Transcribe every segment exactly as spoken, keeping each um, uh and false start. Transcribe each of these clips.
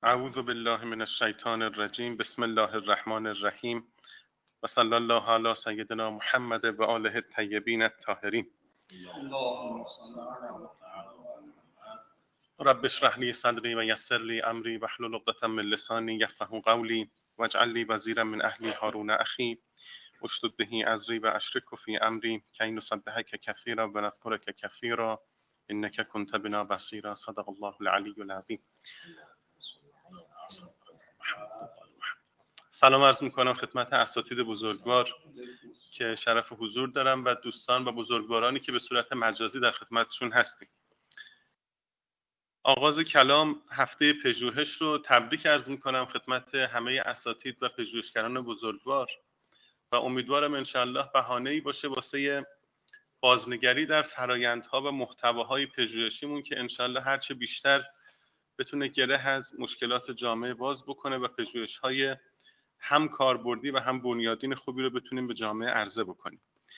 اعوذ بالله من الشیطان الرجیم. بسم الله الرحمن الرحیم و صلی الله علی سیدنا محمد و آله الطیبین الطاهرین. رب اشرح لی صدری و یسر لی امری واحلل عقدة من لسانی یفقهوا قولی واجعل لی وزیرا من اهلی هارون اخی اشدد به ازری و اشرکه فی امری کی نسبحک کثیرا و نذکرک کثیرا انک کنت بنا بصیرا. صدق الله العلی العظیم. سلام عرض میکنم خدمت اساتید بزرگوار که شرف حضور دارم و دوستان و بزرگوارانی که به صورت مجازی در خدمتشون هستیم. آغاز کلام هفته پژوهش رو تبریک عرض میکنم خدمت همه اساتید و پژوهشگران بزرگوار و امیدوارم انشاءالله بهانه‌ای باشه واسه بازنگری در فرایندها و محتواهای پژوهشیمون که انشاءالله هرچه بیشتر بتونه گره از مشکلات جامعه باز بکنه و پژوهش‌های هم کاربردی و هم بنیادین خوبی رو بتونیم به جامعه عرضه بکنیم.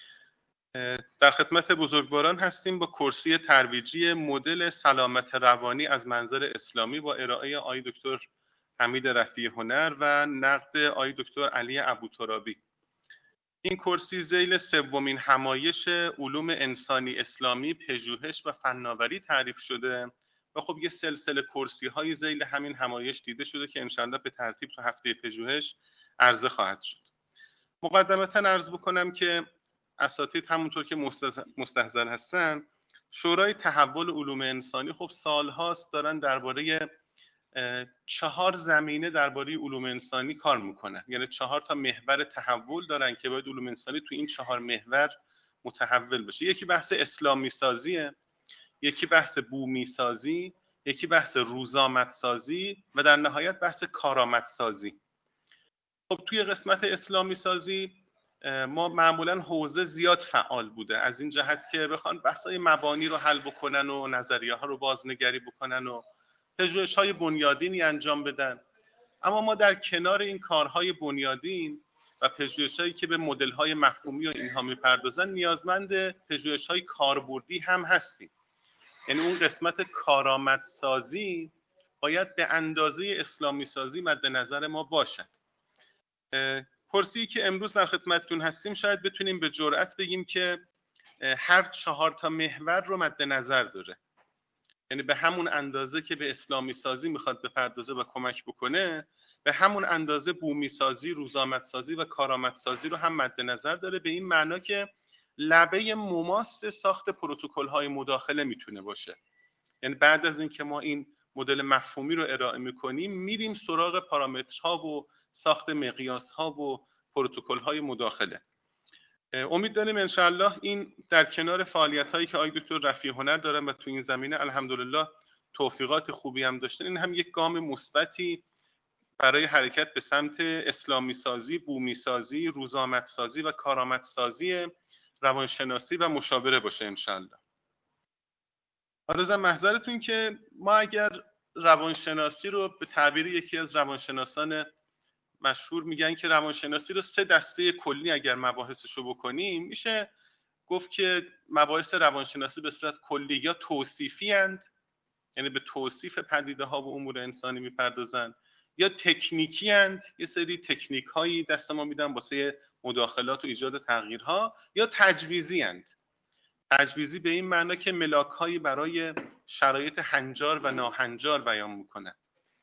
در خدمت بزرگواران هستیم با کرسی ترویجی مدل سلامت روانی از منظر اسلامی با ارائه آقای دکتر حمید رفیع هنر و نقد آقای دکتر علی ابوترابی. این کرسی ذیل سومین همایش علوم انسانی اسلامی پژوهش و فناوری تعریف شده و خب یه سلسله کرسی های ذیل همین همایش دیده شده که انشاءالله به ترتیب تو هفته پژوهش عرضه خواهد شد. مقدمتا عرض بکنم که اساتید همونطور که مستحضر هستن شورای تحول علوم انسانی خب سالهاست دارن درباره چهار زمینه درباره علوم انسانی کار میکنن، یعنی چهار تا محور تحول دارن که باید علوم انسانی تو این چهار محور متحول بشه. یکی بحث اسلامی سازیه، یکی بحث بومی سازی، یکی بحث روزآمد سازی و در نهایت بحث کارآمد سازی. خب توی قسمت اسلامی سازی ما معمولا حوزه زیاد فعال بوده از این جهت که بخوان بحث‌های مبانی رو حل بکنن و نظریه‌ها رو بازنگری بکنن و پژوهش‌های بنیادینی انجام بدن. اما ما در کنار این کارهای بنیادین و پژوهش‌هایی که به مدل‌های مفهومی و اینها می‌پردازن نیازمند پژوهش‌های کاربردی هم هستیم. یعنی اون قسمت کارآمدسازی باید به اندازه اسلامی سازی مد نظر ما باشد. کرسی که امروز در خدمتتون هستیم شاید بتونیم به جرئت بگیم که هر چهار تا محور رو مد نظر داره. یعنی به همون اندازه که به اسلامی سازی میخواد بپردازه و کمک بکنه، به همون اندازه بومی سازی، روزآمد سازی و کارآمد سازی رو هم مد نظر داره، به این معنا که لبه مماس ساخت پروتکل های مداخله میتونه باشه. یعنی بعد از اینکه ما این مدل مفهومی رو ارائه میکنیم میریم سراغ پارامترها و ساخت مقیاس ها و پروتکل های مداخله. امید داریم انشاءالله این در کنار فعالیت هایی که آقای دکتر رفیع هنر دارن و تو این زمینه الحمدلله توفیقات خوبی هم داشتن، این هم یک گام مثبتی برای حرکت به سمت اسلامی سازی، بومی سازی، روزآمد سازی و کارآمد سازی روانشناسی و مشاوره باشه انشاءالله. عرضم محضرتون که ما اگر روانشناسی رو به تعبیر یکی از روانشناسان مشهور میگن که روانشناسی رو سه دسته کلی اگر مباحثش رو بکنیم میشه گفت که مباحث روانشناسی به صورت کلی یا توصیفی اند، یعنی به توصیف پدیده ها و امور انسانی میپردازن، یا تکنیکی اند، یه سری تکنیک هایی دست ما میدن واسه مداخلات و ایجاد تغییرها، یا تجویزی اند. تجویزی به این معنا که ملاک هایی برای شرایط هنجار و ناهنجار بیان میکنن.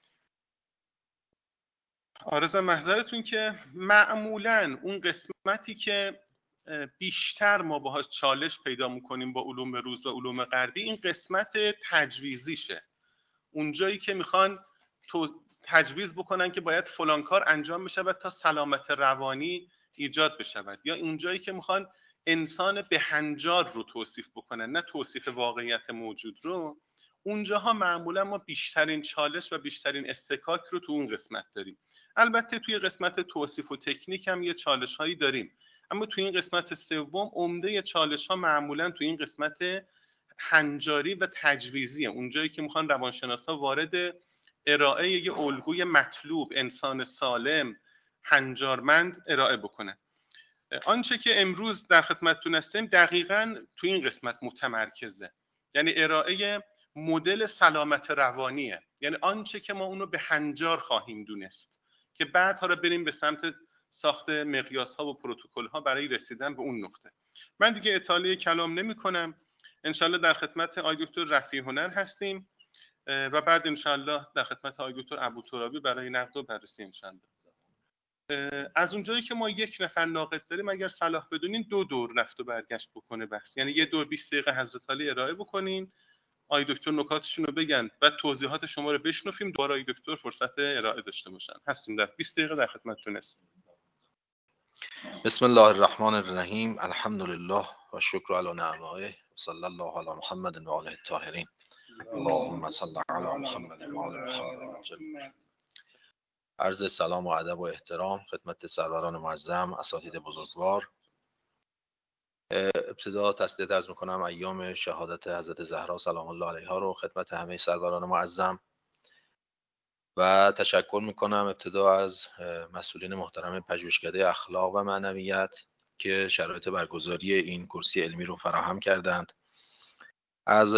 عرض محضرتون که معمولاً اون قسمتی که بیشتر ما باهاش چالش پیدا میکنیم با علوم روز و علوم غربی این قسمت تجویزیشه. اونجایی که میخوان تو تجویز بکنن که باید فلان کار انجام بشود تا سلامت روانی ایجاد بشود، یا اونجایی که میخوان انسان بهنجار رو توصیف بکنن نه توصیف واقعیت موجود رو، اونجاها معمولا ما بیشترین چالش و بیشترین استکاک رو تو اون قسمت داریم. البته توی قسمت توصیف و تکنیک هم یه چالش هایی داریم، اما توی این قسمت سوم عمده چالش ها معمولا توی این قسمت هنجاری و تجویزیه، اونجایی که میخوان روانشناسا وارد ارائه یه الگوی مطلوب انسان سالم هنجارمند ارائه بکنن. آنچه که امروز در خدمتتون هستیم دقیقاً توی این قسمت متمرکزه، یعنی ارائه مدل سلامت روانیه، یعنی آنچه که ما اونو به هنجار خواهیم دونست که بعد حالا بریم به سمت ساخت مقیاس ها و پروتکل ها برای رسیدن به اون نقطه. من دیگه اطاله کلام نمی کنم. انشالله در خدمت آقای دکتر رفیع هنر هستیم و بعد انشالله در خدمت آقای دکتر ابوترابی برای نقد و بررسی انشالله. از اونجایی که ما یک نفر ناقد داریم اگر صلاح بدونین دو دور رفت و برگشت بکنه بحث، یعنی یه دور بیست دقیقه حضرت علی ارائه بکنین، آقای دکتر نکاتشون رو بگن، بعد توضیحات شما رو بشنویم، دوباره آقای دکتر فرصت ارائه داشته باشن. هستیم در بیست دقیقه در خدمتتون هستیم. بسم الله الرحمن الرحیم. الحمد لله و شکر علی نعمائه و صلی الله علی محمد و آله الطاهرین. اللهم صل علی محمد و آل محمد. عرض سلام و ادب و احترام خدمت سروران معظم، اساتید بزرگوار. ابتدا تسلیت عرض میکنم ایام شهادت حضرت زهرا سلام الله علیها رو خدمت همه سروران معظم و تشکر میکنم ابتدا از مسئولین محترم پژوهشکده اخلاق و معنویت که شرایط برگزاری این کرسی علمی رو فراهم کردند. از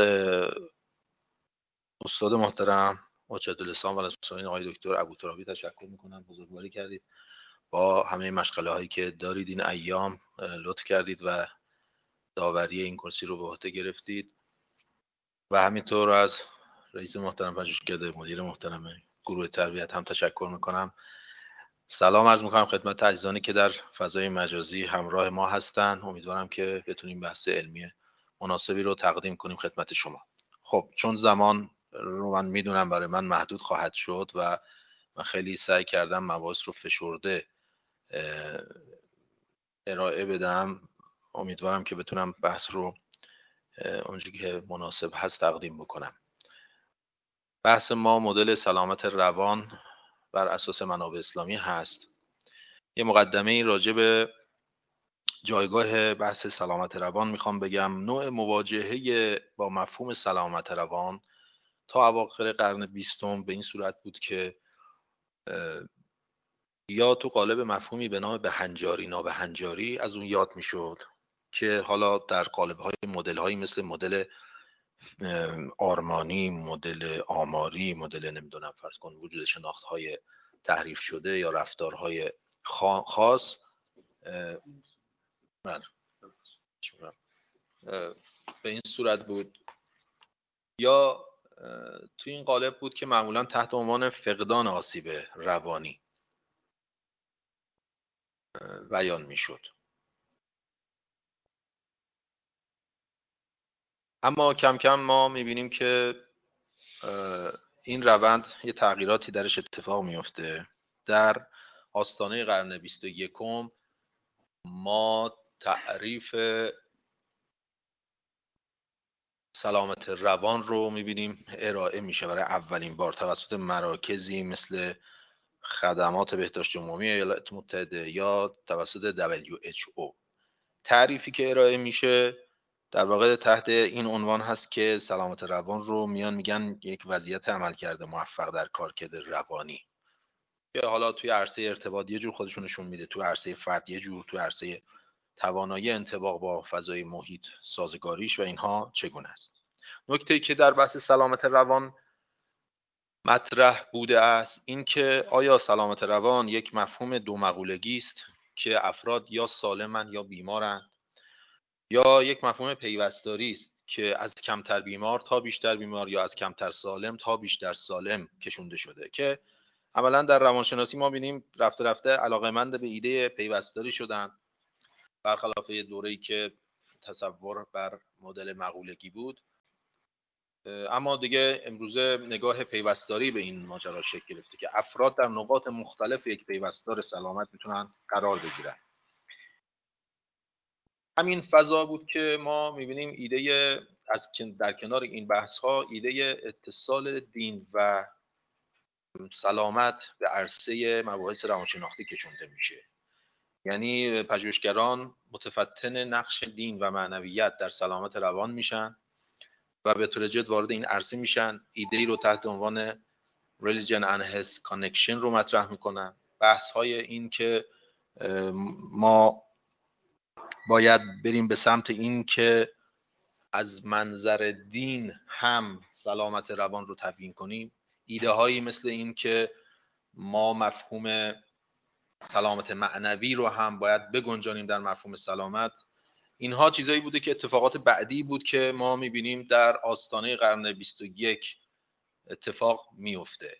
استاد محترم مجدالاسلام و المسلمین آقای دکتر ابوترابی تشکر میکنم، بزرگواری کردید، با همه مشغله هایی که دارید این ایام لطف کردید و داوری این کرسی رو به عهده گرفتید. و همینطور از رئیس محترم پژوهشکده، مدیر محترم گروه تربیت هم تشکر میکنم. سلام عرض میکنم خدمت عزیزانی که در فضای مجازی همراه ما هستن. امیدوارم که بتونیم بحث علمی مناسبی رو تقدیم کنیم خدمت شما. خب چون زمان رو من میدونم برای من محدود خواهد شد و من خیلی سعی کردم مباحث رو فشرده ارائه بدم، امیدوارم که بتونم بحث رو اونجوری که مناسب هست تقدیم بکنم. بحث ما مدل سلامت روان بر اساس منابع اسلامی هست. یه مقدمه ای راجع به جایگاه بحث سلامت روان میخوام بگم. نوع مواجهه با مفهوم سلامت روان تا اواخر قرن بیستم به این صورت بود که یا تو قالب مفهومی به نام بهنجاری نابهنجاری از اون یاد میشد که حالا در قالب‌های مدل‌هایی مثل مدل آرمانی، مدل آماری، مدل نمیدونم فرض کن وجود شناخت‌های تحریف شده یا رفتارهای خاص به این صورت بود، یا تو این قالب بود که معمولا تحت عنوان فقدان آسیب روانی بیان میشد. اما کم کم ما میبینیم که این روند یه تغییراتی درش اتفاق میفته. در آستانه قرن بیست و یکم ما تعریف سلامت روان رو میبینیم ارائه میشه برای اولین بار توسط مراکزی مثل خدمات بهداشت عمومی ایالات متحده یا توسط دبلیو اچ او. تعریفی که ارائه میشه در واقع تحت این عنوان هست که سلامت روان رو میان میگن یک وضعیت عملکرد موفق در کارکرد روانی، که حالا توی عرصه ارتباط یه جور خودشون نشون میده، توی عرصه فرد یه جور، توی عرصه توانایی انطباق با فضای محیط سازگاریش و اینها چگونه است. نکته‌ای که در بحث سلامت روان مطرح بوده است این که آیا سلامت روان یک مفهوم دو مقولگی است که افراد یا سالمند یا بیمارند، یا یک مفهوم پیوستاری است که از کمتر بیمار تا بیشتر بیمار یا از کمتر سالم تا بیشتر سالم کشونده شده، که عملا در روانشناسی ما بینیم رفته رفته علاقه‌مند به ایده پیوستاری شدن، برخلاف دوره‌ای که تصور بر مدل مقولگی بود. اما دیگه امروزه نگاه پیوستاری به این ماجرا شکل گرفته که افراد در نقاط مختلف یک پیوستار سلامت میتونن قرار بگیرن. همین فضا بود که ما میبینیم ایده از در کنار این بحث ها ایده اتصال دین و سلامت به عرصه مباحث روانشناختی کشونده میشه. یعنی پژوهشگران متفتن نقش دین و معنویت در سلامت روان میشن و به طور جد وارد این عرصه میشن. ایده‌ای رو تحت عنوان Religion and Health Connection رو مطرح میکنن. بحث های این که ما باید بریم به سمت این که از منظر دین هم سلامت روان رو تبیین کنیم. ایده هایی مثل این که ما مفهوم سلامت معنوی رو هم باید بگنجانیم در مفهوم سلامت، اینها چیزایی بوده که اتفاقات بعدی بود که ما میبینیم در آستانه قرن بیست و یک اتفاق میفته.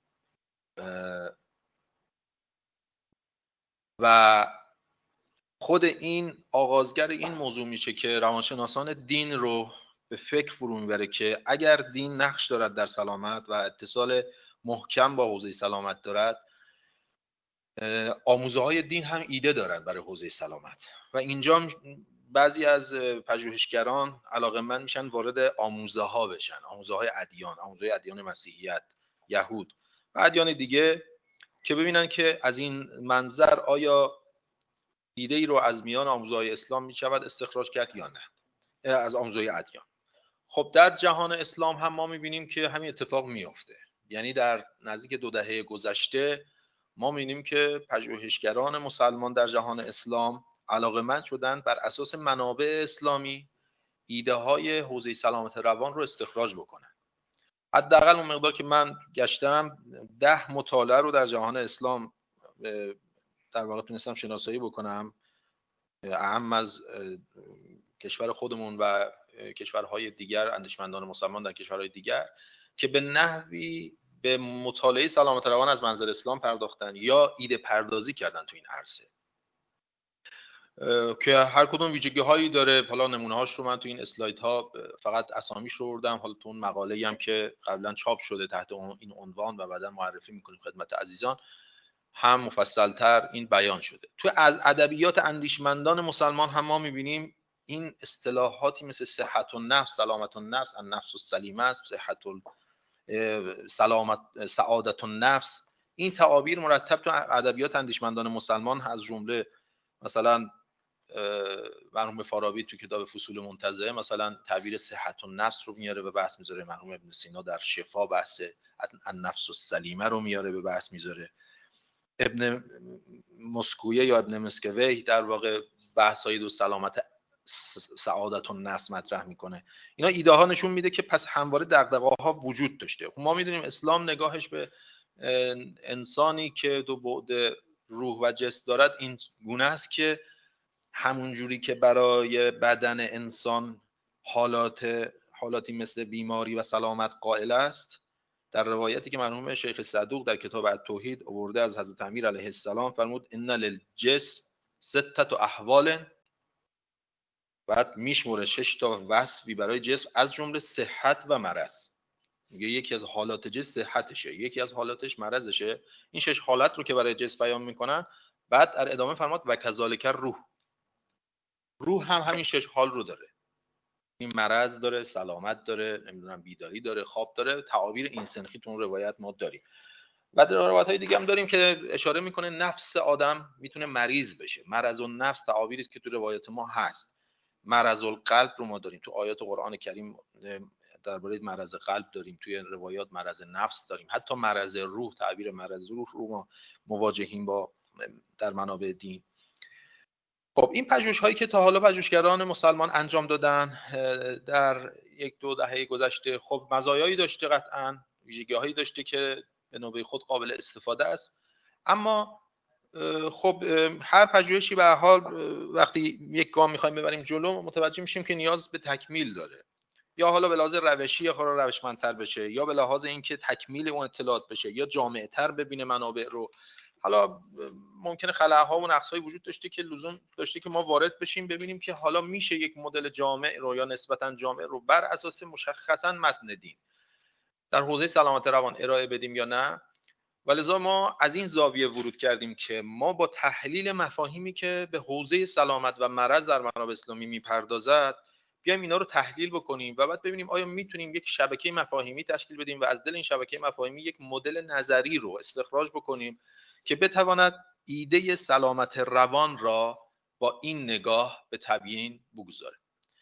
و خود این آغازگر این موضوع میشه که روانشناسان دین رو به فکر فرو میبره که اگر دین نقش دارد در سلامت و اتصال محکم با حوزه سلامت دارد، آموزه های دین هم ایده دارند برای حوزه سلامت. و اینجا بعضی از پژوهشگران علاقه‌مند میشن وارد آموزه ها بشن، آموزه های ادیان، آموزه ادیان مسیحیت، یهود و ادیان دیگه، که ببینن که از این منظر آیا ایده ای رو از میان آموزه های اسلام میشود استخراج کرد یا نه، از آموزه های ادیان. خب در جهان اسلام هم ما میبینیم که همین اتفاق میفته. یعنی در نزدیک دو دهه گذشته ما می‌بینیم که پژوهشگران مسلمان در جهان اسلام علاقه‌مند شدند بر اساس منابع اسلامی ایده های حوزه سلامت روان رو استخراج بکنن. حداقل اون مقدار که من گشتم ده مطالعه رو در جهان اسلام در واقع تونستم شناسایی بکنم، اهم از کشور خودمون و کشورهای دیگر، اندیشمندان مسلمان در کشورهای دیگر، که به نحوی به مطالعه سلامت روان از منظر اسلام پرداختن یا ایده پردازی کردن تو این عرصه، که هر کدوم ویژگی هایی داره. حالا نمونه هاش رو من تو این اسلاید ها فقط اسامیش رو بردم. حالا تو اون مقاله‌ای هم که قبلا چاپ شده تحت این عنوان و بعدا معرفی میکنیم خدمت عزیزان، هم مفصل‌تر این بیان شده. تو ادبیات اندیشمندان مسلمان هم ما می‌بینیم این اصطلاحاتی مثل صحت النفس، سلامت النفس، النفس السلیمه است، صحت سلامت، سعادت النفس، این تعابیر مرتب تو ادبیات اندیشمندان مسلمان از جمله مثلا مرحوم فارابی تو کتاب فصول منتزه مثلا تعبیر صحت النفس رو میاره به بحث میذاره، مرحوم ابن سینا در شفا بحث النفس السلیمه رو میاره به بحث میذاره، ابن مسکویه یا ابن مسکوی در واقع بحث‌های دو سلامت سعادت و نفس مطرح میکنه. اینا ایده ها نشون میده که پس همواره دغدغه‌ها وجود داشته. ما میدونیم اسلام نگاهش به انسانی که دو بعد روح و جسم دارد این گونه است که همون جوری که برای بدن انسان حالات حالاتی مثل بیماری و سلامت قائل است، در روایتی که مرحوم شیخ صدوق در کتاب التوحید آورده از حضرت امیر علیه السلام فرمود ان للجسم ستة احوال، بعد میشموره شش تا وصفی برای جسم از جمله صحت و مرض. میگه یکی از حالات جسم صحتشه، یکی از حالاتش مرضشه. این شش حالت رو که برای جسم بیان میکنن، بعد در ادامه فرمود و کذالک روح، روح هم همین شش حال رو داره. این مرض داره، سلامت داره، نمیدونم بیداری داره، خواب داره. تعابیر این سنخی تو اون روایت ما داریم. و در روایت‌های دیگه هم داریم که اشاره میکنه نفس آدم میتونه مریض بشه. مرض النفس تعابیری است که تو روایت ما هست. مرض القلب رو ما داریم تو آیات قرآن کریم، درباره مرض قلب داریم، توی روایات مرض نفس داریم، حتی مرض روح، تعبیر مرض روح رو ما مواجهیم با در منابع دین. خب این پژوهش‌هایی که تا حالا پژوهشگران مسلمان انجام دادن در یک دو دهه گذشته، خب مزایایی داشته، قطعاً ویژگی‌هایی داشته که به نوبه خود قابل استفاده است. اما خب هر پژوهشی به هر حال وقتی یک گام می‌خوایم ببریم جلو، متوجه میشیم که نیاز به تکمیل داره. یا حالا به لحاظ روشی یا خورا روشمندتر بشه، یا به لحاظ اینکه تکمیل اون اطلاعات بشه، یا جامع‌تر ببینه منابع رو. حالا ممکنه خلاها و نقص‌های وجود داشته که لزوم داشته که ما وارد بشیم ببینیم که حالا میشه یک مدل جامع رو یا نسبتاً جامع رو بر اساس مشخصاً متن دین در حوزه سلامت روان ارائه بدیم یا نه. ولذا ما از این زاویه ورود کردیم که ما با تحلیل مفاهیمی که به حوزه سلامت و مرض در منابع اسلامی میپردازد بیایم اینا رو تحلیل بکنیم و بعد ببینیم آیا میتونیم یک شبکه مفاهیمی تشکیل بدیم و از دل این شبکه مفاهیمی یک مدل نظری رو استخراج بکنیم که بتواند ایده سلامت روان را با این نگاه به تبیین بگذاره.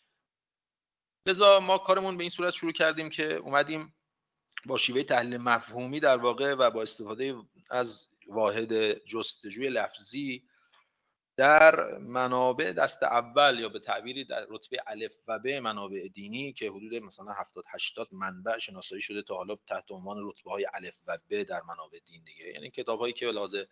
لذا ما کارمون به این صورت شروع کردیم که اومدیم با شیوه تحلیل مفهومی در واقع و با استفاده از واحد جستجوی لفظی در منابع دست اول یا به تعبیری در رتبه الف و ب منابع دینی که حدود مثلا هفتاد هشتاد منبع شناسایی شده تا حالا تحت عنوان رتبه های الف و ب در منابع دین دیگه، یعنی کتاب‌هایی که لازم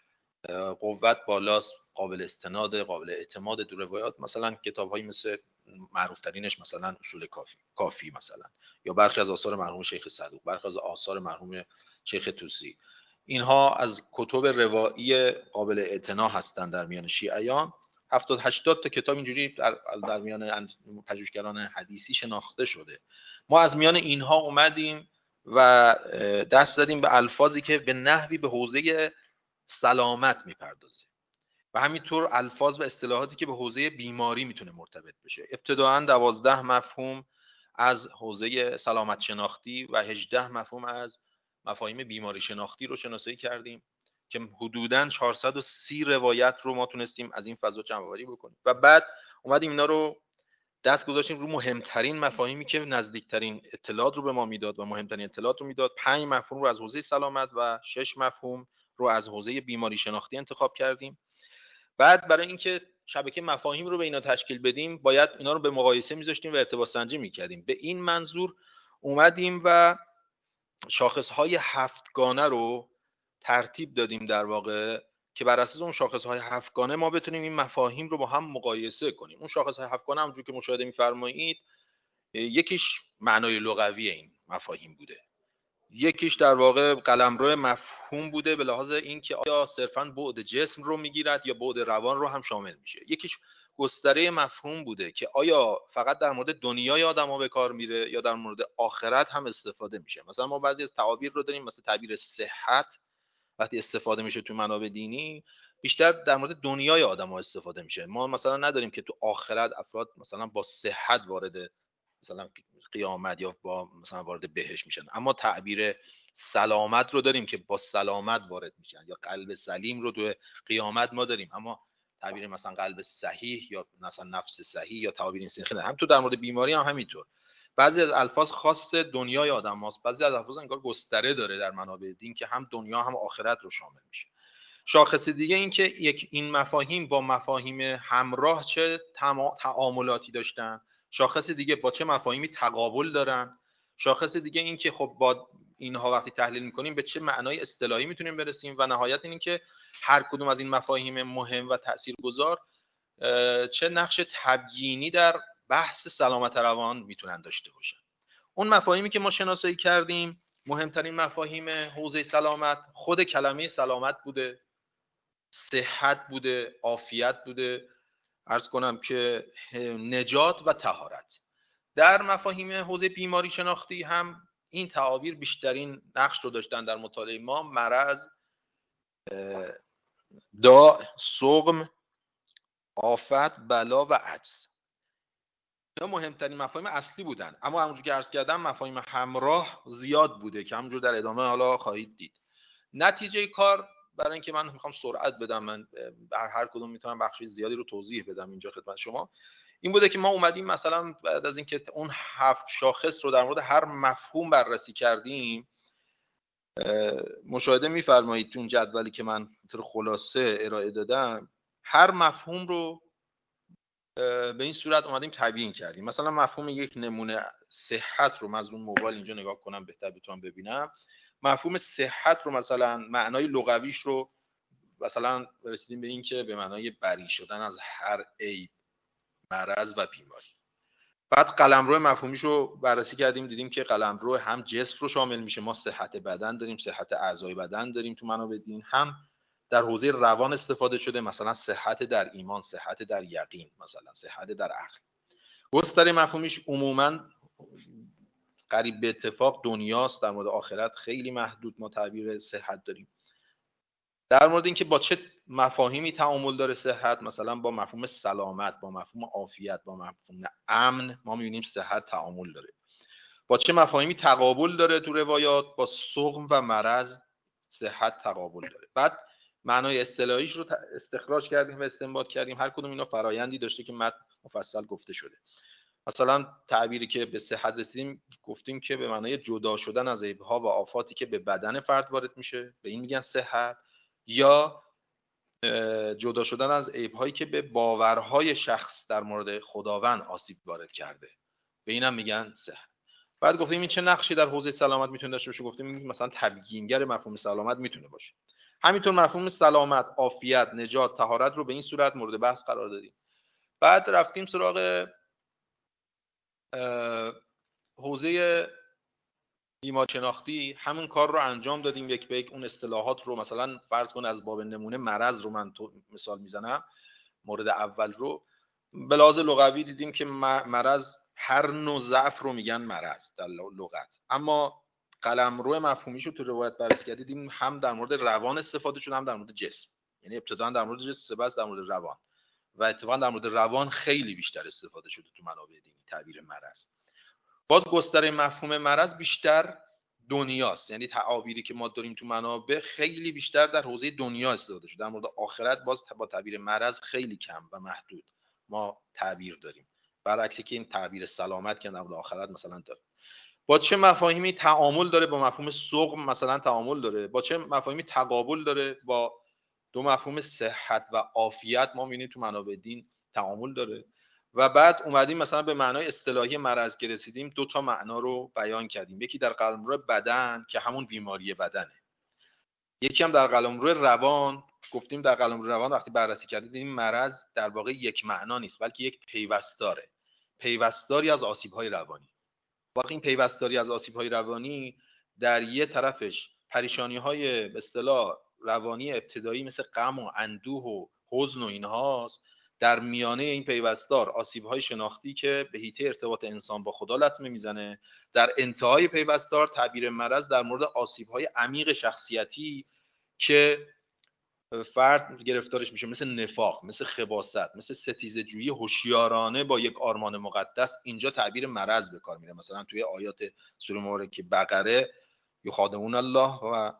قوت بالاست، قابل استناد، قابل اعتماد در روایات، مثلا کتاب‌هایی مثل معروف ترینش مثلا اصول کافی کافی مثلا، یا برخی از آثار مرحوم شیخ صدوق، برخی از آثار مرحوم شیخ طوسی. اینها از کتب روایی قابل اعتنا هستند در میان شیعیان. هفتاد هشتاد تا کتاب اینجوری در, در میان پژوهشگران حدیثی شناخته شده. ما از میان اینها اومدیم و دست زدیم به الفاظی که به نحوی به حوزه سلامت میپردازه و همینطور الفاظ و اصطلاحاتی که به حوزه بیماری میتونه مرتبط بشه. ابتداعاً دوازده مفهوم از حوزه سلامت شناختی و هجده مفهوم از مفاهیم بیماری شناختی رو شناسایی کردیم که حدوداً چهارصد و سی روایت رو ما تونستیم از این فضا جمع‌آوری بکنیم و بعد اومدیم اینا رو دست گذاشتیم رو مهمترین مفاهیمی که نزدیکترین اطلاعات رو به ما میداد و مهمترین اطلاعات رو میداد. پنج مفهوم رو از حوزه سلامت و شش مفهوم رو از حوزه بیماری شناختی انتخاب کردیم. بعد برای اینکه شبکه مفاهیم رو به اینا تشکیل بدیم باید اینا رو به مقایسه میذاشتیم و ارتباط سنجی میکردیم. به این منظور اومدیم و شاخصهای هفتگانه رو ترتیب دادیم در واقع که بر اساس اون شاخصهای هفتگانه ما بتونیم این مفاهیم رو با هم مقایسه کنیم. اون شاخصهای هفتگانه همونجوری که مشاهده می‌فرمایید یکیش معنای لغوی این مفاهیم بوده، یکیش در واقع قلمرو مفهوم بوده به لحاظ اینکه آیا صرفاً بعد جسم رو میگیرد یا بعد روان رو هم شامل میشه، یکیش گستره مفهوم بوده که آیا فقط در مورد دنیای آدم‌ها به کار میره یا در مورد آخرت هم استفاده میشه. مثلا ما بعضی از تعابیر رو داریم، مثلا تعبیر صحت وقتی استفاده میشه تو منابع دینی بیشتر در مورد دنیای آدم‌ها استفاده میشه. ما مثلا نداریم که تو آخرت افراد مثلا با صحت وارد مثلا قیامت یا با مثلا وارد بهشت میشن، اما تعبیر سلامت رو داریم که با سلامت وارد میشن، یا قلب سلیم رو تو قیامت ما داریم، اما تعبیر مثلا قلب صحیح یا مثلا نفس صحیح یا تعابیر این سنخی هم تو در مورد بیماری هم همینطور. بعضی از الفاظ خاص دنیای آدم هاست، بعضی از الفاظ انگار گستره داره در منابع دین که هم دنیا هم آخرت رو شامل میشه. شاخص دیگه این که یک این مفاهیم با مفاهیم همراه چه تعاملاتی داشتن، شاخص دیگه با چه مفاهیمی تقابل دارن، شاخص دیگه این که خب با اینها وقتی تحلیل میکنیم به چه معنای اصطلاحی میتونیم برسیم، و نهایت این که هر کدوم از این مفاهیم مهم و تاثیرگذار چه نقش تبیینی در بحث سلامت روان میتونن داشته باشن. اون مفاهیمی که ما شناسایی کردیم، مهمترین مفاهیم حوزه سلامت خود کلمه سلامت بوده، صحت بوده، عافیت بوده، عرض کنم که نجات و طهارت. در مفاهیم حوزه بیماری شناختی هم این تعابیر بیشترین نقش رو داشتن در مطالعه ما: مرض، داء، سقم، آفت، بلا و عجز. اینا مهمترین مفاهیم اصلی بودن، اما همونجور که عرض کردم مفاهیم همراه زیاد بوده که همونجور در ادامه حالا خواهید دید. نتیجه کار، برای اینکه من میخوام سرعت بدم، من در هر کدوم میتونم بخشی زیادی رو توضیح بدم اینجا خدمت شما، این بوده که ما اومدیم مثلا بعد از اینکه اون هفت شاخص رو در مورد هر مفهوم بررسی کردیم، مشاهده میفرمایید تو اون جدولی که من طور خلاصه ارائه دادم، هر مفهوم رو به این صورت اومدیم تبیین کردیم. مثلا مفهوم یک نمونه صحت رو، من از اون موبایل اینجا نگاه کنم بهتر بتونم ببینم، مفهوم صحت رو مثلا معنای لغویش رو مثلا رسیدیم به این که به معنای بری شدن از هر عیب، مرض و بیماری. بعد قلمرو مفهومیش رو بررسی کردیم، دیدیم که قلمرو هم جسم رو شامل میشه، ما صحت بدن داریم، صحت اعضای بدن داریم تو منابع دین، هم در حوزه روان استفاده شده، مثلا صحت در ایمان، صحت در یقین، مثلا صحت در عقل. گستره مفهومیش عموما قریب به اتفاق دنیاست، در مورد آخرت خیلی محدود ما تعبیر صحت داریم. در مورد اینکه با چه مفاهیمی تعامل داره صحت، مثلا با مفهوم سلامت، با مفهوم عافیت، با مفهوم امن، ما می‌بینیم صحت تعامل داره. با چه مفاهیمی تقابل داره تو روایات، با سقم و مرض صحت تقابل داره. بعد معنای اصطلاحیش رو استخراج کردیم و استنباط کردیم، هر کدوم اینا فرایندی داشته که متن مفصل گفته شده. مثلا تعبیری که به صحت رسیدیم گفتیم که به معنای جدا شدن از عیب‌ها و آفاتی که به بدن فرد وارد میشه، به این میگن صحت، یا جدا شدن از عیب‌هایی که به باورهای شخص در مورد خداوند آسیب وارد کرده، به اینم میگن صحت. بعد گفتیم این چه نقشی در حوزه سلامت میتونه داشته باشه؟ گفتیم مثلا تبیینگر مفهوم سلامت میتونه باشه. همینطور مفهوم سلامت، عافیت، نجات، طهارت رو به این صورت مورد بحث قرار دادیم. بعد رفتیم سراغ حوزه بیمار شناختی، همون کار رو انجام دادیم یک به یک. اون اصطلاحات رو مثلا فرض کن از باب نمونه مرض رو من تو مثال میزنم، مورد اول رو به لحاظ لغوی دیدیم که مرض هر نوع ضعف رو میگن مرض در لغت، اما قلمرو مفهومیش رو تو روایت بررسی کردیم هم در مورد روان استفاده شده هم در مورد جسم. یعنی ابتدا در مورد جسم، سپس در مورد روان، و اتفاقا در مورد روان خیلی بیشتر استفاده شده تو منابع دینی تعبیر مرض. باز گستره مفهوم مرض بیشتر دنیاست، یعنی تعابیری که ما داریم تو منابع خیلی بیشتر در حوزه دنیا استفاده شده. در مورد آخرت باز با تعبیر مرض خیلی کم و محدود ما تعبیر داریم، برعکسی که این تعبیر سلامت که در مورد آخرت مثلا داره. با چه مفاهیمی تعامل داره؟ با مفهوم سقم مثلا تعامل داره. با چه مفاهیمی تقابل داره؟ با دو مفهوم صحت و عافیت ما می‌بینیم تو منابع دین تعامل داره. و بعد اومدیم مثلا به معنای اصطلاحی مرض که رسیدیم، دو تا معنا رو بیان کردیم. یکی در قلمرو بدن که همون بیماری بدنه، یکی هم در قلمرو روان. گفتیم در قلمرو روان وقتی بررسی کردیم دیدیم مرض در واقع یک معنا نیست، بلکه یک پیوستاره، پیوستاری از آسیب‌های روانی. واقعا این پیوستاری از آسیب‌های روانی در یه طرفش پریشانی‌های به اصطلاح روانی ابتدایی مثل غم و اندوه و حزن و اینهاست، در میانه این پیوستار آسیب‌های شناختی که به حیطه ارتباط انسان با خدا لطمه میزنه، در انتهای پیوستار تعبیر مرض در مورد آسیب‌های عمیق شخصیتی که فرد گرفتارش میشه، مثل نفاق، مثل خباثت، مثل ستیزه جویی هوشیارانه با یک آرمان مقدس. اینجا تعبیر مرض به کار میره. مثلا توی آیات سوره مبارکه بقره یخادعون الله و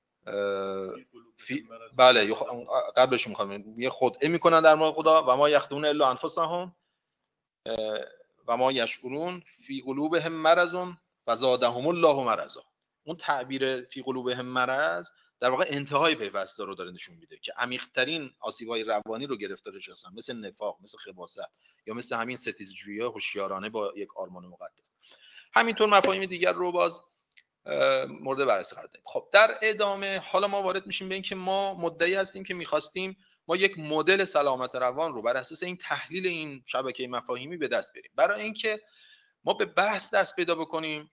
فی بله قبلش میخوام یه خدعه میکنن در مورد خدا و ما یخدعون الا انفسهم و ما یشعرون فی قلوبهم مرض و زادهم الله مرضا. اون تعبیر فی قلوبهم مرض در واقع انتهای پیوسته رو داره نشون میده که عمیق‌ترین آسیب‌های روانی رو گرفتارش هستن، مثل نفاق، مثل خباثت، یا مثل همین ستیزجویی هوشیارانه با یک آرمان مقدس. همینطور مفاهیم دیگر رو باز مورد بررسی قرار دادیم. خب در ادامه حالا ما وارد میشیم به این که ما مدعی هستیم که می‌خواستیم ما یک مدل سلامت روان رو بر اساس این تحلیل این شبکه مفاهیمی به دست بریم. برای اینکه ما به بحث دست پیدا بکنیم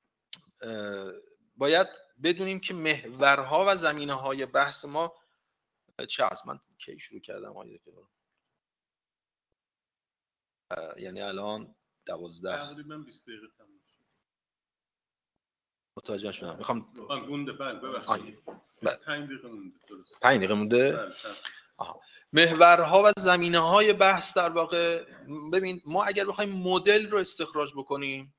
باید بدونیم که محورها و زمینه‌های بحث ما چه هست. من کی شروع کردم آیه که یعنی الان دوازده تقریبا بیست دقیقه تموم شد. متوجه شدم. میخوام گونده بله ببخشید پنج دقیقه مونده. درست پنج دقیقه مونده. بله. آها. محورها و زمینه‌های بحث در واقع ببین ما اگر بخوایم مدل رو استخراج بکنیم،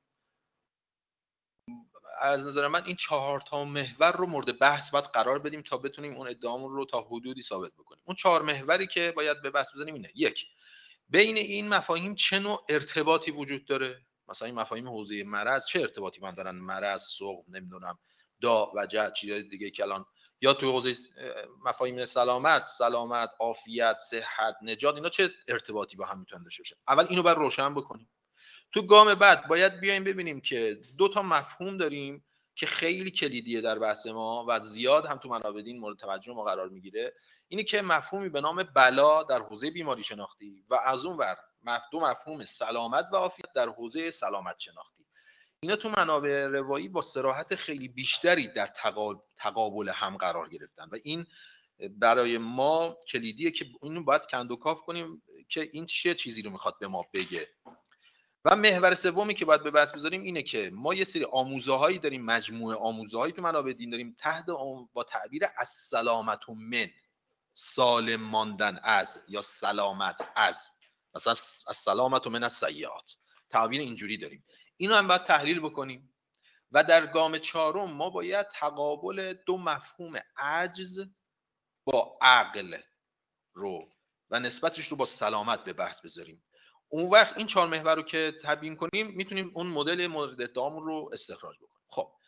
از نظر من این چهار تا محور رو مورد بحث باید قرار بدیم تا بتونیم اون ادعامون رو تا حدودی ثابت بکنیم. اون چهار محوری که باید به بحث بزنیم اینه: یک، بین این مفاهیم چه نوع ارتباطی وجود داره؟ مثلا این مفاهیم حوزه مرض چه ارتباطی من دارن؟ مرض، سقم، نمیدونم دا و جهت، چیزای دیگه که الان یا تو حوزه مفاهیم سلامت، سلامت، عافیت، صحت، نجات، اینا چه ارتباطی با هم میتونن داشته باشن؟ اول اینو باید روشن بکنیم. تو گام بعد باید بیایم ببینیم که دو تا مفهوم داریم که خیلی کلیدیه در بحث ما و زیاد هم تو منابع دین مورد توجه ما قرار میگیره. اینی که مفهومی به نام بلا در حوزه بیماری شناختی و از اون ور دو مفهوم سلامت و عافیت در حوزه سلامت شناختی. اینا تو منابع روایی با صراحت خیلی بیشتری در تقابل هم قرار گرفتن و این برای ما کلیدیه که اینو باید کندوکاف کنیم که این چه چیزی رو میخواد به ما بگه. و محور سومی که باید به بحث بذاریم اینه که ما یه سری آموزه‌هایی داریم، مجموعه آموزه‌هایی تو منابع دین داریم تحت با تعبیر السلامت من، سالم ماندن از، یا سلامت از، مثلا السلامت من السیئات، تعبیر اینجوری داریم. اینو هم باید تحلیل بکنیم. و در گام چهارم ما باید تقابل دو مفهوم عجز با عقل رو و نسبتش رو با سلامت به بحث بذاریم. اون وقت این چهار محور رو که تبیین کنیم میتونیم اون مدل مورد ادعامون رو استخراج بکنیم. خب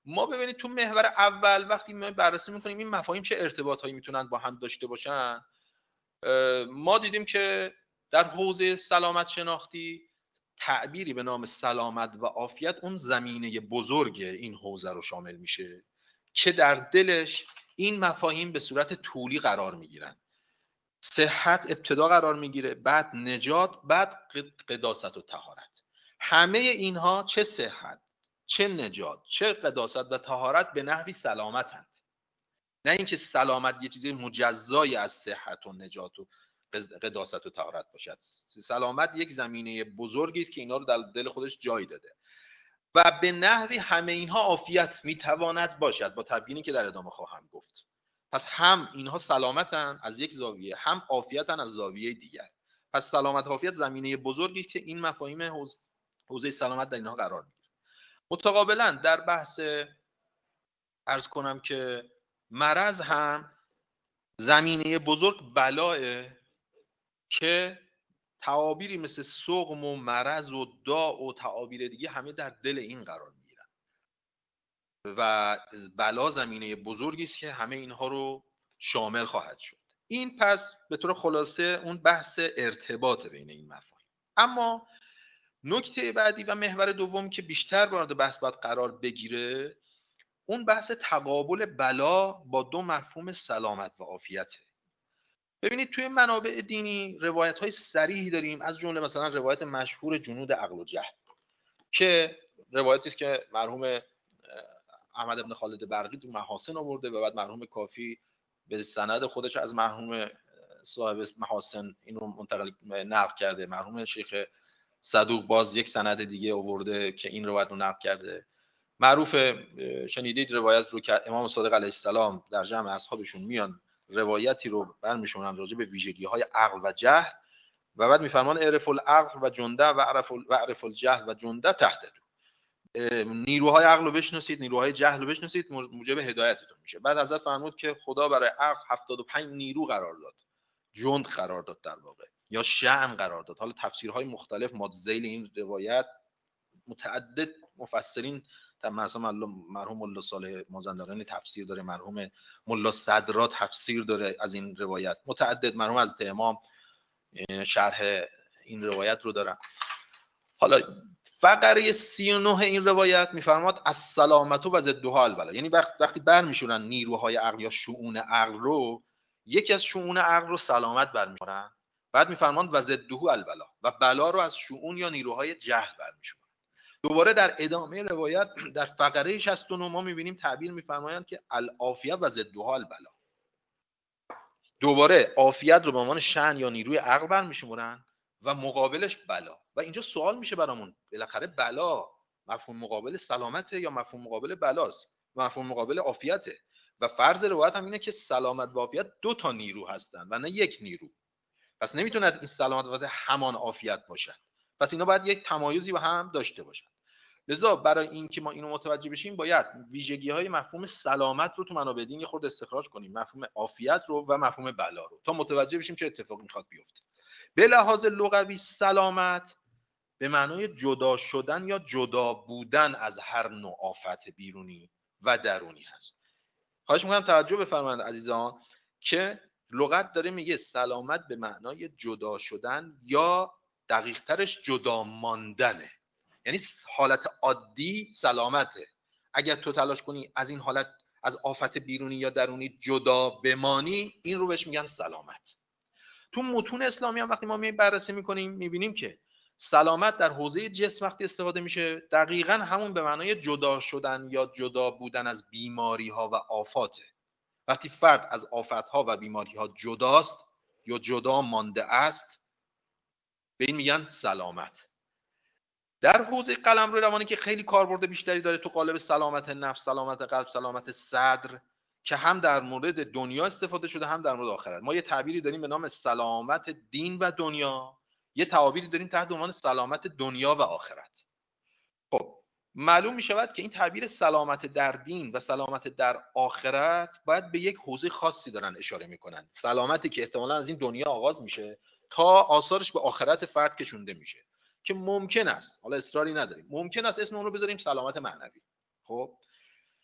ما ببینید تو محور اول وقتی ما بررسی میکنیم این مفاهیم چه ارتباطایی میتونن با هم داشته باشن، ما دیدیم که در حوزه سلامت شناختی تعبیری به نام سلامت و عافیت اون زمینه بزرگ این حوزه رو شامل میشه که در دلش این مفاهیم به صورت طولی قرار میگیرن. صحت ابتدا قرار میگیره، بعد نجات، بعد قداست و طهارت. همه اینها چه صحت، چه نجات، چه قداست و طهارت به نحوی سلامتند. نه اینکه سلامت یه چیزی مجزایی از صحت و نجات و قداست و طهارت باشد. سلامت یک زمینه بزرگی است که اینا رو در دل خودش جای داده و به نحوی همه اینها عافیت میتواند باشد، با تبیینی که در ادامه خواهم گفت. پس هم اینها سلامتن از یک زاویه، هم عافیتن از زاویه دیگر. پس سلامت و عافیت زمینه بزرگی است که این مفاهیم حوزه سلامت در اینها قرار میگیره. متقابلا در بحث عرض کنم که مرض هم زمینه بزرگ بلاه که تعابیری مثل سقم و مرض و داع و تعابیر دیگه همه در دل این قرار میگیرن و بلا زمینه بزرگی است که همه اینها رو شامل خواهد شد. این پس به طور خلاصه اون بحث ارتباط بین این مفاهیم. اما نکته بعدی و محور دوم که بیشتر وارد بحث باید قرار بگیره اون بحث تقابل بلا با دو مفهوم سلامت و عافیته. ببینید توی منابع دینی روایت های صریحی داریم، از جمله مثلا روایت مشهور جنود عقل و جهل که روایتی است که مرحوم احمد بن خالد برقی تو محاسن آورده و بعد مرحوم کافی به سند خودش از مرحوم صاحب محاسن این رو منتقل نقل کرده. مرحوم شیخ صدوق باز یک سند دیگه آورده که این روایت رو نقل کرده. معروف شنیدید روایت رو که امام صادق علیه السلام در جمع اصحابشون میان روایتی رو برمیشونن راجع به ویژگی های عقل و جهل و بعد میفرمان اعرف العقل و جنده و اعرف الجهل و جنده تهتدوا. نیروهای عقل رو بشناسید، نیروهای جهل رو بشناسید، موجب هدایتتون میشه. بعد حضرت فرمود که خدا برای عقل هفتاد و پنج نیرو قرار داد، جند قرار داد در واقع، یا شأن قرار داد. حالا تفسیرهای مختلف ماد ذیل این روایت متعدد مفسرین، مثلا مرحوم ملا صالح مازندرانی تفسیر داره، مرحوم ملا صدرا تفسیر داره از این روایت، متعدد مرحوم از امام شرح این روایت رو دارن. حالا فقره سی و نه این روایت میفرماد السلامت و ضدها البلا، یعنی وقتی برمیشورن نیروهای عقل یا شؤون عقل رو، یکی از شؤون عقل رو سلامت برمیشورن، بعد میفرماد و ضدها البلا و بلا رو از شؤون یا نیروهای جهل برمیشورن. دوباره در ادامه روایت در فقره شصت و نه ما میبینیم تعبیر میفرمایند که العافیه و ضدها البلا. دوباره عافیت رو به عنوان شأن یا نیروی عقل برمیشمرن و مقابلش بلا. و اینجا سوال میشه برامون، بالاخره بلا مفهوم مقابل سلامته یا مفهوم مقابل بلاست؟ مفهوم مقابل عافیته. و فرض روایت هم اینه که سلامت و عافیت دو تا نیرو هستن و نه یک نیرو. پس نمیتونه این سلامت و عافیت همان عافیت باشن. پس اینا باید یک تمایزی با هم داشته باشن. لذا برای اینکه ما اینو متوجه بشیم باید ویژگی‌های مفهوم سلامت رو تو منابع دین یه خورده استخراج کنیم، مفهوم عافیت رو و مفهوم بلا رو، تا متوجه بشیم چه اتفاقی میخواد بیفته. به لحاظ لغوی سلامت به معنای جدا شدن یا جدا بودن از هر نوع آفت بیرونی و درونی هست. خواهش می‌کنم توجه بفرمایید عزیزان که لغت داره میگه سلامت به معنای جدا شدن یا دقیق ترش جدا ماندنه. یعنی حالت عادی سلامته. اگر تو تلاش کنی از این حالت، از آفت بیرونی یا درونی جدا بمانی، این رو بهش میگن سلامت. تو متون اسلامی هم وقتی ما می بررسی میکنیم میبینیم که سلامت در حوزه جسم وقتی استفاده میشه دقیقاً همون به معنای جدا شدن یا جدا بودن از بیماری ها و آفاته. وقتی فرد از آفت ها و بیماری ها جداست یا جدا مانده است به این میگن سلامت. در حوزه قلمرو روانی که خیلی کاربرد بیشتری داره تو قالب سلامت نفس، سلامت قلب، سلامت صدر، که هم در مورد دنیا استفاده شده هم در مورد آخرت. ما یه تعبیری داریم به نام سلامت دین و دنیا، یه تعبیری داریم تحت عنوان سلامت دنیا و آخرت. خب معلوم می شود که این تعبیر سلامت در دین و سلامت در آخرت باید به یک حوزه خاصی دارن اشاره میکنن. سلامتی که احتمالاً از این دنیا آغاز میشه تا آثارش به آخرت فرد کشونده میشه، که ممکن است، حالا اصراری نداریم، ممکن است اسم اون رو بذاریم سلامت معنوی. خب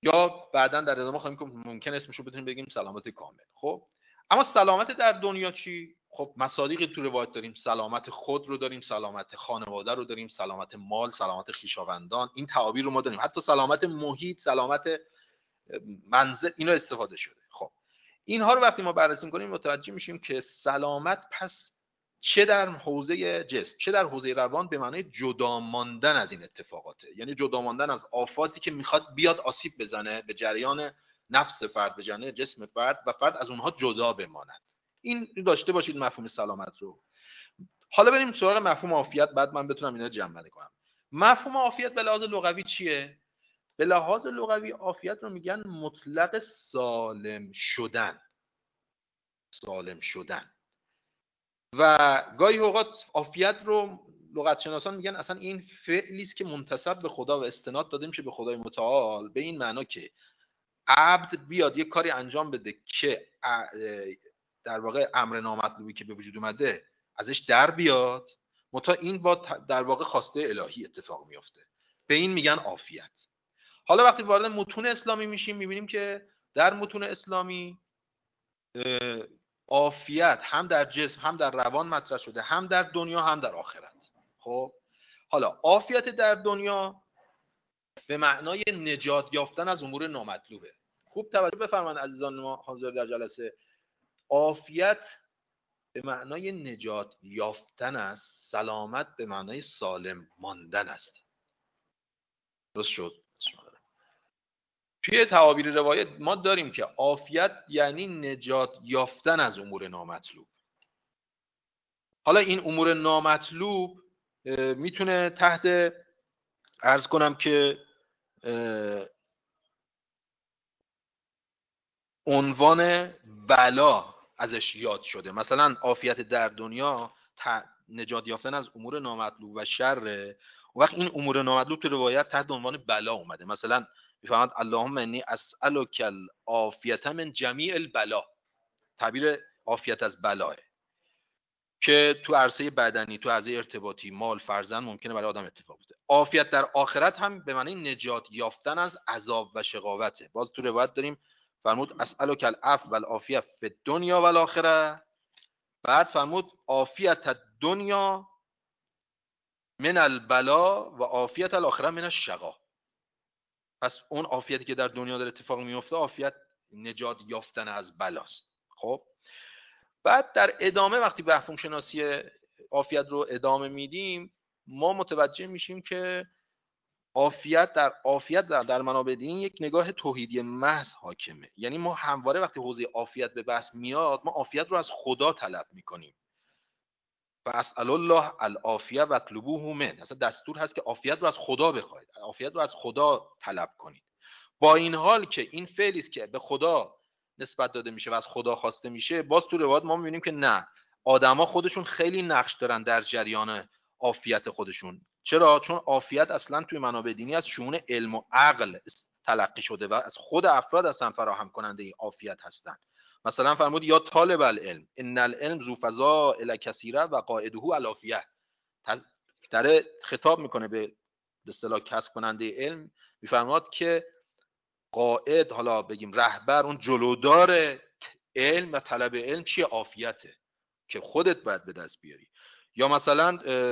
یا بعداً در ادامه خواهیم که ممکن اسمش رو بتونیم بگیم سلامت کامل. خب اما سلامت در دنیا چی؟ خب مصادیقی تو روایت داریم. سلامت خود رو داریم، سلامت خانواده رو داریم، سلامت مال، سلامت خویشاوندان، این تعابیر رو ما داریم. حتی سلامت محیط، سلامت منزل، اینا استفاده شده. خب اینها رو وقتی ما بررسی می‌کنیم متوجه میشیم که سلامت پس چه در حوزه جسم چه در حوزه روان به معنای جدا ماندن از این اتفاقاته، یعنی جدا ماندن از آفاتی که میخواد بیاد آسیب بزنه به جریان نفس فرد، به جریان جسم فرد و فرد از اونها جدا بماند. این داشته باشید مفهوم سلامت رو. حالا بریم سراغ مفهوم عافیت، بعد من بتونم اینا رو جمع کنم. مفهوم عافیت به لحاظ لغوی چیه؟ به لحاظ لغوی عافیت رو میگن مطلق سالم شدن. سالم شدن. و گاهی اوقات عافیت رو لغت شناسان میگن اصلا این فعلی است که منتسب به خدا و استناد داده میشه به خدای متعال، به این معنا که عبد بیاد یک کاری انجام بده که در واقع امر نامطلوبی که به وجود اومده ازش در بیاد، متا این با در واقع خواسته الهی اتفاق میفته. به این میگن عافیت. حالا وقتی وارد متون اسلامی میشیم میبینیم که در متون اسلامی عافیت هم در جسم هم در روان مطرح شده، هم در دنیا هم در آخرت. خب حالا عافیت در دنیا به معنای نجات یافتن از امور نامطلوبه. خوب توجه بفرمایید عزیزان ما حاضر در جلسه. عافیت به معنای نجات یافتن است، سلامت به معنای سالم ماندن است. درست شد؟ توی تعابیر روایت ما داریم که عافیت یعنی نجات یافتن از امور نامطلوب. حالا این امور نامطلوب میتونه تحت عرض کنم که عنوان بلا ازش یاد شده. مثلا عافیت در دنیا نجات یافتن از امور نامطلوب و شر. وقت این امور نامطلوب تو روایت تحت عنوان بلا اومده. مثلا میفهمند اللهم انی اسألک العافیة من جمیع البلا. تعبیر عافیت از بلاه که تو عرصه بدنی، تو عرصه ارتباطی، مال، فرزند ممکنه برای آدم اتفاق بیفته. عافیت در آخرت هم به معنی نجات یافتن از عذاب و شقاوته. باز تو روایت داریم فرمود اسألک العفو والعافیة فی الدنیا والآخرة. بعد فرمود عافیت الدنیا من البلا و عافیت الاخره من الشقا. پس اون عافیتی که در دنیا داره اتفاق میفته عافیت نجات یافتن از بلاست. خب بعد در ادامه وقتی مفهوم شناسی عافیت رو ادامه میدیم ما متوجه میشیم که عافیت در عافیت در, در منابع دینی یک نگاه توحیدی محض حاکمه. یعنی ما همواره وقتی حوزه عافیت به بحث میاد ما عافیت رو از خدا طلب میکنیم. فاسأل الله العافیة و اطلبوه من. اصلا دستور هست که عافیت رو از خدا بخواید، عافیت رو از خدا طلب کنید. با این حال که این فعلی است که به خدا نسبت داده میشه و از خدا خواسته میشه، باز تو روایات ما میبینیم که نه، آدما خودشون خیلی نقش دارن در جریان عافیت خودشون. چرا؟ چون عافیت اصلا توی منابع دینی از شؤون علم و عقل تلقی شده و از خود افراد اصلا فراهم کننده این عافیت هستن. مثلا فرمود یا طالب العلم ان العلم ذو فضائل کثیره و قاعده العافیه. در خطاب میکنه به به اصطلاح کسب کننده علم، میفرماد که قائد، حالا بگیم رهبر، اون جلودار علم و طلب علم چیه؟ عافیته که خودت باید به دست بیاری. یا مثلا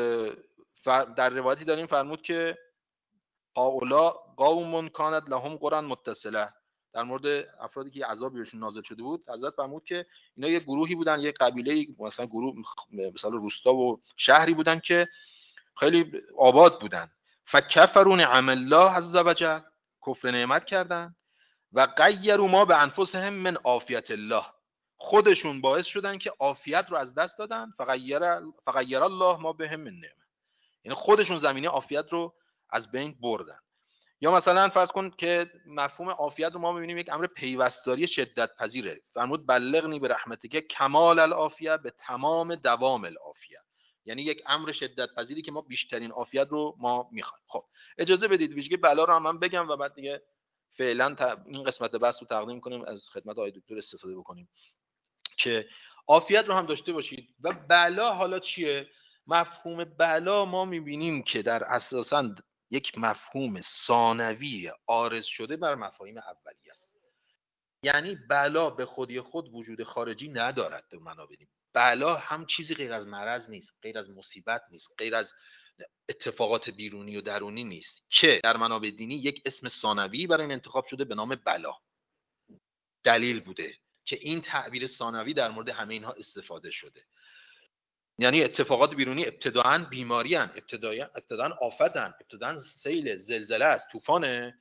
در روایتی داریم فرمود که هؤلاء قوم کانت لهم قرى متصله. در مورد افرادی که عذابی بهشون نازل شده بود حضرت فرمود که اینا یه گروهی بودن، یه قبیله، مثلا گروه مثلا روستا و شهری بودن که خیلی آباد بودن. فکفروا نعم الله عز وجل، کفر نعمت کردن. و غیروا ما به انفسهم من عافیت الله، خودشون باعث شدن که عافیت رو از دست دادن. فغیر فغیر الله ما بهم من نعمه، یعنی خودشون زمینه عافیت رو از بین بردن. یا مثلا فرض کن که مفهوم عافیت رو ما می‌بینیم یک امر پیوستاری شدت پذیره. فرمود بلغنی به رحمتک کمال العافیه به تمام دوام العافیه، یعنی یک امر شدت پذیری که ما بیشترین عافیت رو ما می‌خوایم. خب اجازه بدید ویژگی بلا رو هم من بگم و بعد دیگه فعلا این قسمت بحث رو تقدیم کنیم، از خدمت آقای دکتر استفاده بکنیم که عافیت رو هم داشته باشید. و بلا حالا چیه؟ مفهوم بلا ما می‌بینیم که در اساساً یک مفهوم ثانوی عارض شده بر مفاهیم اولیه است. یعنی بلا به خودی خود وجود خارجی ندارد. به معنا بدیم بلا هم چیزی غیر از مرض نیست، غیر از مصیبت نیست، غیر از اتفاقات بیرونی و درونی نیست که در منابع دینی یک اسم ثانوی برای این انتخاب شده به نام بلا. دلیل بوده که این تعبیر ثانوی در مورد همه اینها استفاده شده. یعنی اتفاقات بیرونی ابتداعاً بیماری هن، ابتداعاً آفت هن، ابتداعاً سیل زلزله است، طوفانه،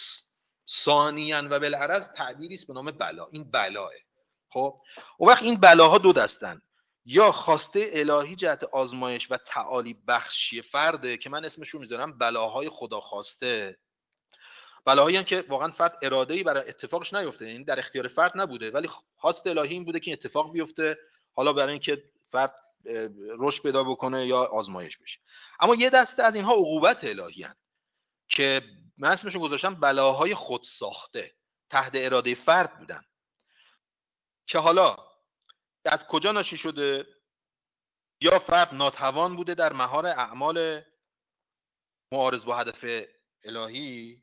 ثانیاً و بالعرض تعبیری است به نام بلا. این بلاه. خب اون وقت این بلاها دو دستن، یا خواسته الهی جهت آزمایش و تعالی بخشی فرده که من اسمش رو میذارم بلاهای خدا خواسته، بلاهایی که واقعا فرد اراده‌ای برای اتفاقش نیفته، یعنی در اختیار فرد نبوده ولی خواست الهی این بوده که این اتفاق بیفته، حالا برای اینکه فرد رشد پیدا بکنه یا آزمایش بشه. اما یه دسته از اینها عقوبت الهی هستند که من اسمشون گذاشتم بلاهای خود ساخته، تحت اراده فرد بودن، که حالا از کجا ناشی شده؟ یا فرد ناتوان بوده در مهار اعمال معارض با هدف الهی،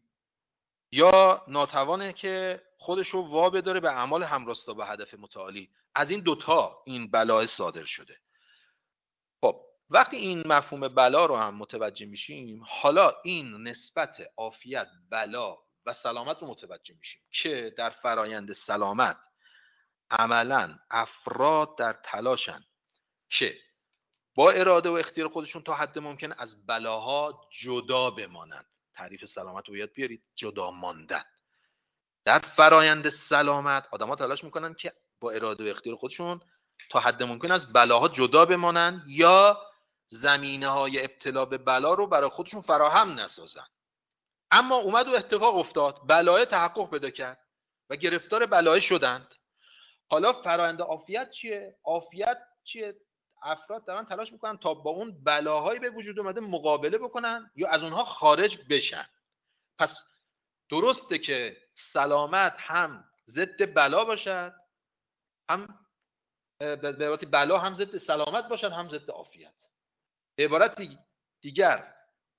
یا ناتوانه که خودشو وا بداره به اعمال همراستا با هدف متعالی. از این دوتا این بلا صادر شده. خب وقتی این مفهوم بلا رو هم متوجه میشیم، حالا این نسبت عافیت، بلا و سلامت رو متوجه میشیم که در فرایند سلامت عملا افراد در تلاشن که با اراده و اختیار خودشون تا حد ممکن از بلاها جدا بمانند. تعریف سلامت رو یاد بیارید، جدا ماندن. در فرایند سلامت آدم‌ها تلاش میکنن که با اراده و اختیار خودشون تا حد ممکن از بلاها جدا بمانند یا زمینه‌های ابتلا به بلا رو برای خودشون فراهم نسازن. اما اومد و اتفاق افتاد، بلای تحقق پیدا کرد و گرفتار بلای شدند. حالا فرآیند عافیت چیه؟ عافیت چیه؟ افراد دارن تلاش میکنن تا با اون بلاهایی به وجود اومده مقابله بکنن یا از اونها خارج بشن. پس درسته که سلامت هم ضد بلا باشد، هم به عبارت بلا هم ضد سلامت باشد، هم ضد عافیت. به عبارت دیگر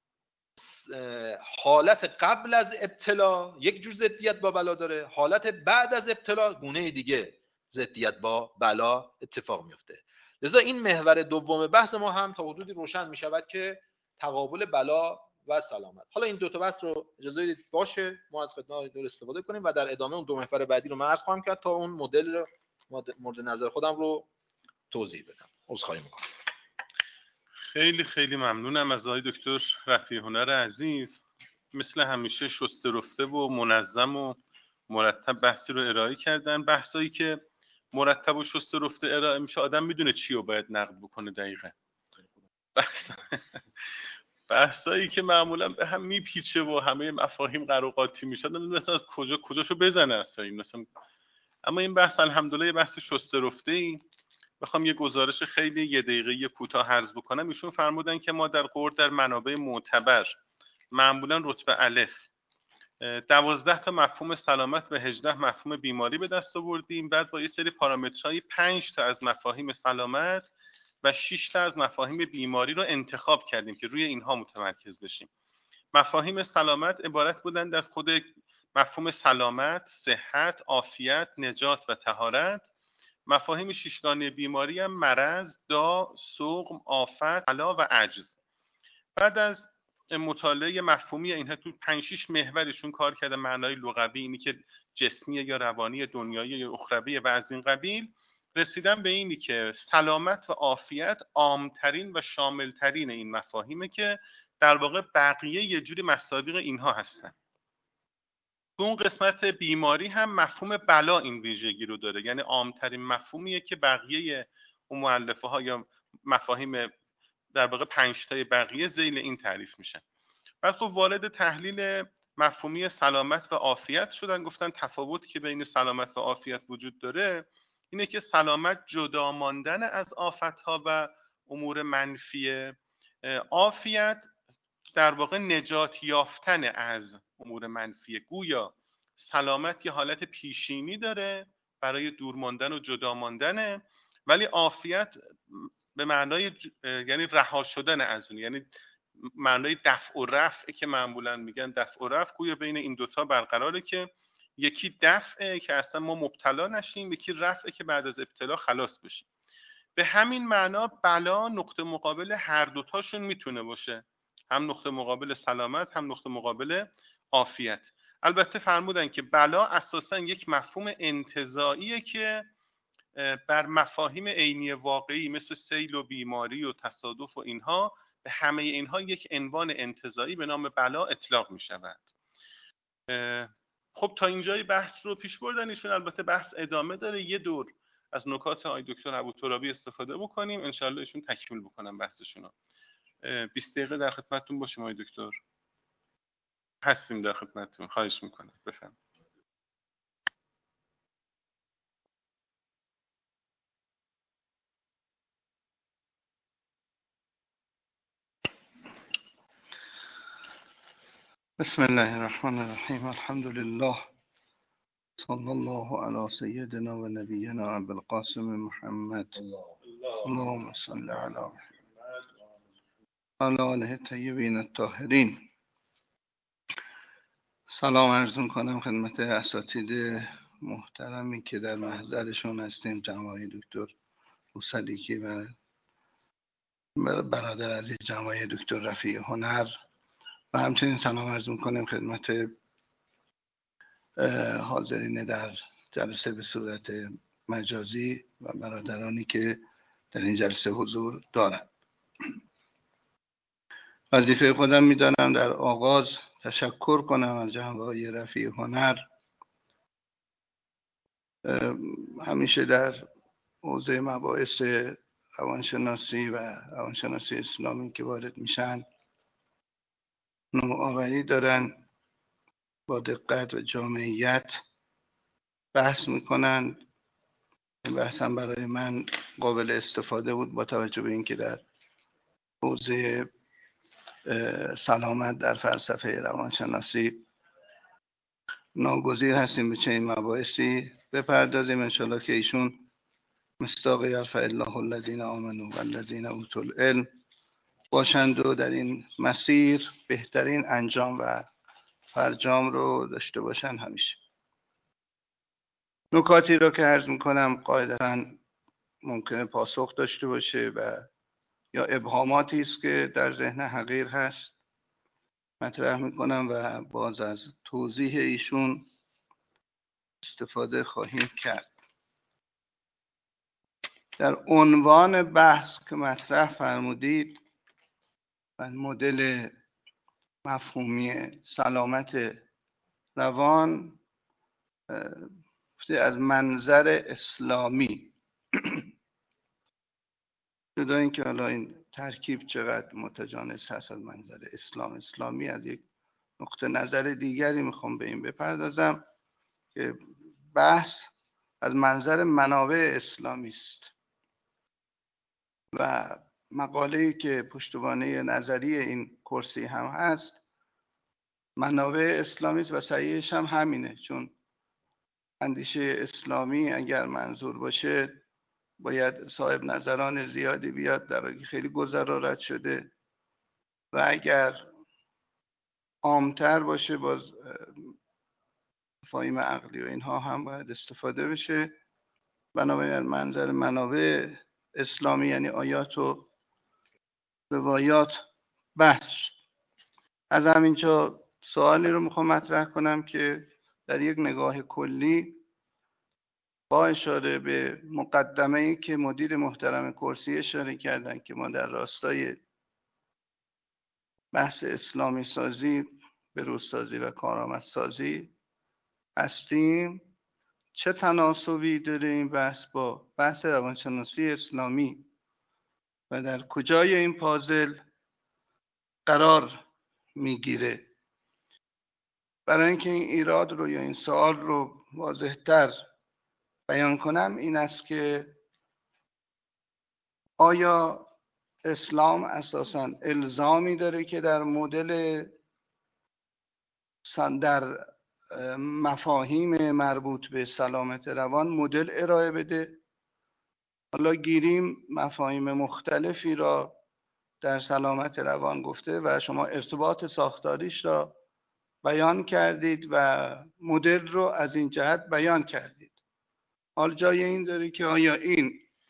حالت قبل از ابتلا یک جور ضدیت با بلا داره، حالت بعد از ابتلا گونه دیگه ضدیت با بلا اتفاق میفته. لذا این محور دوم بحث ما هم تا حدودی روشن می شود که تقابل بلا و سلامت. حالا این دو تا بحث رو اجازه بدید باشه، ما از خدمت دور استفاده کنیم و در ادامه اون دو محور بعدی رو من عرض خواهم کرد تا اون مدل مورد نظر خودم رو توضیح بدم. عذرخواهی میکنم. خیلی خیلی ممنونم از آقای دکتر رفیع هنر عزیز. مثل همیشه شسته رفته و منظم و مرتب بحثی رو ارائه کردن. بحثایی که مرتب و شسته رفته ارائه میشه آدم میدونه چی رو باید نقد بکنه دقیقاً. بحثایی که معمولا به هم میپیچه و همه مفاهیم قراقاتی میشه آدم مثلا از کجا کجاشو بزنه اصلا این مثلا. اما این بحث الحمدلله یه بحث شسته رفته ای. بخوام یه گزارش خیلی یه دقیقه‌ای کوتاه عرض بکنم، ایشون فرمودن که ما در قرد در منابع معتبر معمولا رتبه الف دوازده تا مفهوم سلامت و هجده مفهوم بیماری به دست آوردیم. بعد با یه سری پارامترهای پنج تا از مفاهیم سلامت و شش تا از مفاهیم بیماری رو انتخاب کردیم که روی اینها متمرکز بشیم. مفاهیم سلامت عبارت بودند از خود مفهوم سلامت، صحت، عافیت، نجات و طهارت. مفاهیم ششگانه بیماری هم مرض، داء، سقم، آفت، بلا و عجز. بعد از مطالعه مفهومی اینها تو پنج شش محورشون کار کرده، معنای لغوی اینی که جسمی یا روانی، دنیایی یا اخروی و از این قبیل، رسیدن به اینی که سلامت و عافیت عامترین و شاملترین این مفاهیمه که در واقع بقیه یه جوری مصادیق اینها هستن. تو اون قسمت بیماری هم مفهوم بلا این ویژگی رو داره، یعنی عامترین مفهومیه که بقیه اون مؤلفه ها یا مفاهیم در واقع پنج تای بقیه ذیل این تعریف میشن. بعد خب وارد تحلیل مفهومی سلامت و عافیت شدن، گفتن تفاوتی که بین سلامت و عافیت وجود داره اینه که سلامت جدا ماندن از آفت‌ها و امور منفیه، عافیت در واقع نجات یافتن از امور منفیه. گویا سلامت یه حالت پیشینی داره برای دور ماندن و جدا ماندنه، ولی عافیت به معنای ج... یعنی رها شدن از اون، یعنی معنای دفع و رفع که معمولا میگن دفع و رفع، گویا بین این دوتا برقراره که یکی دفعه که اصلا ما مبتلا نشیم، یکی رفعه که بعد از ابتلا خلاص بشیم. به همین معنا بلا نقطه مقابل هر دوتاشون میتونه باشه، هم نقطه مقابل سلامت هم نقطه مقابل عافیت. البته فرمودن که بلا اساسا یک مفهوم انتزاعیه که بر مفاهیم عینی واقعی مثل سیل و بیماری و تصادف و اینها، به همه اینها یک عنوان انتزاعی به نام بلا اطلاق می شود. خب تا اینجای بحث رو پیش بردن ایشون. البته بحث ادامه داره، یه دور از نکات آقای دکتر ابوترابی استفاده بکنیم، انشالله ایشون تکمیل بکنم بحثشون رو. بیست دقیقه در خدمتتون باشیم آقای دکتر. هستیم در خدمتتون، خواهش میکنم، بفرمایید. بسم الله الرحمن الرحیم. الحمد لله صلی الله علی سیدنا و نبینا ابوالقاسم محمد اللهم صل علی علی آله الطیبین الطاهرین. سلام عرض می‌کنم خدمت اساتید محترمی که در محضرشون هستیم، جناب دکتر موسلیکی و برادر عزیز جناب دکتر رفیع هنر، و همچنین سلام عرض می‌کنم خدمت حاضرین در جلسه به صورت مجازی و برادرانی که در این جلسه حضور دارند. وظیفه خودم می‌دانم در آغاز تشکر کنم از جناب آقای رفیع هنر. همیشه در حوزه مباحث روانشناسی و روانشناسی اسلامی که وارد میشن نوآوری دارن، با دقت و جامعیت بحث میکنن. این بحث هم برای من قابل استفاده بود با توجه به اینکه در حوزه سلامت در فلسفه روانشناسی ناگزیر هستیم به چنین مباحثی بپردازیم. انشالله که ایشون مصداق یرفع الله الذین آمنوا والذین اوتوا العلم باشند و در این مسیر بهترین انجام و فرجام رو داشته باشن همیشه. نکاتی رو که عرض میکنم قاعدتاً ممکنه پاسخ داشته باشه و یا ابهاماتی است که در ذهن حقیر هست مطرح میکنم و باز از توضیح ایشون استفاده خواهیم کرد. در عنوان بحث که مطرح فرمودید و مدل مفهومی سلامت روان از منظر اسلامی، جدا اینکه حالا این ترکیب چقدر متجانس هست از منظر اسلام اسلامی، از یک نقطه نظر دیگری میخوام به این بپردازم که بحث از منظر منابع اسلامی است و مقاله‌ای که پشتوانه نظری این کرسی هم هست منابع اسلامی است و صحیحش هم همینه، چون اندیشه اسلامی اگر منظور باشه باید صاحب نظران زیادی بیاد در حالی که خیلی گذرا رد شده، و اگر عامتر باشه باز مفاهیم عقلی و اینها هم باید استفاده بشه. بنابراین منظر منابع اسلامی یعنی آیات و روایات بحث. از همینجا سوالی رو میخوام مطرح کنم که در یک نگاه کلی با اشاره به مقدمه‌ای که مدیر محترم کرسی اشاره کردن که ما در راستای بحث اسلامی سازی، بروزسازی و کارآمدسازی هستیم، چه تناسبی داره این بحث با بحث روانشناسی اسلامی و در کجای این پازل قرار میگیره؟ برای اینکه این ایراد رو یا این سوال رو واضح‌تر بیان کنم این است که آیا اسلام اساساً الزامی داره که در مدل در مفاهیم مربوط به سلامت روان مدل ارائه بده؟ حالا گیریم مفاهیم مختلفی را در سلامت روان گفته و شما ارتباط ساختاریش را بیان کردید و مدل رو از این جهت بیان کردید. حال جای این داره که آیا این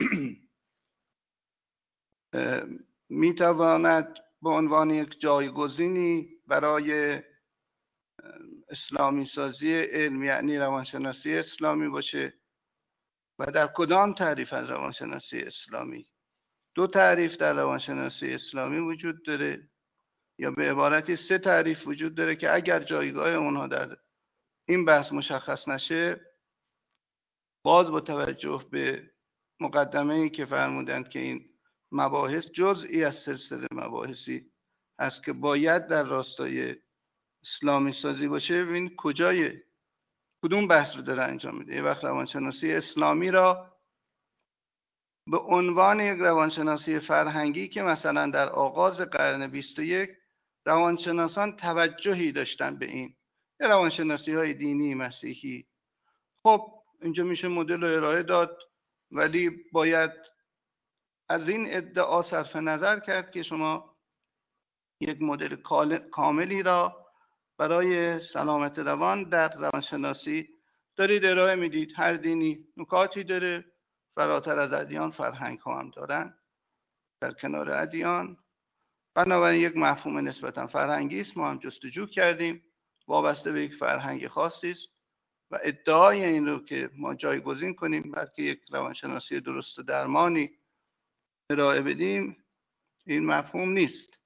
میتواند به عنوان یک جایگزینی برای اسلامی سازی علم یعنی روانشناسی اسلامی باشه و در کدام تعریف از روانشناسی اسلامی؟ دو تعریف در روانشناسی اسلامی وجود داره یا به عبارتی سه تعریف وجود داره که اگر جایگاه اونها در این بحث مشخص نشه، باز با توجه به مقدمه‌ای که فرمودند که این مباحث جزئی از سلسله مباحثی هست که باید در راستای اسلامی سازی باشه، ببین کجای کدوم بحث رو داره انجام میده. یه وقت روانشناسی اسلامی را به عنوان یک روانشناسی فرهنگی که مثلا در آغاز قرن بیست و یک روانشناسان توجهی داشتن به این، یه روانشناسی های دینی مسیحی، خب اینجا میشه مدل رو ارائه داد، ولی باید از این ادعا صرف نظر کرد که شما یک مدل کاملی را برای سلامت روان در روانشناسی دارید ارائه میدید. هر دینی نکاتی داره، فراتر از ادیان فرهنگ ها هم دارن در کنار ادیان، بنابراین یک مفهوم نسبتا فرهنگی است. ما هم جستجو کردیم، وابسته به یک فرهنگ خاصی است و ادعای این رو که ما جایگزین کنیم بلکه یک روانشناسی درست و درمانی ارائه بدیم، این مفهوم نیست.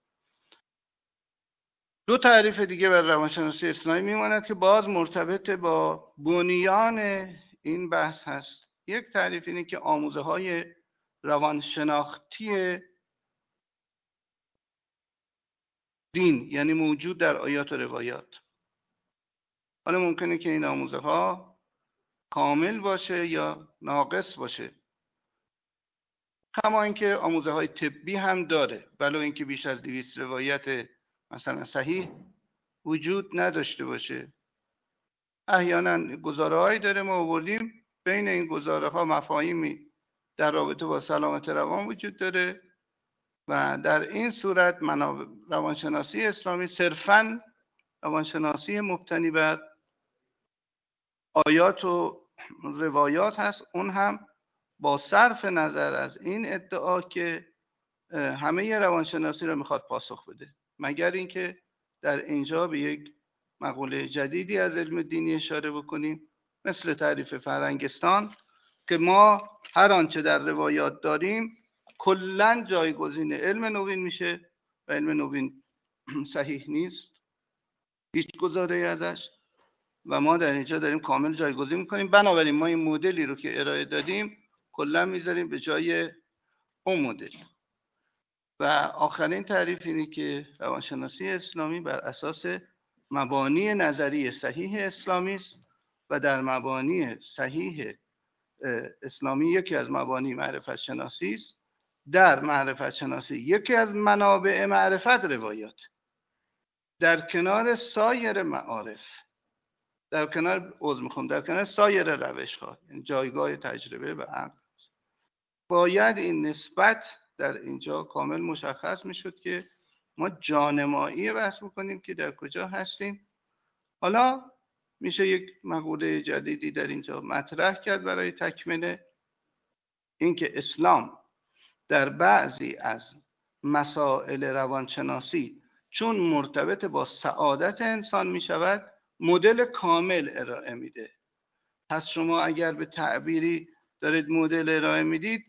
دو تعریف دیگه بر روانشناسی اسلامی میماند که باز مرتبط با بنیان این بحث هست. یک تعریف اینه که آموزه های روانشناختی دین یعنی موجود در آیات و روایات. حالا ممکنه که این آموزه ها کامل باشه یا ناقص باشه، کما اینکه آموزه های طبی هم داره، ولو اینکه بیش از دویست روایت مثلا صحیح وجود نداشته باشه. احیانا گزاره هایی داره، ما آوردیم بین این گزاره ها مفاهیمی در رابطه با سلامت روان وجود داره و در این صورت منابع روانشناسی اسلامی صرفاً روانشناسی مبتنی بر آیات و روایات هست، اون هم با صرف نظر از این ادعا که همه روانشناسی رو میخواد پاسخ بده، مگر اینکه در اینجا به یک مقوله جدیدی از علم دینی اشاره بکنیم، مثل تعریف فرهنگستان که ما هر آنچه در روایات داریم کلاً جایگزین علم نوین میشه و علم نوین صحیح نیست، هیچ گزاره ازش، و ما در اینجا داریم کامل جایگزین میکنیم. بنابراین ما این مدلی رو که ارائه دادیم کلا میذاریم به جای اون مدل. و آخرین تعریف اینه که روانشناسی اسلامی بر اساس مبانی نظری صحیح اسلامی است و در مبانی صحیح اسلامی یکی از مبانی معرفت شناسی است. در معرفت شناسی یکی از منابع معرفت روایات، در کنار سایر معارف، در کنار عذر میخوام در کنار سایر روش‌ها، یعنی جایگاه تجربه و عقل، باید این نسبت در اینجا کامل مشخص میشد که ما جانمایی بحث بکنیم که در کجا هستیم. حالا میشه یک مقوله جدیدی در اینجا مطرح کرد برای تکمله، اینکه اسلام در بعضی از مسائل روانشناسی چون مرتبط با سعادت انسان میشود مدل کامل ارائه میده. پس شما اگر به تعبیری دارید مدل ارائه میدید،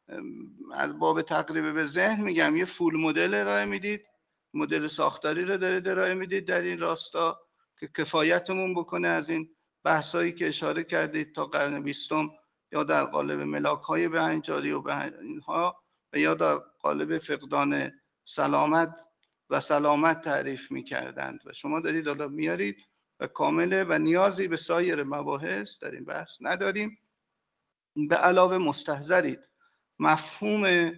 از باب تقریب به ذهن میگم یه فول مدل ارائه میدید، مدل ساختاری رو دارید ارائه میدید در این راستا که کفایتمون بکنه از این بحثایی که اشاره کردید تا قرن بیستم، یا در قالب ملاک‌های بهنجاری و اینها و یا در قالب فقدان سلامت و سلامت تعریف میکردند و شما دارید حالا میارید و کامله و نیازی به سایر مباحث در این بحث نداریم. به علاوه مستحضرید مفهوم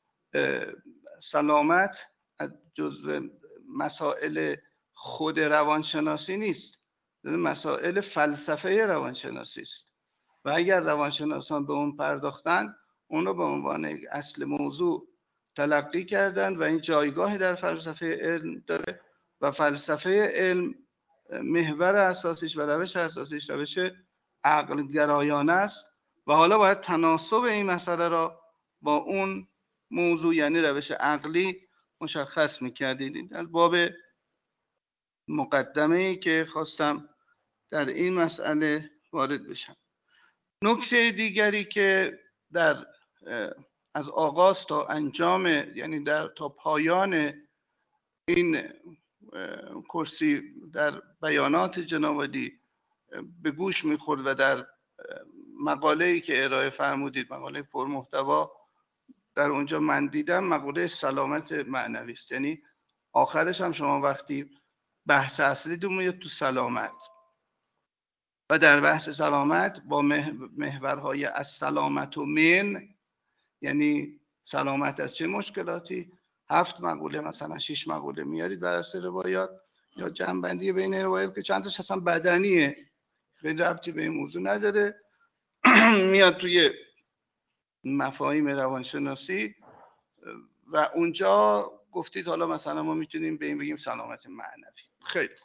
سلامت جزء مسائل خود روانشناسی نیست، مسائل فلسفه روانشناسی است و اگر روانشناسان به اون پرداختن، اون رو به عنوان یک اصل موضوع تلقی کردن و این جایگاهی در فلسفه علم داره و فلسفه علم محور اساسیش و روش اساسیش روش عقل گرایانه است و حالا باید تناسب این مسئله را با اون موضوع یعنی روش عقلی مشخص می‌کردید. از باب مقدمه‌ای که خواستم در این مسئله وارد بشم. نکته دیگری که در از آغاز تا انجام یعنی در تا پایان این کرسی در بیانات جناب عالی به گوش میخورد و در مقاله‌ای که ارائه فرمودید، مقاله پرمحتوا، در اونجا من دیدم مقاله سلامت معنوی است. یعنی آخرش هم شما وقتی بحث اصلی دو میاد تو سلامت و در بحث سلامت با محورهای از سلامت و من، یعنی سلامت از چه مشکلاتی، هفت مقوله مثلا شش مقوله میارید بر اساس روایات یا جمع‌بندی بین روایات که چند تاش اصلا بدنیه، خیلی ربطی به این موضوع نداره، میاد توی مفاهیم روانشناسی و اونجا گفتید حالا مثلا ما میتونیم به این بگیم سلامت معنوی. خیلی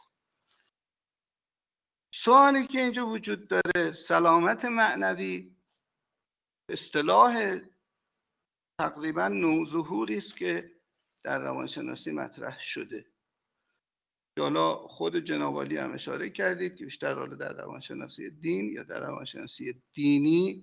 سوالی که اینجا وجود داره، سلامت معنوی اصطلاح تقریبا نوظهوری است که در روانشناسی مطرح شده. حالا خود جناب عالی هم اشاره کردید که بیشتر حالا در روانشناسی دین یا در روانشناسی دینی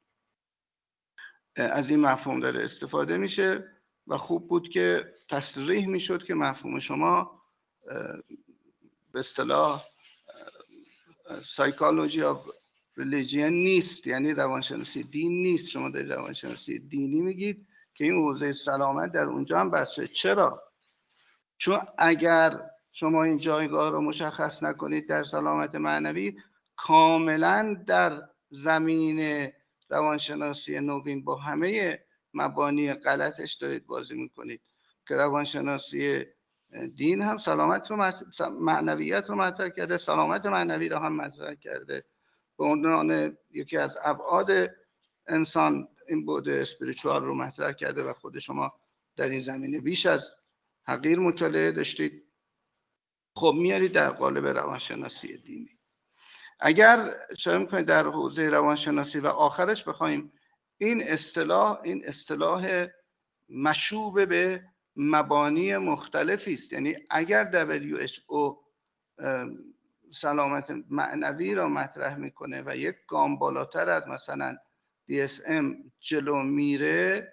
از این مفهوم داره استفاده میشه و خوب بود که تصریح میشد که مفهوم شما به اصطلاح سایکولوژی آف ریلیجن نیست، یعنی روانشناسی دین نیست. شما در روانشناسی دینی میگید که این حوزه سلامت در اونجا هم بسه. چرا؟ چون اگر شما این جایگاه رو مشخص نکنید در سلامت معنوی، کاملا در زمین روانشناسی نوین با همه مبانی غلطش دارید بازی میکنید که روانشناسی دین هم سلامت رو مط... معنویت رو مطرح کرده، سلامت معنوی رو هم مطرح کرده به عنوان یکی از ابعاد انسان. این بعد اسپریچوال رو مطرح کرده و خود شما در این زمینه بیش از حقیر مطالعه داشتید. خب میارید در قالب روانشناسی دینی. اگر شما میکنید در حوزه روانشناسی و آخرش بخوایم این اصطلاح این اصطلاح مشوب به مبانی مختلفی است. یعنی اگر دبلیو اچ او سلامت معنوی را مطرح میکنه و یک گام بالاتر از مثلا دی اس ام جلو میره،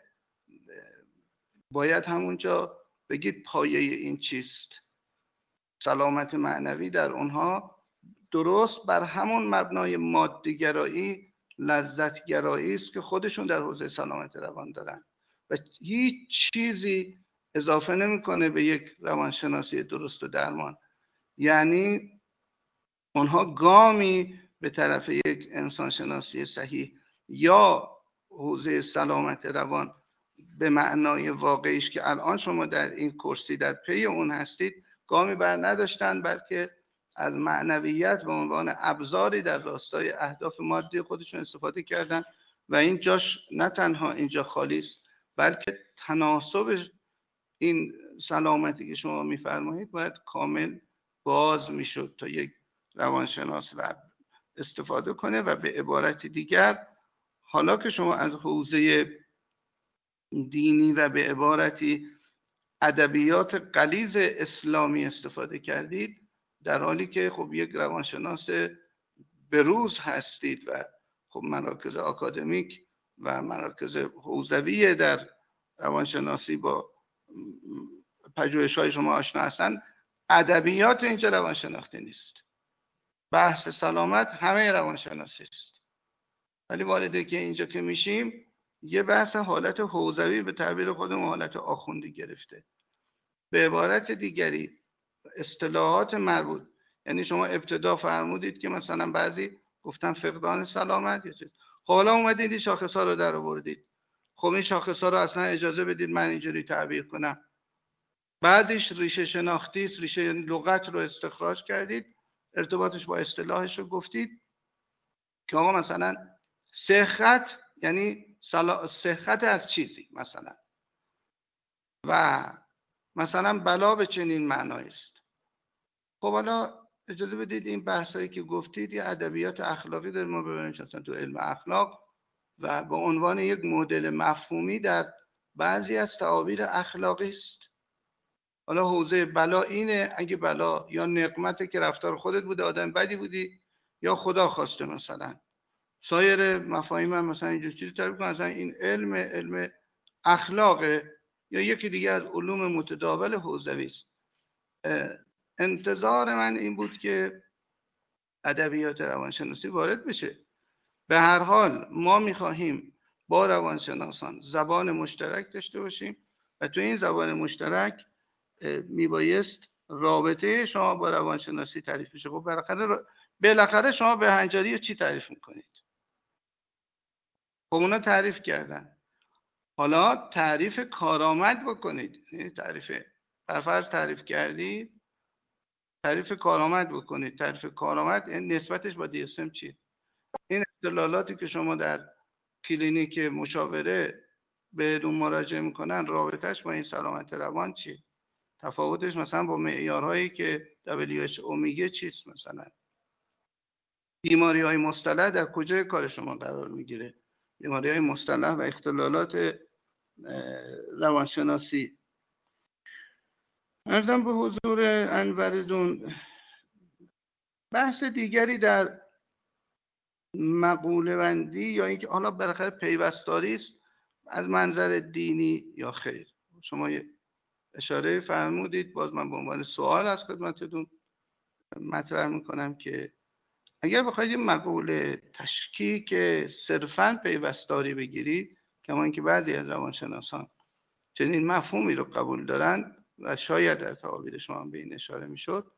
باید همونجا بگید پایه این چیست. سلامت معنوی در اونها درست بر همون مبنای مادی‌گرایی، لذت‌گرایی است که خودشون در حوزه سلامت روان دارن و هیچ چیزی اضافه نمیکنه به یک روانشناسی درست و درمان. یعنی اونها گامی به طرف یک انسانشناسی صحیح یا حوزه سلامت روان به معنای واقعیش که الان شما در این کرسی در پی اون هستید گامی بر نداشتن، بلکه از معنویت به عنوان ابزاری در راستای اهداف مادی خودشون استفاده کردن و این جاش نه تنها اینجا خالی است، بلکه تناسب این سلامتی که شما میفرمایید باید کامل باز میشد تا یک روانشناس و استفاده کنه. و به عبارت دیگر حالا که شما از حوزه دینی و به عبارتی ادبیات غلیظ اسلامی استفاده کردید، در حالی که خب یک روانشناس بروز هستید و خب مراکز آکادمیک و مراکز حوزوی در روانشناسی با پژوهش‌های شما آشنا هستند، ادبیات اینجا روانشناختی نیست. بحث سلامت همه روانشناسی است. ولی والده که اینجا که میشیم یه بحث حالت حوزوی به تعبیر خودمون حالت آخوندی گرفته. به عبارت دیگری اصطلاحات مربوط، یعنی شما ابتدا فرمودید که مثلا بعضی گفتن فقدان سلامت یا چیز، خب حالا اومدید این شاخص‌ها رو در آوردید. خب این شاخص‌ها رو اصلا اجازه بدید من اینجوری تعبیر کنم. بعدش ریشه شناختی است، ریشه لغت رو استخراج کردید، ارتباطش با اصطلاحش رو گفتید که آقا مثلا صحت یعنی صحت از چیزی، مثلا و مثلا بلا به چنین معنایی است. خب حالا اجازه بدید این بحثایی که گفتید یه ادبیات اخلاقی داریم ما ببینیم اصلا تو علم اخلاق و به عنوان یک مدل مفهومی در بعضی از تعابیر اخلاقی است. حالا حوزه بلا اینه، اگه بلا یا نقمته که رفتار خودت بوده، آدم بدی بودی، یا خدا خواسته مثلا. سایر مفاهیم هم مثلا اینجور چیزی تعریف کنن، مثلا این علم علم اخلاقه یا یکی دیگه از علوم متداول حوزوی است. انتظار من این بود که ادبیات روانشناسی وارد بشه. به هر حال ما می‌خواهیم با روانشناسان زبان مشترک داشته باشیم و تو این زبان مشترک میبایست رابطه شما با روانشناسی تعریف بشه. خب بالاخره بالاخره شما به هنجاری چی تعریف میکنید؟ خب اونا تعریف کردن، حالا تعریف کارآمد بکنید. تعریف برفرض تعریف کردید، تعریف کارآمد بکنید. تعریف کارآمد نسبتش با دی اس ام چیه؟ این اختلالاتی که شما در کلینیک مشاوره بهتون مراجعه میکنن رابطهش با این سلامت روان چیه؟ تفاوتش مثلا با معیارهایی که دبلیو اچ او میگه چیست؟ مثلا بیماری های مصطلح در کجای کار شما قرار میگیره؟ بیماری های مصطلح و اختلالات روانشناسی. عرضم به حضور انوردون بحث دیگری در مقوله بندی یا اینکه حالا بالاخره پیوستاری است از منظر دینی یا خیر. شما اشاره فرمودید، باز من به عنوان سوال از خدمتتون مطرح میکنم که اگر بخواید این مقوله تشکیک صرفاً پیوستاری بگیرید، کما اینکه بعضی از روانشناسان چنین مفهومی رو قبول دارن و شاید در تعابیر شما به این اشاره میشد،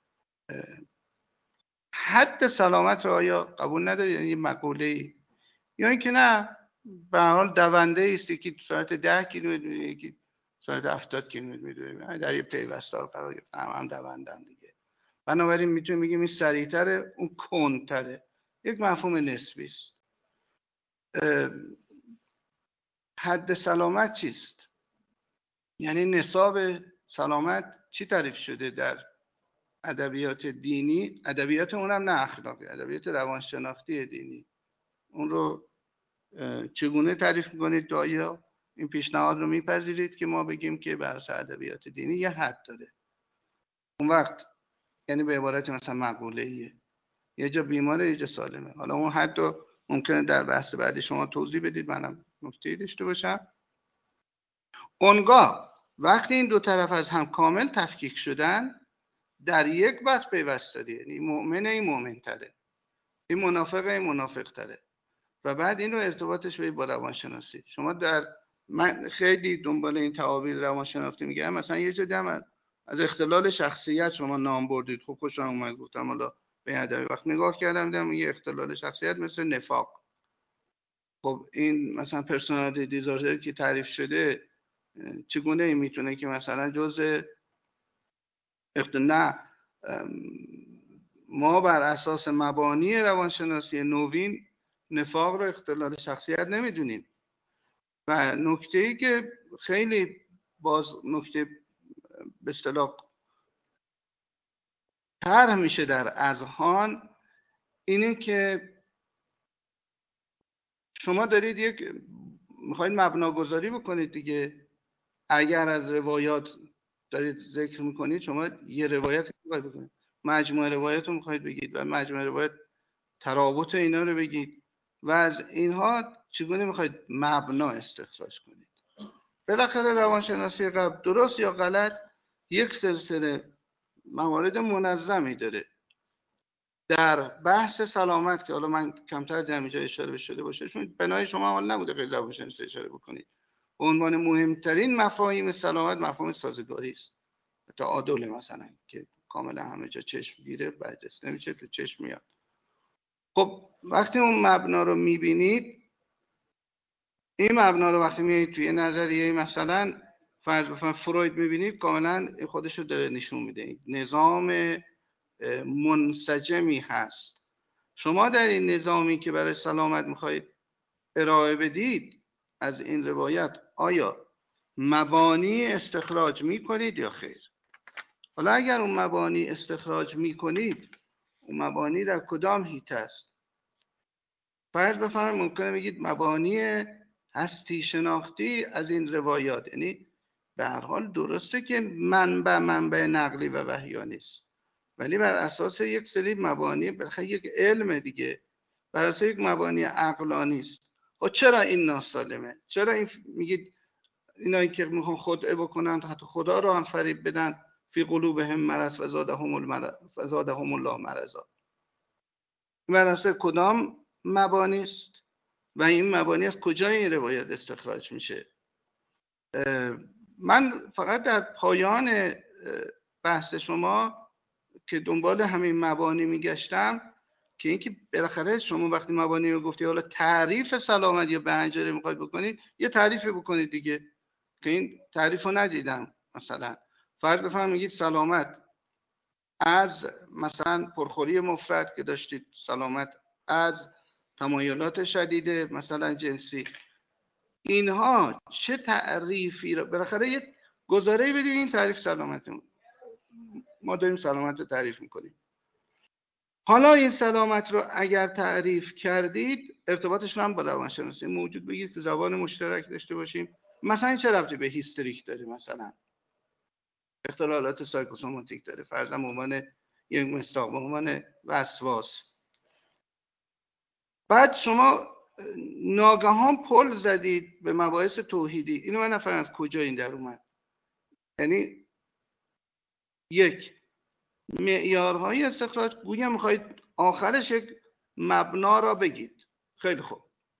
حد سلامت رو آیا قبول ندارید؟ یعنی مقوله یا اینکه نه به هر حال دونده است که ساعت ده کیلومتر میره، یکی ساعت هفتاد کیلومتر میره، در یه پیوستار قرار گرفتن، هم هم دوندن دیگه. بنابراین میتونیم بگیم این سریعتره، اون کندتره. یک مفهوم نسبی است. حد سلامت چیست؟ یعنی نصاب سلامت چی تعریف شده در ادبیات دینی؟ ادبیات اونم نه اخلاقی، ادبیات روانشناختی دینی. اون رو چگونه تعریف میکنید؟ آیا این پیشنهاد رو میپذیرید که ما بگیم که بر اساس ادبیات دینی یه حد داره؟ اون وقت یعنی به عبارت مثلا مقوله ایه، یه جا بیماره یه جا سالمه. حالا اون حد رو ممکنه در بحث بعدی شما توضیح بدید، منم نکته‌ای داشته باشم. اونگاه وقتی این دو طرف از هم کامل تفکیک شدن در یک بحث پیوستاری، یعنی مؤمن این مؤمن تره، این منافق این منافق تره، و بعد این رو ارتباطش به با روانشناسی. شما در من خیلی دنبال این تعابیر روانشناختی میگم، مثلا یه جا دیدم از اختلال شخصیت شما نام بردید. خب خوشم اومد، گفتم حالا به ادبی وقت نگاه کردم دیدم یه اختلال شخصیت مثل نفاق. خب این مثلا پرسونالیتی دیزوردر که تعریف شده چگونه این میتونه که مثلا جزء اختلال؟ نه، ما بر اساس مبانی روانشناسی نوین نفاق رو اختلال شخصیت نمیدونیم. و نکته‌ای که خیلی باز نکته به اصطلاح طرح میشه در اذهان اینه که شما دارید یک میخواید مبناگذاری بکنید دیگه. اگر از روایات دارید ذکر میکنید، شما یه روایت میخواید بکنید، مجموعه روایت رو میخواید بگید و مجموعه روایت ترابط اینا رو بگید و از اینها چگونه میخواید مبنا استخراج کنید. بالاخره روانشناسی قبل درست یا غلط یک سلسله موارد منظمی داره در بحث سلامت که حالا من کمتر در اینجا اشاره شده باشه چون بنای شما حال نبوده غیر روانشناسی اشاره بکنید. به عنوان مهمترین مفاهیم سلامت مفهوم سازگاری است، تعادل مثلا که کاملا همه جا چشم گیره، برجسته نمیشه، تو چشم میاد. خب وقتی اون مبنا رو میبینید، این مبنا رو وقتی میایید توی نظریه مثلا فرض بفرمایید فروید میبینید، کاملا خودش رو داره نشون میده، نظام منسجمی هست. شما در این نظامی که برای سلامت میخواید ارائه بدید از این روایت، آیا مبانی استخراج میکنید یا خیر؟ حالا اگر اون مبانی استخراج میکنید، اون مبانی در کدام هیت است؟ فرض بفرمایید ممکنه بگید مبانی هستی شناختی از این روایات، یعنی به هر حال درسته که منبع منبع نقلی و وحیانی است، ولی بر اساس یک سری مبانی، بالاخره یک علم دیگه، بر اساس یک مبانی عقلانی است. خب چرا این ناسالمه؟ چرا این میگید اینایی که میخوان خدعه بکنن حتی خدا رو هم فریب بدن، فی قلوبهم مرض فزادهم المرض فزادهم الله مرضا؟ بر اساس کدام مبانی است و این مبانی از کجای این روایت استخراج میشه؟ من فقط در پایان بحث شما که دنبال همین مبانی میگشتم که اینکه بالاخره شما وقتی مبانی رو گفتی، حالا تعریف سلامت یا بهنجاری میخواید بکنید، یه تعریفی بکنید دیگه، که این تعریف رو ندیدم. مثلا فرض بفرمایید میگید سلامت از مثلا پرخوری مفرط که داشتید، سلامت از تمایلات شدید مثلا جنسی، اینها چه تعریفی رو بالاخره یک گزاره‌ای بدید این تعریف سلامتمون، ما داریم سلامت رو تعریف میکنیم. حالا این سلامت رو اگر تعریف کردید، ارتباطش رو هم با روانشناسی موجود بگید که زبان مشترک داشته باشیم. مثلا این چه ربطی به هیستریک داره؟ مثلا اختلالات سایکوسوماتیک داره، فرضاً به عنوان یک مصداق، به عنوان وسواس. بعد شما ناگهان پل زدید به مباحث توحیدی. اینو من نفهم از کجا این در اومد. یعنی یک معیارهای استخراج، گویا میخواید آخرش یک مبنا را بگید. خیلی خوب،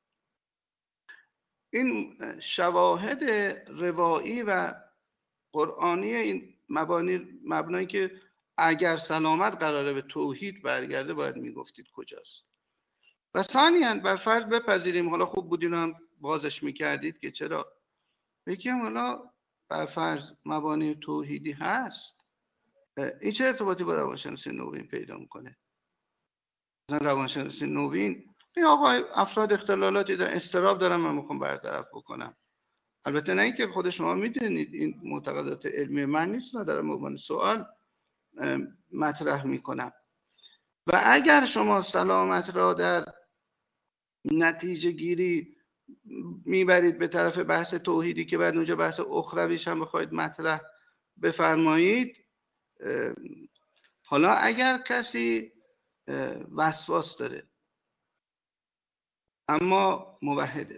این شواهد روایی و قرآنی این مبانی مبنایی که اگر سلامت قراره به توحید برگرده باید میگفتید کجاست. و ثانیاً بر فرض بپذیریم، حالا خوب بود اینو هم بازش میکردید که چرا بگیم حالا بر فرض مبانی توحیدی هست، این چه ارتباطی با روانشناسی نوین پیدا میکنه؟ مثلا روانشناسی نوین این آقا افراد اختلالاتی دارن، اضطراب دارن، من میخوام برطرف بکنم. البته نه اینکه خود شما میدونید این معتقدات علمی من نیست، ندارم به عنوان سوال مطرح میکنم. و اگر شما سلامت را در نتیجه گیری میبرید به طرف بحث توحیدی که بعد اونجا بحث اخرویش هم بخواید مطرح بفرمایید، حالا اگر کسی وسواس داره اما موحده،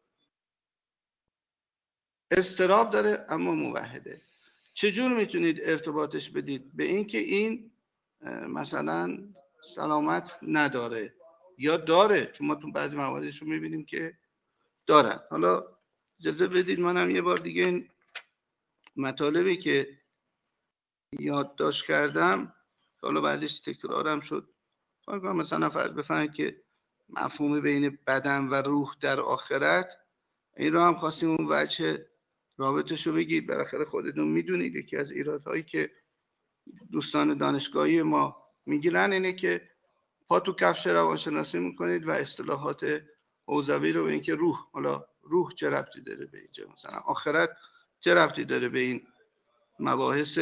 اضطراب داره اما موحده، چجور میتونید ارتباطش بدید به این که این مثلا سلامت نداره یا داره؟ چون ما تو بعضی مواردش رو میبینیم که دارن. حالا اجازه بدید منم یه بار دیگه این مطالبی که یادداشت کردم، حالا بعدش تکرارم شد، مثلا فرض بفرمایید که مفهوم بین بدن و روح در آخرت، این رو هم خواستیم اون وجه رابطش رو بگید. بالاخره خودتون میدونید یکی از ایرادهایی که دوستان دانشگاهی ما میگیرن اینه که پا تو کفش روانشناسی میکنید و اصطلاحات حوزوی رو به اینکه روح، حالا روح چه ربطی داره به اینجا، مثلا آخرت چه ربطی داره به این مباحث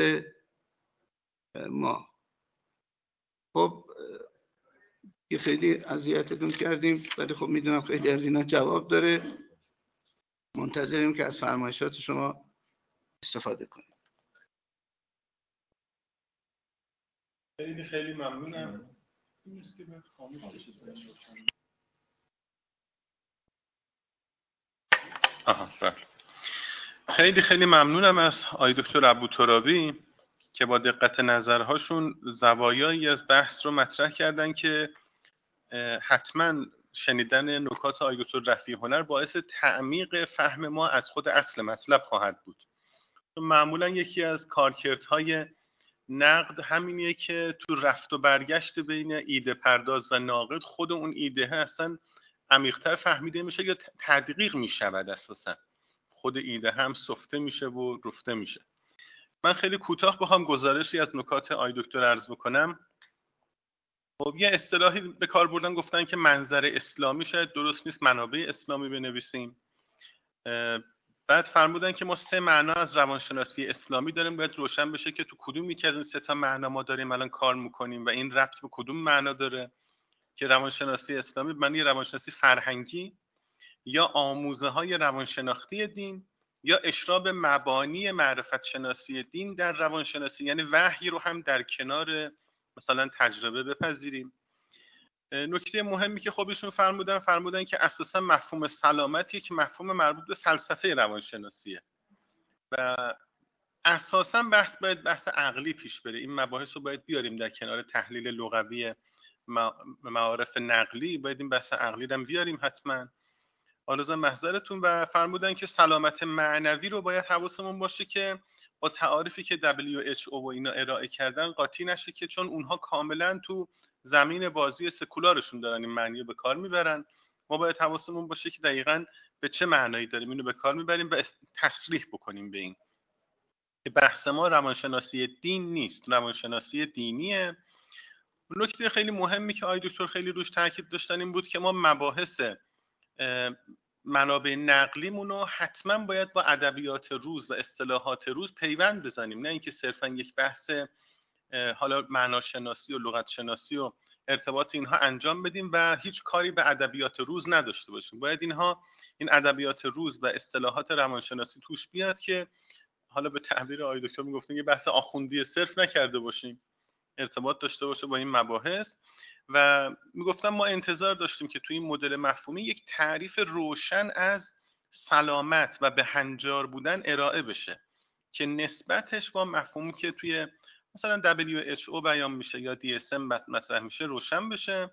ما. خب که خیلی اذیتتون کردیم، ولی خب میدونم خیلی از اینا جواب داره. منتظریم که از فرمایشات شما استفاده کنیم. خیلی خیلی ممنونم. آها بله. خیلی خیلی ممنونم از آقای دکتر ابوترابی که با دقت نظرهاشون زوایایی از بحث رو مطرح کردن که حتما شنیدن نکات آقای دکتر رفیع هنر باعث تعمیق فهم ما از خود اصل مطلب خواهد بود. معمولا یکی از کارکردهای نقد همینیه که تو رفت و برگشت بین ایده پرداز و ناقد خود اون ایده هستن عمیق‌تر فهمیده میشه یا تدقیق میشود، اساسا خود ایده هم سفته میشه و رفته میشه. من خیلی کوتاه بخوام گزارشی از نکات آقای دکتر عرض بکنم. خب یه اصطلاحی به کار بردن، گفتن که منظر اسلامی، شاید درست نیست منابع اسلامی بنویسیم. بعد فرمودن که ما سه معنا از روانشناسی اسلامی داریم، باید روشن بشه که تو کدوم یکی از این سه تا معنا ما داریم الان کار میکنیم و این ربط به کدوم معنا داره، که روانشناسی اسلامی معنی روانشناسی فرهنگی یا آموزه های روانشناختی دین یا اشراب مبانی معرفت شناسی دین در روانشناسی، یعنی وحی رو هم در کنار مثلا تجربه بپذیریم. نکته مهمی که خب ایشون فرمودن فرمودن که اساسا مفهوم سلامت یک مفهوم مربوط به فلسفه روانشناسیه و اساسا بحث باید بحث عقلی پیش بره. این مباحث رو باید بیاریم در کنار تحلیل لغوی معارف نقلی، باید این بحث عقلی رو بیاریم حتما. آرزوی محضرتون. و فرمودن که سلامت معنوی رو باید حواسمون باشه که با تعاریفی که دبلیو اچ او و اینا ارائه کردن قاطی نشه، که چون اونها کاملا تو زمین بازی سکولارشون دارن این معنی رو به کار میبرن. ما باید حواسمون باشه که دقیقاً به چه معنایی داریم اینو به کار میبریم و تصریح بکنیم به این که بحث ما روانشناسی دین نیست، روانشناسی دینیه. نکته خیلی مهمی که آقای دکتر خیلی روش تاکید داشتن این بود که ما مباحث منابع نقلیمون رو حتما باید با ادبیات روز و اصطلاحات روز پیوند بزنیم، نه اینکه صرفا یک بحث حالا معناشناسی و لغت شناسی و ارتباط اینها انجام بدیم و هیچ کاری به ادبیات روز نداشته باشیم. باید اینها این ادبیات روز و اصطلاحات روانشناسی توش بیاد که حالا به تعبیر آقای دکتر میگفتن یه بحث آخوندی صرف نکرده باشیم، ارتباط داشته باشه با این مباحث. و میگفتم ما انتظار داشتیم که توی این مدل مفهومی یک تعریف روشن از سلامت و به هنجار بودن ارائه بشه که نسبتش با مفهومی که توی مثلا دبلیو اچ او بیان میشه یا دی اس ام مطرح میشه روشن بشه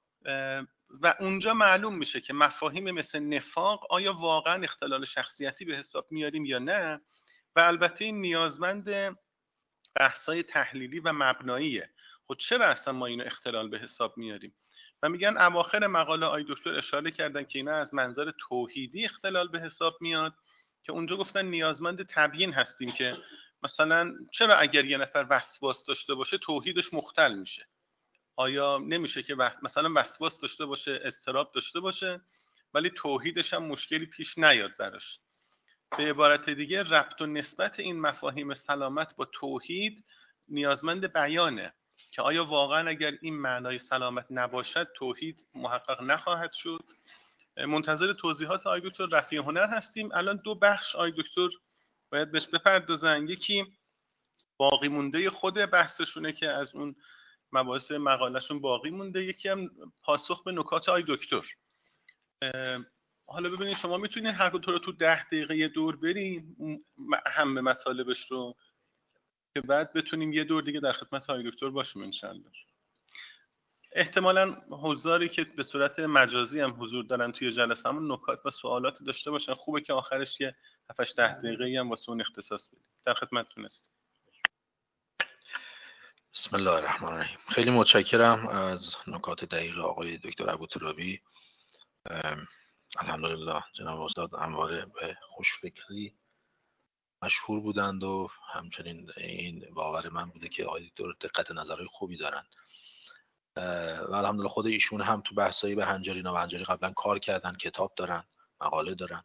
و اونجا معلوم میشه که مفاهیم مثل نفاق آیا واقعا اختلال شخصیتی به حساب میاریم یا نه. و البته این نیازمند بحث‌های تحلیلی و مبناییه. خب چرا اصلا ما اینو اختلال به حساب میاریم؟ و میگن اواخر مقاله آی دکتر اشاره کردن که اینا از منظر توحیدی اختلال به حساب میاد، که اونجا گفتن نیازمند تبیین هستیم که مثلا چرا اگر یه نفر وسواس داشته باشه توحیدش مختل میشه؟ آیا نمیشه که مثلا وسواس داشته باشه، اضطراب داشته باشه ولی توحیدش هم مشکلی پیش نیاد براش؟ به عبارت دیگه ربط و نسبت این مفاهیم سلامت با توحید نیازمند بیانه که آیا واقعا اگر این معنای سلامت نباشد توحید محقق نخواهد شد. منتظر توضیحات آقای دکتر رفیع هنر هستیم. الان دو بخش آقای دکتر باید بهش بپردازن. یکی باقی مونده خود بحثشونه که از اون مباحث مقالهشون باقی مونده، یکی هم پاسخ به نکات آقای دکتر. حالا ببینید شما میتونید هر دو رو تو ده دقیقه یه دور بریم اهم مطالبش رو که بعد بتونیم یه دور دیگه در خدمت آقای دکتر باشیم انشالله. احتمالاً حضاری که به صورت مجازی هم حضور دارن توی جلسه همون نکات و سوالاتی داشته باشن، خوبه که آخرش یه هفت هشت ده دقیقه‌ای هم واسه اون اختصاص بدیم. در خدمتتون هستم. بسم الله الرحمن الرحیم. خیلی متشکرم از نکات دقیق آقای دکتر ابوترابی. الحمدلله جناب استاد همواره به خوشفکری مشهور بودند و همچنین این باور من بوده که آقای دکتر دقت نظرهای خوبی دارن و الحمدلله خود ایشون هم تو بحثایی به هنجاری ناهنجاری قبلا کار کردن، کتاب دارن، مقاله دارن.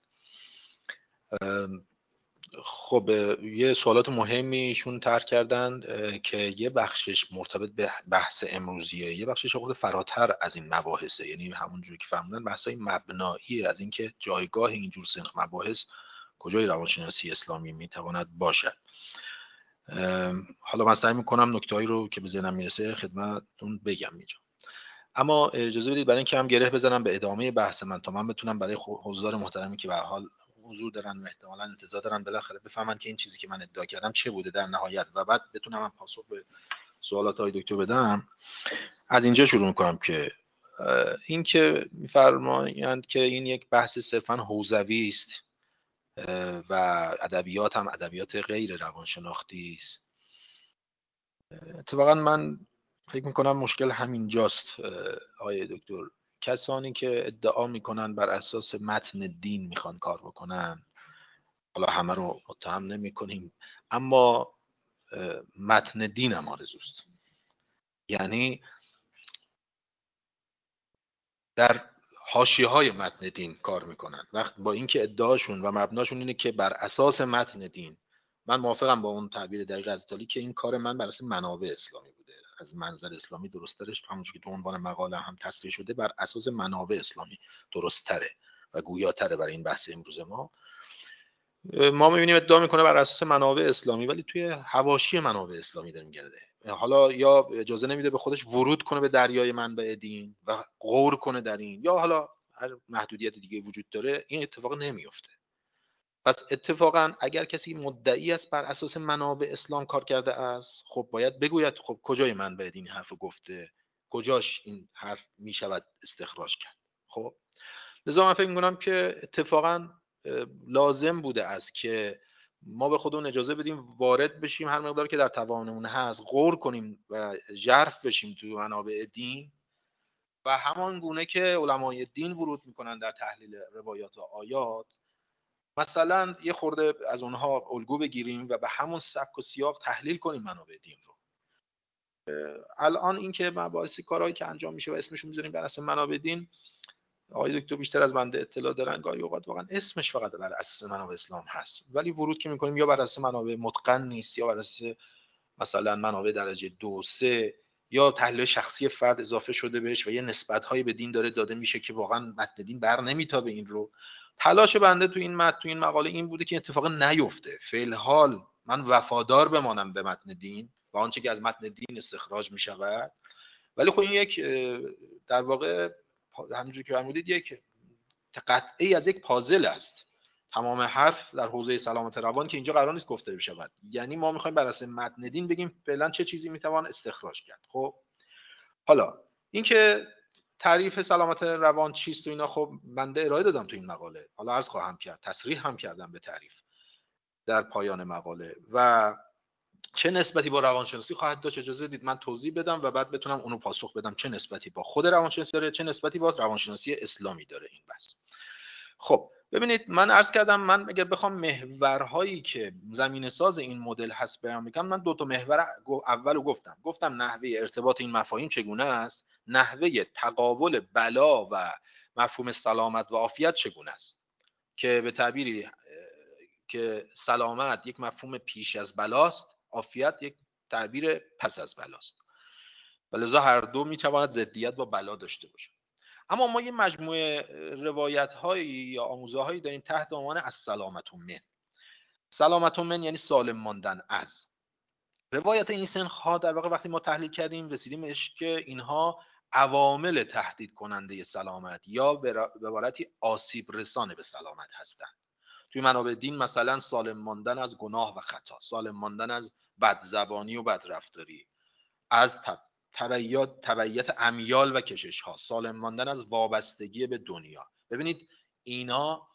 خب یه سوالات مهمی ایشون طرح کردن که یه بخشش مرتبط به بحث امروزیه، یه بخشش خود فراتر از این مباحثه، یعنی همونجوری که فهمیدن بحثای مبنایی از اینکه جایگاه اینجور سنخ مباحث کجای روانشناسی اسلامی میتواند باشد. حالا من سعی میکنم نکتهایی رو که به ذهنم میرسه خدمتتون بگم اینجا، اما اجازه بدید برای اینکه هم گره بزنم به ادامه بحث من تا من بتونم برای حضار محترمی که به هر حال حضور دارن و احتمالاً انتظار دارن بالاخره بفهمن که این چیزی که من ادعا کردم چه بوده در نهایت و بعد بتونم هم پاسخ به سوالات های دکتر بدم. از اینجا شروع میکنم که این که میفرمایند که این یک بحث صرفاً حوزوی است و ادبیات هم ادبیات غیر روانشناختی است. اتفاقاً من فکر میکنم مشکل همینجاست آقای دکتر. کسانی که ادعا میکنن بر اساس متن دین میخوان کار بکنن، حالا همه رو متهم نمیکنیم، اما متن دین هم آرزوست. یعنی در حاشیه‌های متن دین کار میکنن، وقت با اینکه ادعاشون و مبناشون اینه که بر اساس متن دین. من موافقم با اون تعبیر دقیق از ایتالی که این کار من بر اساس منابع اسلامی بوده. از منظر اسلامی درست‌ترش همونجوری که تو عنوان مقاله هم تصریح شده، بر اساس منابع اسلامی درست‌تره و گویاتره برای این بحث امروز ما. ما می‌بینیم ادعا میکنه بر اساس منابع اسلامی، ولی توی حواشی منابع اسلامی داره میگرده. حالا یا اجازه نمیده به خودش ورود کنه به دریای منبع دین و غور کنه در این، یا حالا هر محدودیت دیگه وجود داره، این اتفاق نمیفته. پس اتفاقا اگر کسی مدعی است بر اساس منابع اسلام کار کرده است، خب باید بگوید خب کجای منبع دین حرف گفته، کجاش این حرف میشود استخراج کرد. خب لذا من فکر میکنم که اتفاقا لازم بوده است که ما به خودمون اجازه بدیم وارد بشیم هر مقدار که در توانمون هست، غور کنیم و ژرف بشیم توی منابع دین و همان گونه که علمای دین ورود میکنن در تحلیل روایات و آیات، مثلا یه خورده از اونها الگو بگیریم و به همون سبک و سیاق تحلیل کنیم منابع دین رو. الان این که مباحث کارهایی که انجام میشه و اسمشو میذاریم بر اساس منابع دین، آقای دکتر بیشتر از بنده اطلاع دارن، گاهی اوقات واقعا اسمش فقط بر اساس منابع اسلام هست، ولی ورود که میکنیم یا بر اساس منابع متقن نیست، یا بر اساس مثلا منابع درجه دو سه، یا تحلیل شخصی فرد اضافه شده بهش و یه نسبت‌هایی به دین داره داده میشه که واقعا متن دین بر نمیتابه این رو. تلاش بنده تو این متن تو این مقاله این بوده که اتفاقا نیفته. فعل حال من وفادار بمانم به متن دین و آنچه که از متن دین استخراج میشود، ولی خب این یک در واقع همونجوری که فرمودید یک قطعی از یک پازل است. تمام حرف در حوزه سلامت روان که اینجا قرار نیست گفته بشود، یعنی ما میخوایم بر اساس متن دین بگیم فعلا چه چیزی میتوان استخراج کرد. خب حالا اینکه تعریف سلامت روان چیست و اینا، خب بنده ارائه دادم تو این مقاله، حالا عرض خواهم کرد، تصریح هم کردم به تعریف در پایان مقاله و چه نسبتی با روانشناسی خواهد داشت. اجازه دید من توضیح بدم و بعد بتونم اونو پاسخ بدم چه نسبتی با خود روانشناسی داره، چه نسبتی با روانشناسی اسلامی داره این بحث. خب ببینید، من عرض کردم من اگر بخوام محورهایی که زمینه ساز این مدل هست بیان بگم، من دو تا محور اولو گفتم گفتم نحوه ارتباط این مفاهیم چگونه است، نحوه تقابل بلا و مفهوم سلامت و عافیت چگونه است، که به تعبیری که سلامت یک مفهوم پیش از بلاست، عافیت یک تعبیر پس از بلاست، و لذا هر دو میتواند ضدیت با بلا داشته باشه. اما ما یه مجموعه روایت هایی یا آموزه هایی داریم تحت عنوان السلامت من. سلامت من یعنی سالم ماندن از. روایت این سنخ‌ها در واقع وقتی ما تحلیل کردیم رسیدیم بهش که اینها عوامل تهدید کننده سلامت یا به عبارتی آسیب رسانه به سلامت هستند. توی منابع دین مثلا سالم ماندن از گناه و خطا، سالم ماندن از بدزبانی و بدرفتاری، از تبعیت تبعیت امیال و کشش ها، سالم ماندن از وابستگی به دنیا. ببینید اینا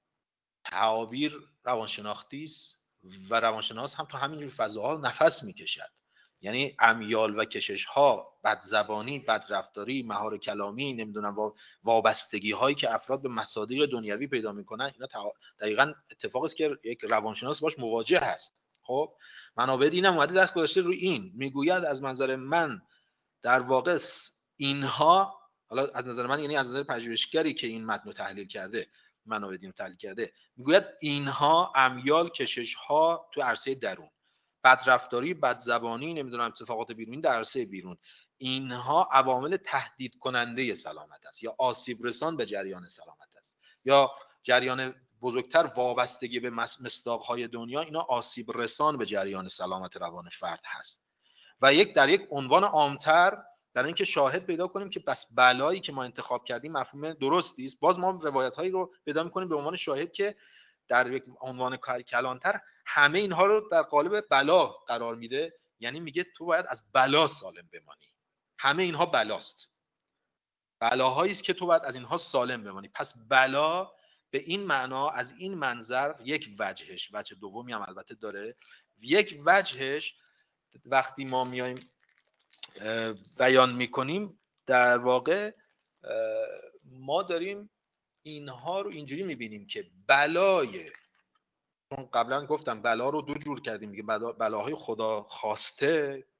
تعابیر روانشناختی است و روانشناس هم تو همین فضاها نفس میکشد. یعنی امیال و کشش ها، بدزبانی، بدرفتاری، مهار کلامی، نمیدونم وابستگی هایی که افراد به مصادیق دنیوی پیدا میکنن، اینا دقیقاً اتفاقی است که یک روانشناس باش مواجه هست. خب منابع دین هم اومده دست گذاشته روی این، میگوید از منظر من در واقع اینها، حالا از نظر من یعنی از نظر پژوهشگری که این متن رو تحلیل کرده، منابع دین رو تحلیل کرده، میگوید اینها امیال، کشش ها تو عرصه درون، بدرفتاری، بدزبانی، نمیدونم اتفاقات بیرونی در عرصه بیرون، اینها عوامل تهدید کننده سلامت است یا آسیب رسان به جریان سلامت است، یا جریان بزرگتر وابستگی به مصداق‌های دنیا، اینا آسیب رسان به جریان سلامت روان فرد هست. و یک در یک عنوان عامتر در اینکه شاهد پیدا کنیم که بس بلایی که ما انتخاب کردیم مفهوم درستی است، باز ما روایت‌هایی رو پیدا می‌کنیم به عنوان شاهد که در یک عنوان کلانتر همه اینها رو در قالب بلا قرار میده. یعنی میگه تو باید از بلا سالم بمانی، همه اینها بلاست، بلاهایی است که تو باید از اینها سالم بمانی. پس بلا به این معنا از این منظر یک وجهش، وجه دومی هم البته داره، یک وجهش وقتی ما میایم بیان میکنیم در واقع ما داریم اینها رو اینجوری میبینیم که بلای، چون قبلا گفتم بلا رو دو جور کردیم، میگه بلا، بلاهای خدا خواسته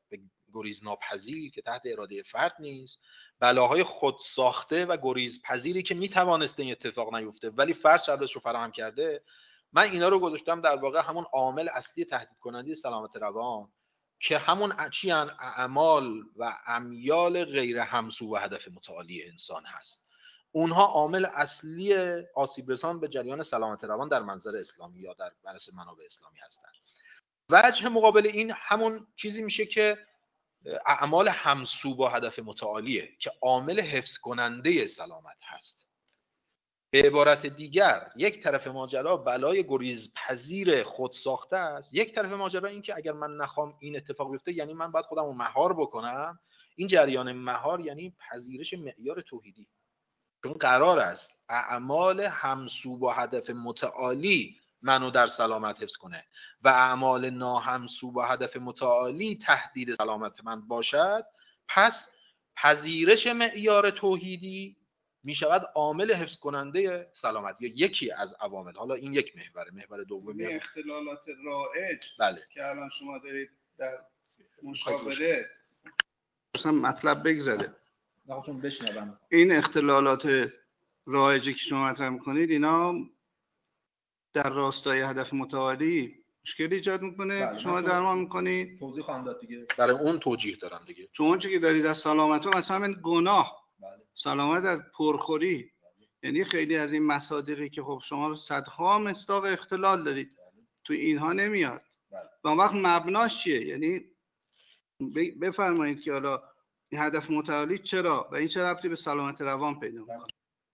گریز ناپذیر که تحت اراده فرد نیست، بلاهای خود ساخته و گریز پذیری که میتوانسته این اتفاق نیفته ولی فرد شرایطش رو فراهم کرده. من اینا رو گذاشتم در واقع همون عامل اصلی تهدید کننده سلامت روان که همون چی ان اعمال و امیال غیر همسو و هدف متعالی انسان هست. اونها عامل اصلی آسیب رسان به جریان سلامت روان در منظر اسلامی یا در بررسی منابع اسلامی هستند. وجه مقابل این همون چیزی میشه که اعمال همسو با هدف متعالیه که عامل حفظ کننده سلامت هست. به عبارت دیگر یک طرف ماجرا بلای گریز پذیر خود ساخته است، یک طرف ماجرا این که اگر من نخوام این اتفاق بیفته یعنی من باید خودم رو مهار بکنم. این جریان مهار یعنی پذیرش معیار توحیدی، چون قرار است اعمال همسو با هدف متعالی منو در سلامت حفظ کنه و اعمال ناهمسو با هدف متعالی تهدید سلامت من باشد. پس پذیرش معیار توحیدی می شود عامل حفظ کننده سلامت یا یکی از عوامل. حالا این یک محوره. محور دومی اختلالات رایج بله. که الان شما دارید در مشاوره مثلا مطلب بگذره نخواستم بشنوم. این اختلالات رایجی که شما مطرح می‌کنید اینا در راستای هدف متعالی مشکلی ایجاد میکنه. بله. شما درمان میکنید، توضیح خواهم داد دیگه، برای اون توجیه دارم دیگه. چون اون چیزی که دارید از سلامت و مثلا همین گناه، بله. سلامت از پرخوری، بله. یعنی خیلی از این مصادیقی که خب شما رو صدها مصداق اختلال دارید، بله. تو اینها نمیاد. بله. و اون وقت مبناش چیه؟ یعنی بفرمایید که حالا این هدف متعالی چرا و این چه ربطی به سلامت روان پیدا میکنه؟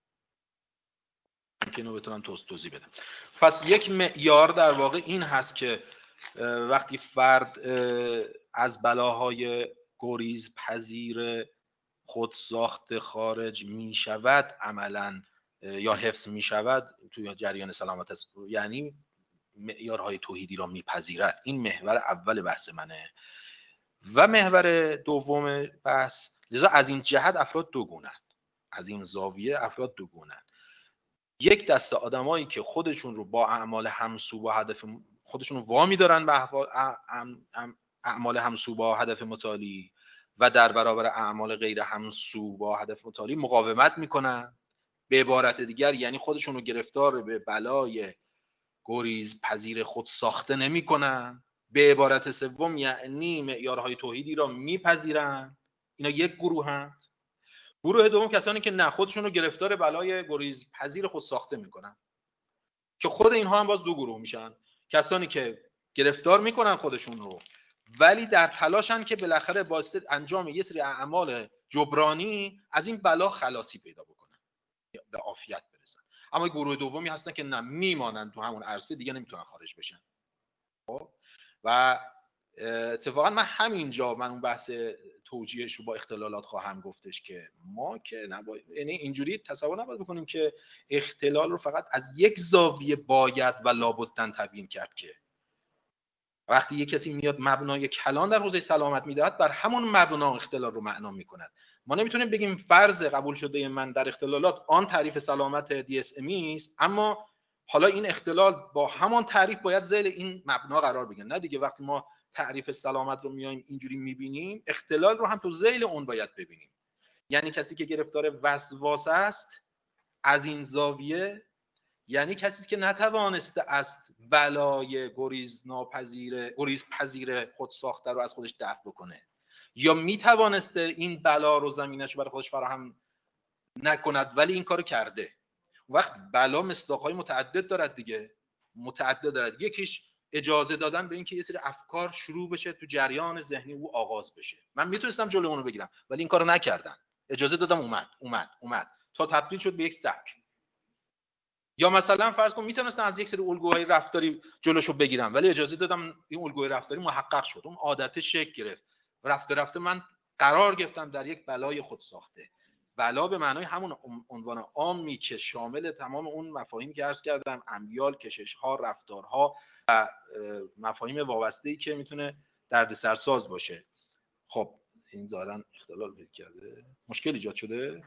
که اینو بتونم توضیح بدم. پس یک معیار در واقع این هست که وقتی فرد از بلاهای گریز پذیر خود ساخت خارج می شود عملا یا حفظ می شود توی جریان سلامت است، یعنی معیارهای توحیدی را میپذیرد. این محور اول بحث منه. و محور دوم بحث، لذا از این جهت افراد دو گونه‌اند، از این زاویه افراد دو گونه‌اند. یک دسته آدمایی که خودشون رو با اعمال همسو با هدف خودشون رو وامی دارن به اعمال همسو با هدف متعالی و در برابر اعمال غیر همسو با هدف متعالی مقاومت میکنن. به عبارت دیگر یعنی خودشون رو گرفتار به بلای گریز پذیر خود ساخته نمیکنن. به عبارت سوم یعنی معیارهای توحیدی را میپذیرن. اینا یک گروه هستند. گروه دوم کسانی که نه، خودشون رو گرفتار بلای گریز پذیر خود ساخته میکنن، که خود اینها هم باز دو گروه میشن. کسانی که گرفتار میکنن خودشون رو ولی در تلاشن که بالاخره با انجام یه سری اعمال جبرانی از این بلا خلاصی پیدا بکنن، به عافیت برسن. اما گروه دومی هستن که نه، میمانن تو همون عرصه، دیگه نمیتونن خارج بشن. و اتفاقا من همینجا من اون بحث توجیهش رو با اختلالات خواهم گفتش که ما که نباید، یعنی اینجوری تصور نباید بکنیم که اختلال رو فقط از یک زاویه باید و لابدن تبیین کرد. که وقتی یک کسی میاد مبنای کلان در حوزه سلامت میدهد، بر همون مبنا اختلال رو معنا میکند. ما نمیتونیم بگیم فرض قبول شده من در اختلالات آن تعریف سلامت دی اس ام است، اما حالا این اختلال با همان تعریف باید ذیل این مبنا قرار بگیره. نه دیگه، وقتی ما تعریف سلامت رو میایم اینجوری میبینیم، اختلال رو هم تو ذیل اون باید ببینیم. یعنی کسی که گرفتار وسواس است از این زاویه، یعنی کسی که نتوانسته است بلای گریز ناپذیر گریز پذیر خود ساخته رو از خودش دفع بکنه، یا میتوانسته این بلا رو زمینش برای خودش فراهم نکند ولی این کارو کرده. وقت بلا مصداق‌های متعدد دارد دیگه، متعدد دارد. یکیش اجازه دادن به اینکه یه سری افکار شروع بشه تو جریان ذهنی او آغاز بشه. من میتونستم جلوی اون رو بگیرم ولی این کارو نکردم. اجازه دادم اومد اومد اومد تا تبدیل شد به یک سبک. یا مثلا فرض کن میتونستم از یک سری الگوهای رفتاری جلوشو بگیرم ولی اجازه دادم این الگوی رفتاری محقق شد، اون عادت شکل گرفت، رفته رفته من قرار گرفتم در یک بلای خود ساخته. بلا به معنای همون عنوان عامی که شامل تمام اون مفاهیمی که عرض کردم، امیال، کشش‌ها، رفتارها و مفاهیم وابسته‌ای که میتونه دردسرساز باشه. خب این ظاهراً اختلال پیدا کرده، مشکل ایجاد شده.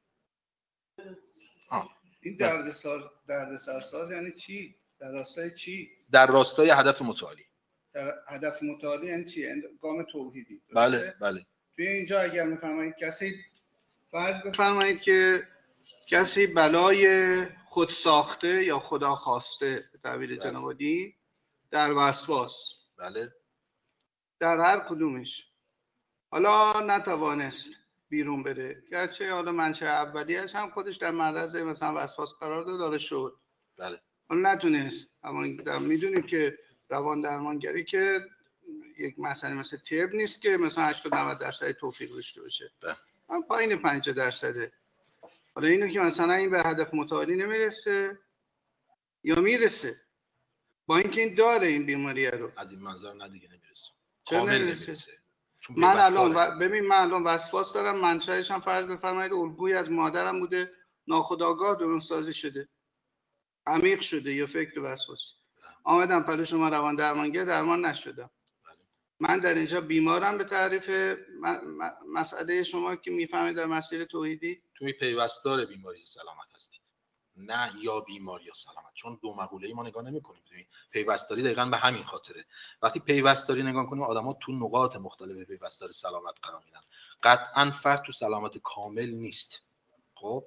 آه. این دردسر دردسرساز یعنی چی؟ در راستای چی؟ در راستای هدف متعالی. در هدف متعالی یعنی چی؟ یعنی گام توحیدی. بله بله. توی اینجا اگر میفرمایید کسی فرض بفرمایید که کسی بلای خود ساخته یا خدا خواسته به تعبیر بله. جناب عالی در وسواس، بله، در هر کدومش حالا نتوانست بیرون بره، گرچه حالا منشأ اولیه‌اش هم خودش در معرض مثلا وسواس قرار داره شد. بله. حالا نتونست، اما میدونیم که روان درمانگری که یک مسئله مثل طب نیست که مثلا هشتاد نود درصد توفیق داشته باشه. بله. هم پایین پنجاه درصده. حالا اینو که مثلا این به هدف متعالی نمیرسه یا میرسه، با اینکه این داره این بیماری رو، از این منظر نه دیگه نمیرسه، کامل نمیرسه. نمیرسه. من الان و... ببین من الان وسواس دارم، منشأش هم فرض بفرمایید الگویی از مادرم بوده، ناخودآگاه درونسازی شده، عمیق شده یا فکر وسواسی. آمدم پلو شما روان درمانگر، درمان نشدم. من در اینجا بیمارم به تعریف م... مسئله شما که میفهمید در مسیر توحیدی. توی پیوستار بیماری سلامت هستید، نه یا بیماری یا سلامت، چون دو مقوله ما نگاه نمی‌کنیم. پیوستاری دقیقاً به همین خاطره. وقتی پیوستاری نگاه کنیم آدم‌ها تو نقاط مختلف پیوستار سلامت قرار میدن. قطعاً فرد تو سلامت کامل نیست. خب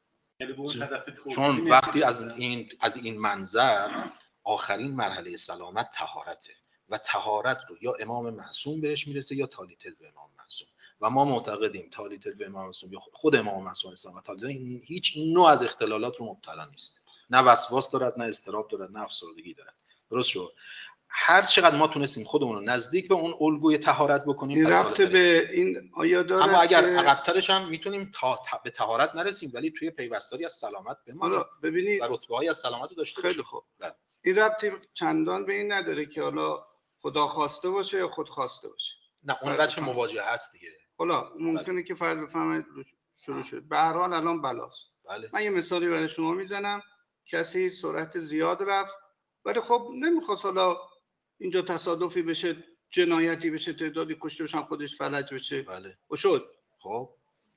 چون وقتی از این از این منظر آخرین مرحله سلامت طهارته و طهارت رو یا امام معصوم بهش میرسه یا تالیتل به امام معصوم، و ما معتقدیم تالیتل به امام معصوم یا خود امام معصوم اسلام و تالیتل هیچ نوع از اختلالات رو مبتلا نیست، نه وسواس دارد، نه اضطراب دارد، نه افسردگی دارد. درست شد؟ هر چقدر ما تونستیم خودمون رو نزدیک به اون الگوی طهارت بکنیم این ربط به این آیا داره، اما اگر عقب‌ترش هم میتونیم تا, تا به طهارت نرسیم ولی توی پیوستاری از سلامت بمونیم. ببینید و رتبه‌های از سلامت رو داشته خیلی خوب. این ربطی چندان به این نداره که حالا خدا خواسته باشه یا خود خواسته باشه. نه اون بچه مواجهه هست دیگه. حالا ممکنه بله. که فرض بفهمید شروع شد. به هر حال الان بلاست. بله. من یه مثالی برای شما میزنم. کسی سرعت زیاد رفت ولی خب نمیخواست حالا اینجا تصادفی بشه، جنایتی بشه، تعدادی کشته بشن، خودش فلج بشه. بله. و شد. خب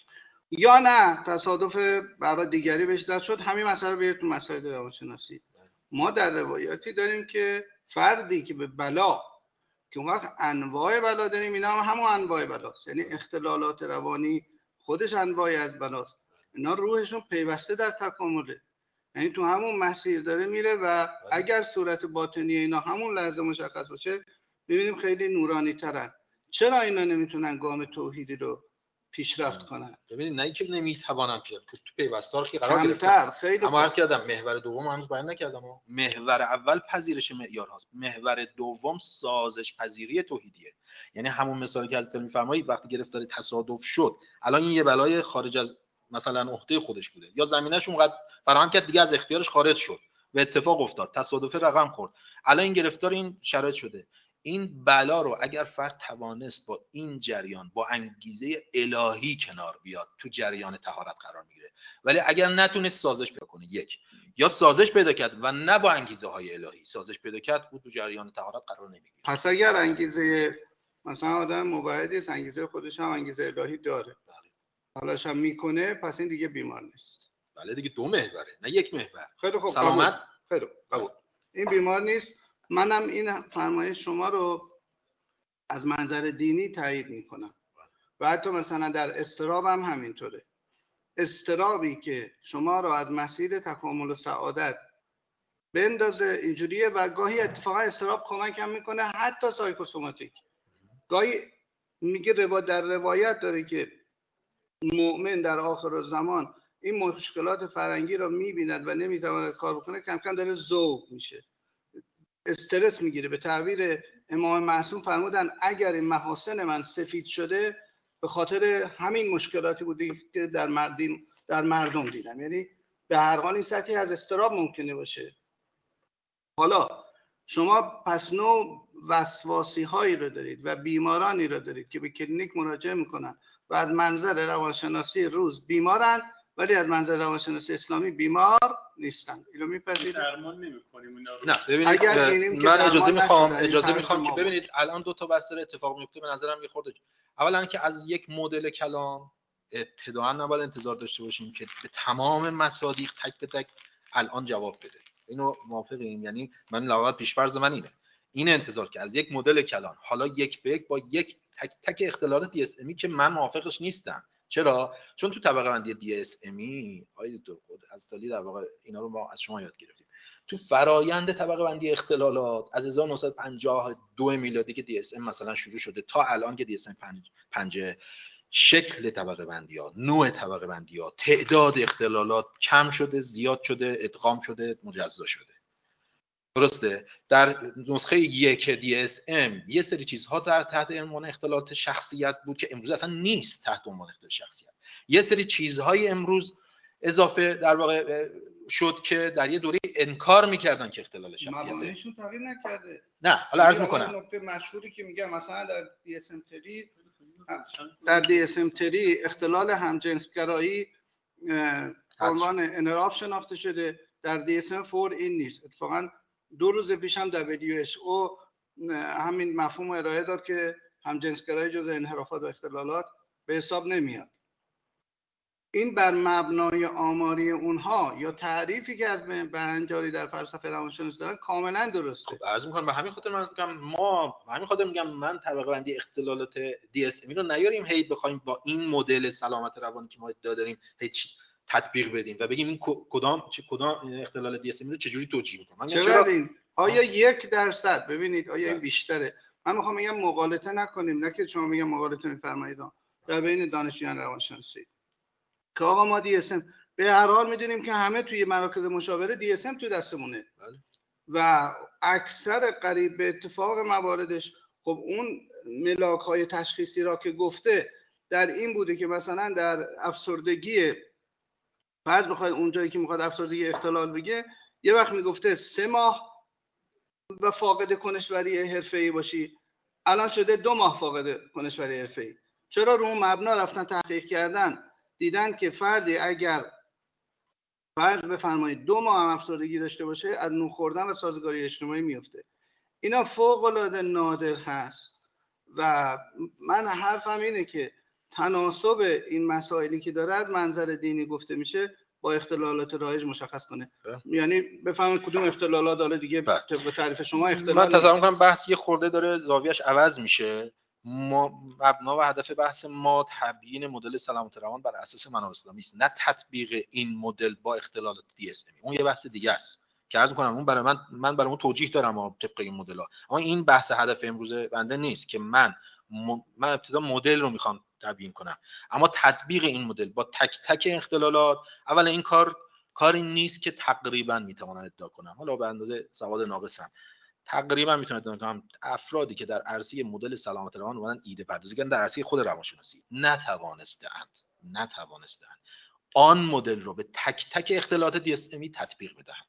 یا نه تصادف برای دیگری بهش زد شد. همین مسئله رو بیارید تو مسائل روانشناسی. ما در روایاتی داریم که فردی که به بلا، که اون وقت انواع بلا داریم، اینا هم همون انواع بلاست، یعنی اختلالات روانی خودش انواعی از بلاست، اینا روحشون پیوسته در تکامله، یعنی تو همون مسیر داره میره و اگر صورت باطنی اینا همون لحظه مشخص باشه ببینیم خیلی نورانی ترن. چرا اینا نمیتونن گام توحیدی رو پیشرفت کنن؟ ببینید نه اینکه نمیتوانم که تو پیوستار که قرار گرفتم، خیلی اما عرض کردم محور دوم هنوز بیان نکردم. محور اول پذیرش معیارهاست، محور دوم سازش پذیری توحیدیه. یعنی همون مثالی که از میفرمایید وقتی گرفتاری تصادف شد، الان این یه بلای خارج از مثلا عهده خودش بوده یا زمینه‌اش اونقدر فراهم کرد دیگه از اختیارش خارج شد و اتفاق افتاد، تصادف رقم خورد، الان این گرفتار این شرایط شده. این بلا رو اگر فرد توانست با این جریان، با انگیزه الهی کنار بیاد، تو جریان طهارت قرار میگیره. ولی اگر نتونست سازش پیدا کنه، یک یا سازش پیدا کرد و نه با انگیزه های الهی سازش پیدا کرد، او تو جریان طهارت قرار نمیگیره. پس اگر انگیزه مثلا آدم موحدی است، انگیزه خودش هم انگیزه الهی داره، حالاش هم میکنه، پس این دیگه بیمار نیست. بله دیگه دو محوره نه یک محور. خیلی خوب، سلامت. خیلی خوب، این بیمار نیست. منم این فرمایش شما رو از منظر دینی تایید میکنم و حتی مثلا در اضطراب هم همینطوره. اضطرابی که شما رو از مسیر تکامل و سعادت بندازه اینجوریه و گاهی اتفاقا اضطراب کمک هم میکنه، حتی سایکوسوماتیک. گاهی میگه روا در روایت داره که مؤمن در آخر الزمان این مشکلات فرنگی رو میبیند و نمیتواند کار بکنه، کم کم داره ذوب میشه، استرس میگیره. به تعبیر امام معصوم فرمودن اگر این محاسن من سفید شده به خاطر همین مشکلاتی بوده که در مردم در مردم دیدم. یعنی به هر حال این سطحی از اضطراب ممکنه باشه. حالا شما پس نوع وسواسی هایی رو دارید و بیمارانی رو دارید که به کلینیک مراجعه میکنن و از منظر روانشناسی روز بیمارن ولی از منظر روانشناسی اسلامی بیمار نیستن. اینو میپذیرید؟ درمان نمی‌کنیم اینا رو. نه ببینید من اجازه میخوام اجازه میخوام که ببینید الان دو تا بحث اتفاق میفته. به نظرم یه خورده اولا که از یک مدل کلام ابتداءً نباید انتظار داشته باشیم که به تمام مصادیق تک به تک الان جواب بده. اینو موافقیم؟ یعنی من لغت پیش‌فرض من اینه. این انتظار که از یک مدل کلان حالا یک به یک با یک تک تک اختلالات دی اس امی که من موافقش نیستم. چرا؟ چون تو طبقه بندی دی اس امی آید دکتر خود از تالی در واقع اینا رو ما از شما یاد گرفتیم. تو فرایند طبقه بندی اختلالات از هزار و نهصد و پنجاه و دو میلادی که دی اس ام مثلا شروع شده تا الان که دی اس ام پنج شکل طبقه بندی ها، نوع طبقه بندی ها، تعداد اختلالات کم شده، زیاد شده، ادغام شده، مجزا شده. درسته؟ در نسخه یک دی اس ام یه سری چیزها در تحت عنوان اختلالات شخصیت بود که امروز اصلا نیست تحت عنوان اختلال شخصیت. یه سری چیزهای امروز اضافه در واقع شد که در یه دوره انکار میکردن که اختلال شخصیته. مبانیشون تغییر نکرده. نه حالا عرض میکنم نکته مشهوری که میگم مثلا در دی اس ام تری در دی اس ام تری اختلال همجنسگرایی به عنوان انحراف شناخته شده، در دی اس ام فور این نیست. اتفاقا دو روز پیش هم دبلیو اچ او همین مفهوم ارائه داد که همجنسگرایی جزء انحرافات و اختلالات به حساب نمیاد. این بر مبنای آماری اونها یا تعریفی که از بهنجاری در فلسفه روانشناسی دارن کاملا درسته. خب عرض می‌کنم به همین خاطر من میگم ما به همین خاطر میگم من طبقه بندی اختلالات دی اس ام رو نیاریم هی بخوایم با این مدل سلامت روانی که ما ادعا داریم هیچ تطبیق بدیم و بگیم این کدام چه کدام اختلال دی اس ام رو چجوری توجیه می‌کنم. چرا این آیا یک درصد ببینید آیا این بیشتره؟ من میخوام بگم مغالطه نکنیم، نه که شما میگم مغالطه می‌فرمایید در بین دانشجویان روانشناسی که آقا ما دی اس ام به هر حال میدونیم که همه توی مراکز مشاوره دی اس ام تو دستمونه بله. و اکثر قریب به اتفاق مواردش خب اون ملاک‌های تشخیصی را که گفته در این بوده که مثلا در افسردگی فرض بخواید اونجایی که میخواد افسردگی اختلال بگه یه وقت میگفته سه ماه و فاقد کنشوری حرفه‌ای باشی، الان شده دو ماه فاقد کنشوری حرفه‌ای. چرا رو اون مبنا رفتن تحقیق کردن، دیدن که فردی اگر فرض بفرمایید دو ماه هم افسردگی داشته باشه از نون خوردن و سازگاری اجتماعی میفته. اینا فوق العاده نادر هست و من حرفم اینه که تناسب این مسائلی که داره از منظر دینی گفته میشه با اختلالات رایج مشخص کنه. یعنی بفهمید کدوم اختلالات داره دیگه طبق تعریف شما اختلال. من تصور می‌کنم بحث یه خورده داره زاویه‌اش عوض میشه. ما مبنا و هدف بحث ما تبیین مدل سلامت روان بر اساس منابع اسلامی است، نه تطبیق این مدل با اختلالات دی اس ام. اون یه بحث دیگه است که عرض می‌کنم اون برای من من برای اون توجیه دارم طبق این مدل‌ها، اما این بحث هدف امروز بنده نیست که من م... من ابتدا مدل رو میخوام تبیین کنم، اما تطبیق این مدل با تک تک اختلالات اولا این کار کاری نیست که تقریبا میتوانم ادعا کنم، حالا به اندازه سواد ناقصم تقریبا میتونم ادعا کنم افرادی که در عرصه مدل سلامت روان اومدن ایده پردازی کردن در عرصه خود روانشناسی نتوانسته‌اند نتوانسته‌اند آن مدل رو به تک تک اختلالات دی اس امی تطبیق بدهند.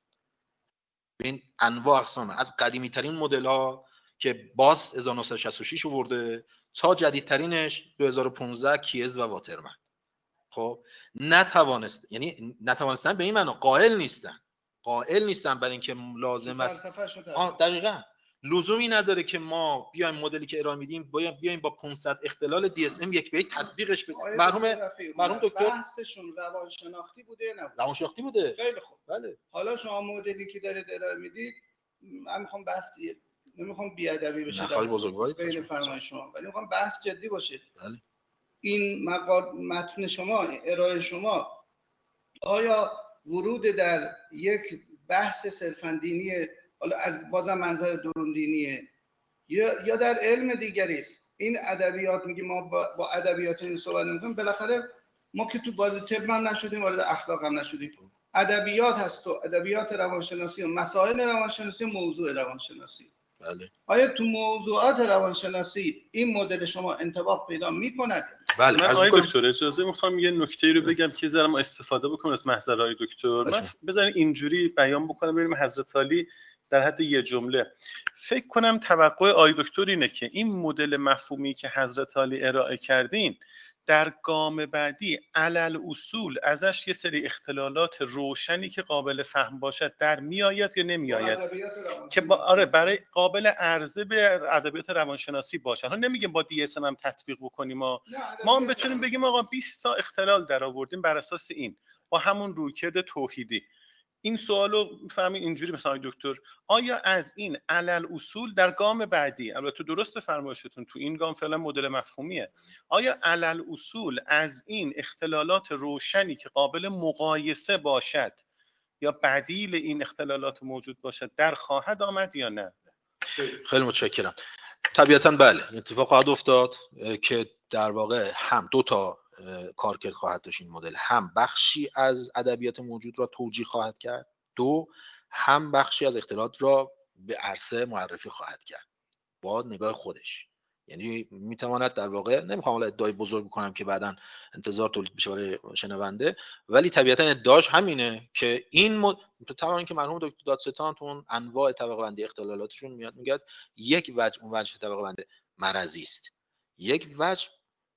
این انواع اقسام از قدیمی ترین مدل ها که باس هزار و نهصد و شصت و شش آورده تا جدیدترینش دو هزار و پانزده کیز و واترمن. خب نتوانست یعنی نتوانستن به این معنی قائل نیستن قائل نیستن برای اینکه لازم است دقیقاً لزومی نداره که ما بیایم مدلی که ارائه میدیم بیایم با پانصد اختلال دی اس ام یک به یک تطبیقش بدیم. مرحوم مرحوم دکتر بحثشون روانشناختی بوده نه روانشناختی بوده. خیلی خوب بله. حالا شما مدلی که دارید ارائه میدید من میخوام بحث نمیخوام بیادبی بشه در بزرگواری بین فرمایش شما، ولی میخوام بحث جدی باشه. بله. این مقال متن شما ارائه شما آیا ورود در یک بحث صرفاً دینیه، حالا از بازم منظر درون دینیه، یا یا در علم دیگری است؟ این ادبیات میگه ما با ادبیات این صحبت نمی‌کنیم، بالاخره ما که تو وارد طب هم نشدیم وارد اخلاق هم نشدیم. ادبیات هست و ادبیات روانشناسی و مسائل روانشناسی موضوع روانشناسی. بله. آیا تو موضوعات روانشناسی این مدل شما انطباق پیدا می‌کند؟ بله. من آقای دکتر اجازه می‌خوام یه نکته‌ای رو بگم که ذره ما استفاده بکنیم از محضر آقای دکتر. من بذارین اینجوری بیان بکنم بریم حضرت علی در حد یه جمله. فکر کنم توقع آقای دکتر اینه که این مدل مفهومی که حضرت علی ارائه کردین در گام بعدی علل اصول ازش یه سری اختلالات روشنی که قابل فهم باشد در میآید یا نمیآید که با آره برای قابل عرضه به ادبیات روانشناسی باشن. ها نمیگیم با دی اس ام هم تطبیق بکنیم ما ما هم بتونیم بگیم آقا بیست تا اختلال در آوردیم بر اساس این با همون رویکرد توحیدی این سوالو می‌فهمید اینجوری مثلا دکتر آیا از این علل اصول در گام بعدی، البته درست فرمایشتون تو این گام فعلا مدل مفهومیه، آیا علل اصول از این اختلالات روشنی که قابل مقایسه باشد یا بدیل این اختلالات موجود باشد در خواهد آمد یا نه؟ خیلی متشکرم. طبیعتاً بله، اتفاق خواهد افتاد که در واقع هم دو تا کارکرد خواهد داشت این مدل، هم بخشی از ادبیات موجود را توجیه خواهد کرد، دو هم بخشی از اختلالات را به عرصه معرفی خواهد کرد با نگاه خودش. یعنی میتواند در واقع، نمیخوام حالا ادعای بزرگ بکنم که بعداً انتظار تولید بشه برای شنونده، ولی طبیعتاً ادعاش همینه که این مد... طبعا که مرحوم دکتر دادستان تو اون انواع طبقه بندی اختلالاتشون میاد میگه یک وجه، اون وجه طبقه بندی مرضی است، یک وجه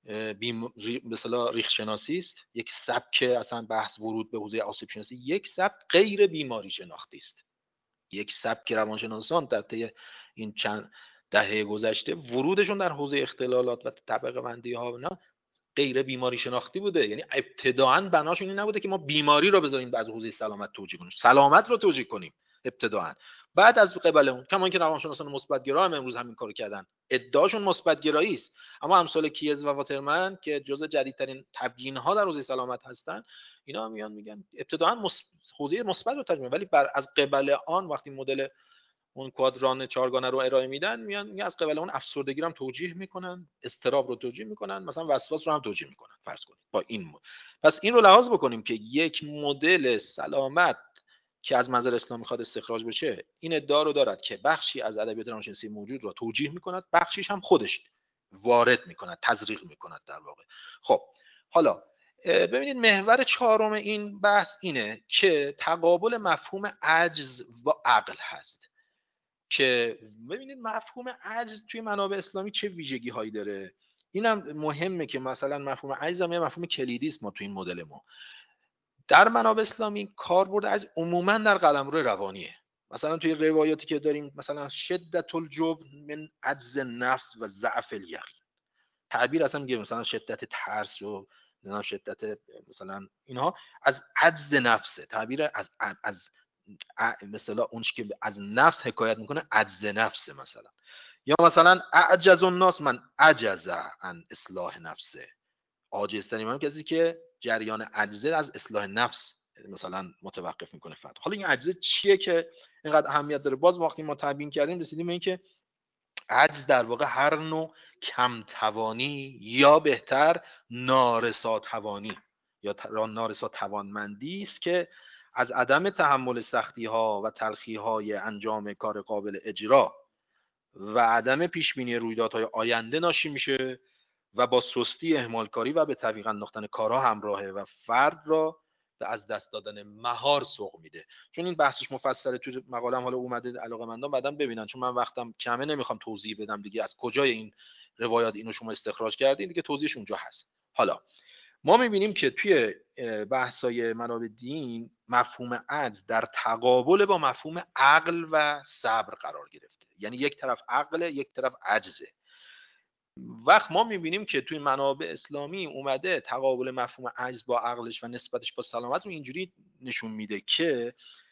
بیم به اصطلاح ریخ شناسی است، یک سبک اصلا بحث ورود به حوزه آسیب شناسی، یک سبک غیر بیماری شناختی است، یک سبک روانشناسان در طی این چند دهه گذشته ورودشون در حوزه اختلالات و طبقه بندی ها نه غیر بیماری شناختی بوده. یعنی ابتداعاً بناشون این نبوده که ما بیماری رو بذاریم از حوزه سلامت توجیه کنیم، سلامت رو توجیه کنیم ابتداعاً. بعد از قبل اون کما اینکه روانشناسان مثبت گرا هم امروز همین کارو کردن، ادعاشون مثبت گرایی است، اما امثال کیز و واترمن که جزء جدیدترین تبیین ها در حوزه سلامت هستن، اینا میان میگن ابتداعاً حوزه مثبت رو ترجمه، ولی بر از قبل آن وقتی مدل اون کوادران چهارگانه رو ارائه میدن میان میگن از قبل اون افسردگی رو هم توجیه میکنن، اضطراب رو توجیه میکنن، مثلا وسواس رو هم توجیه میکنن فرض کنید با این مدل. پس این رو لحاظ بکنیم که یک مدل سلامت که از منظر اسلام میخواد استخراج بشه این ادعا رو دارد که بخشی از ادبیات روانشناسی موجود رو توجیه میکند، بخشیش هم خودش وارد میکند، تزریق میکند در واقع. خب حالا ببینید محور چهارم این بحث اینه که تقابل مفهوم عجز و عقل هست. که ببینید مفهوم عجز توی منابع اسلامی چه ویژگی هایی داره. اینم مهمه که مثلا مفهوم عجز هم یه مفهوم کلیدی است ما توی این مدل ما. در منابع اسلامی کاربرد عجز عموما در قلمرو روانیه. مثلا توی روایاتی که داریم مثلا شدت الجبن من عجز نفس و ضعف الیقین، تعبیر اصلا میگه مثلا شدت ترس و شدت مثلا اینها از عجز نفسه، تعبیر از از مثلا اونش که از نفس حکایت میکنه عجز نفسه مثلا. یا مثلا اعجز الناس من عجز عن اصلاح نفسه، عاجزترین من کسی که جریان عجزه از اصلاح نفس مثلا متوقف میکنه فرد. حالا این عجزه چیه که اینقدر اهمیت داره؟ باز وقتی ما تبیین کردیم رسیدیم به این که عجز در واقع هر نوع کم توانی یا بهتر نارسا توانی یا نارسا توانمندی است که از عدم تحمل سختی ها و تلخی های انجام کار قابل اجرا و عدم پیش بینی رویدادهای آینده ناشی میشه و با سستی، اهمالکاری و به تعویق انداختن کارها همراهه و فرد را به از دست دادن مهار سوق میده. چون این بحثش مفصله تو مقالم، حالا اومده علاقه‌مندان بعداً ببینن، چون من وقتم کمه نمیخوام توضیح بدم دیگه از کجای این روایات اینو شما استخراج کردین دیگه، توضیحش اونجا هست. حالا ما میبینیم که توی بحث‌های منابع دین مفهوم عجز در تقابل با مفهوم عقل و صبر قرار گرفته. یعنی یک طرف عقل، یک طرف عجزه. وقت ما میبینیم که توی منابع اسلامی اومده تقابل مفهوم عجز با عقلش و نسبتش با سلامت رو اینجوری نشون میده که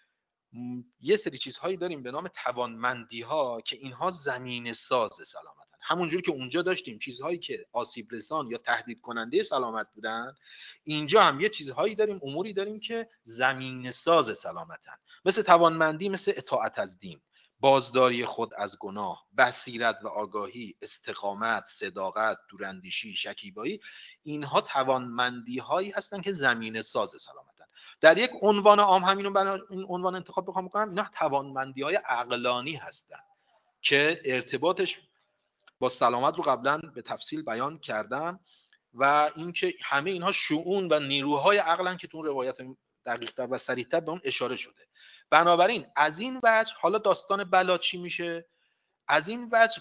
یه سری چیزهایی داریم به نام توانمندی ها که اینها زمین ساز سلامتن. همونجوری که اونجا داشتیم چیزهایی که آسیب رسان یا تهدید کننده سلامت بودن، اینجا هم یه چیزهایی داریم، اموری داریم که زمین ساز سلامتن، مثل توانمندی، مثل اطاعت از دین، بازداری خود از گناه، بصیرت و آگاهی، استقامت، صداقت، دوراندیشی، شکیبایی. اینها توانمندی هایی هستن که زمین ساز سلامتن. در یک عنوان عام همینو برای این عنوان انتخاب بخوام بکنم، اینا توانمندی های عقلانی هستن که ارتباطش با سلامت رو قبلا به تفصیل بیان کردم و اینکه همه اینها شؤون و نیروهای عقلن که تو روایت دقیق‌تر و صریح‌تر به اون اشاره شده. بنابراین از این وجه حالا داستان بلا چی میشه؟ از این وجه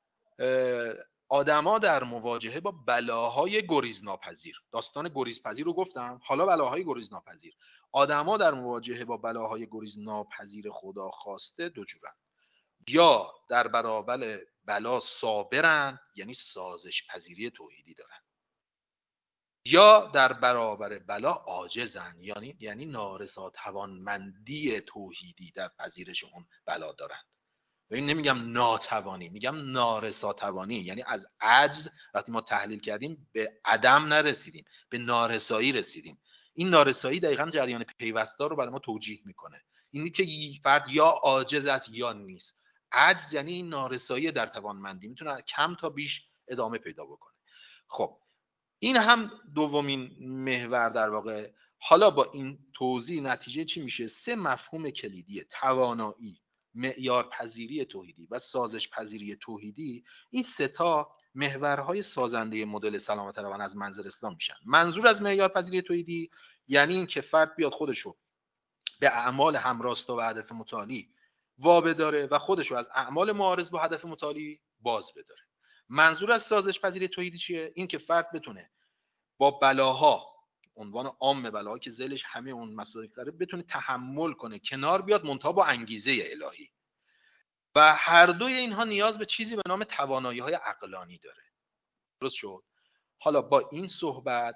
آدما در مواجهه با بلاهای گریزناپذیر، داستان گریزپذیر رو گفتم، حالا بلاهای گریزناپذیر، آدما در مواجهه با بلاهای گریزناپذیر خدا خواسته دو جورن. یا در برابر بلا صابرن، یعنی سازش پذیری توحیدی دارن، یا در برابر بلا عاجزن، یعنی یعنی نارسا توانمندی توحیدی در پذیرش اون بلا دارند. و این نمیگم ناتوانی، میگم نارسا توانی، یعنی از عجز وقتی ما تحلیل کردیم به عدم نرسیدیم، به نارسایی رسیدیم. این نارسایی دقیقاً جریان پیوستار رو برای ما توجیه میکنه. اینی که فرد یا عاجز است یا نیست. عجز یعنی این نارسایی در توانمندی، میتونه کم تا بیش ادامه پیدا بکنه. خب این هم دومین محور در واقع. حالا با این توضیح نتیجه چی میشه؟ سه مفهوم کلیدی: توانایی، معیار پذیری توحیدی و سازش پذیری توحیدی. این سه تا محورهای سازنده مدل سلامت روان از منظر اسلام میشن. منظور از معیار پذیری توحیدی یعنی این که فرد بیاد خودشو به اعمال همراستا و هدف متعالی وابداره و خودشو از اعمال معارض با هدف متعالی باز بداره. منظور از سازش پذیری توحیدی چیه؟ این که فرد بتونه با بلاها، عنوان عام بلاها که ذیلش همه اون مسائل داره، بتونه تحمل کنه، کنار بیاد، منتها با انگیزه الهی. و هر دوی اینها نیاز به چیزی به نام توانایی های عقلانی داره. درست شد؟ حالا با این صحبت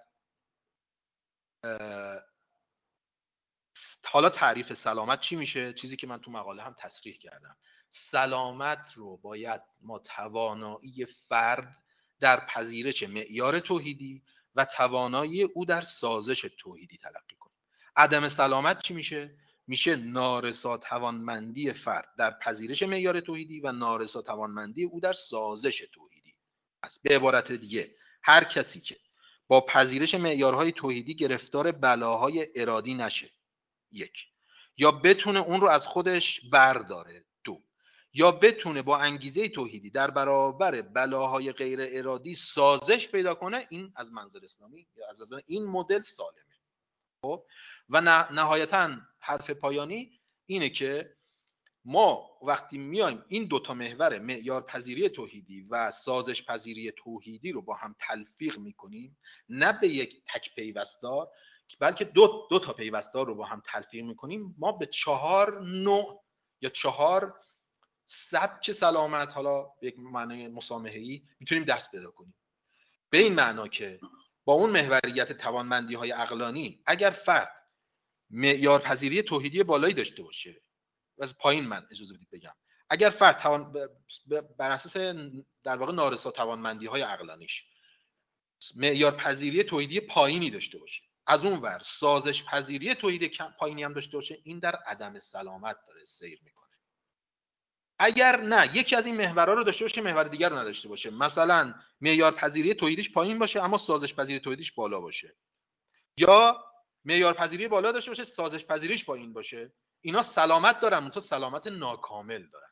حالا تعریف سلامت چی میشه؟ چیزی که من تو مقاله هم تصریح کردم. سلامت رو باید ما توانایی فرد در پذیرش معیار توحیدی و توانایی او در سازش توحیدی تلقی کنیم. عدم سلامت چی میشه؟ میشه نارسا توانمندی فرد در پذیرش معیار توحیدی و نارسا توانمندی او در سازش توحیدی. پس به عبارت دیگه، هر کسی که با پذیرش معیارهای توحیدی گرفتار بلاهای ارادی نشه، یک، یا بتونه اون رو از خودش برداره، دو، یا بتونه با انگیزه توحیدی در برابر بلاهای غیر ارادی سازش پیدا کنه، این از منظر اسلامی یا از نظر این مدل سالمه. خب و نهایتا حرف پایانی اینه که ما وقتی میایم این دوتا محور معیار پذیری توحیدی و سازش پذیری توحیدی رو با هم تلفیق میکنیم، نه به یک تک پیوستار بلکه دو, دو تا پیوستار رو با هم تلفیق میکنیم، ما به چهار نوع یا چهار سبک سلامت، حالا به یک معنی مسامحه‌ای، میتونیم دست پیدا کنیم. به این معنا که با اون محوریت توانمندی های عقلانی، اگر فرد معیار پذیری توحیدی بالایی داشته باشه، از پایین من اجازه بدید بگم، اگر فرد توان بر اساس در واقع نارسا توانمندی های عقلانیش معیار پذیری توحیدی پایینی داشته باشه، از اون ور سازش پذیری توحیدی پایینی هم داشته باشه، این در عدم سلامت داره سیر میکنه. اگر نه یکی از این محورها رو داشته باشه، محور دیگر رو نداشته باشه، مثلا معیار پذیری توحیدیش پایین باشه اما سازش پذیری توحیدیش بالا باشه، یا معیار پذیری بالا داشته باشه سازش پذیریش پایین باشه، اینا سلامت دارن منتها سلامت ناکامل دارن.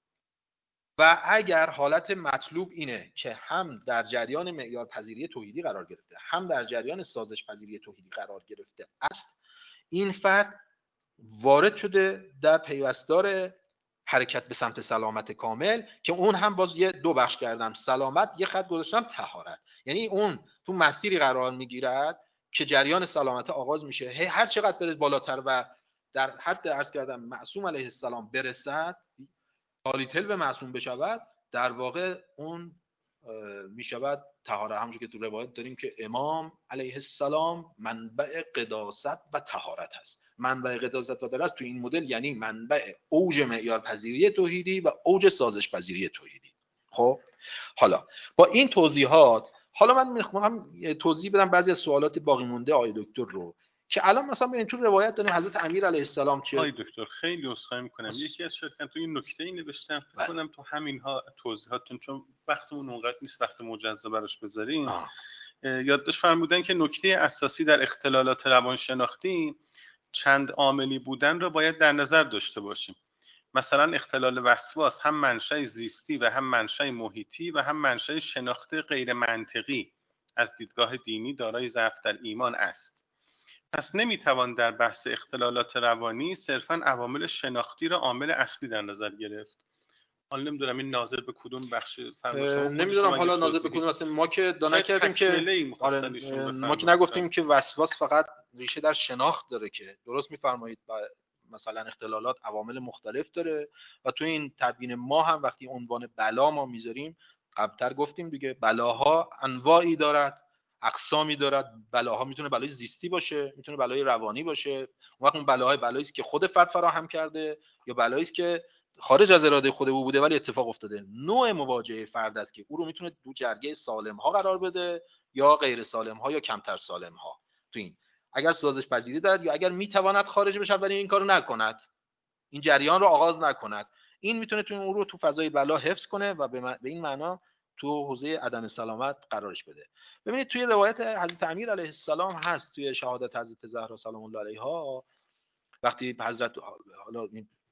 و اگر حالت مطلوب اینه که هم در جریان معیار پذیری توحیدی قرار گرفته، هم در جریان سازش پذیری توحیدی قرار گرفته است، این فرد وارد شده در پیوستار حرکت به سمت سلامت کامل، که اون هم باز یه دو بخش کردم، سلامت یه خط گذاشتم طهارت، یعنی اون تو مسیری قرار میگیرد که جریان سلامت آغاز میشه، هر چقدر بره بالاتر و در حد عرض کردم معصوم علیه السلام برسد، تالیتل به معصوم بشود، در واقع اون میشود طهارت. همونجور که تو روایت داریم که امام علیه السلام منبع قداست و طهارت هست. منبع قداست و طهارت تو این مدل یعنی منبع اوج معیار پذیری توحیدی و اوج سازش پذیری توحیدی. خب حالا با این توضیحات، حالا من میخوام توضیح بدم بعضی از سوالات باقی مونده آقای دکتر رو، که الان مثلا ببین تو روایت داریم حضرت امیر علیه السلام چه. آقای دکتر خیلی عذرخواهی میکنم، یکی از شرکت تو این نکته ای نوشتم فکر کنم تو همینها توضیحاتتون، چون وقتمون اونقدر نیست وقت مجزا براش بذاریم، یادداشت فرمودن که نکته اساسی در اختلالات روانشناختی چند عاملی بودن رو باید در نظر داشته باشیم. مثلا اختلال وسواس هم منشأ زیستی و هم منشأ محیطی و هم منشأ شناخت غیر منطقی از دیدگاه دینی دارای ضعف در ایمان است. پس نمیتوان در بحث اختلالات روانی صرفاً عوامل شناختی را عامل اصلی در نظر گرفت. حالا نمیدونم این ناظر به کدوم بخش فرمایشتون، نمیدونم حالا ناظر به کدوم، اصلا ما که دانه کردیم که آره ما که نگفتیم که وسواس فقط ریشه در شناخت داره، که درست میفرمایید مثلا اختلالات عوامل مختلف داره و تو این تبیین ما هم وقتی عنوان بلا ما میذاریم، قبلتر گفتیم دیگه بلاها انواعی دارد، اقسامی دارد. بلاها میتونه بلای زیستی باشه، میتونه بلای روانی باشه. اون وقت اون بلاهای بلایی است که خود فرد فراهم کرده یا بلایی است که خارج از اراده خود او بوده ولی اتفاق افتاده. نوع مواجهه فرد است که او رو میتونه دو جرگه سالم ها قرار بده یا غیر سالم ها یا کمتر سالم ها. تو این اگر سازش پذیری دارد یا اگر میتواند خارج بشود ولی این کارو نکند، این جریان رو آغاز نکند، این میتونه تو اون رو تو فضای بلا حفظ کنه و به, به این معنا تو حوزه عدم سلامت قرارش بده. ببینید توی روایت حضرت امیر علیه السلام هست، توی شهادت حضرت زهرا سلام الله علیها، وقتی حضرت حالا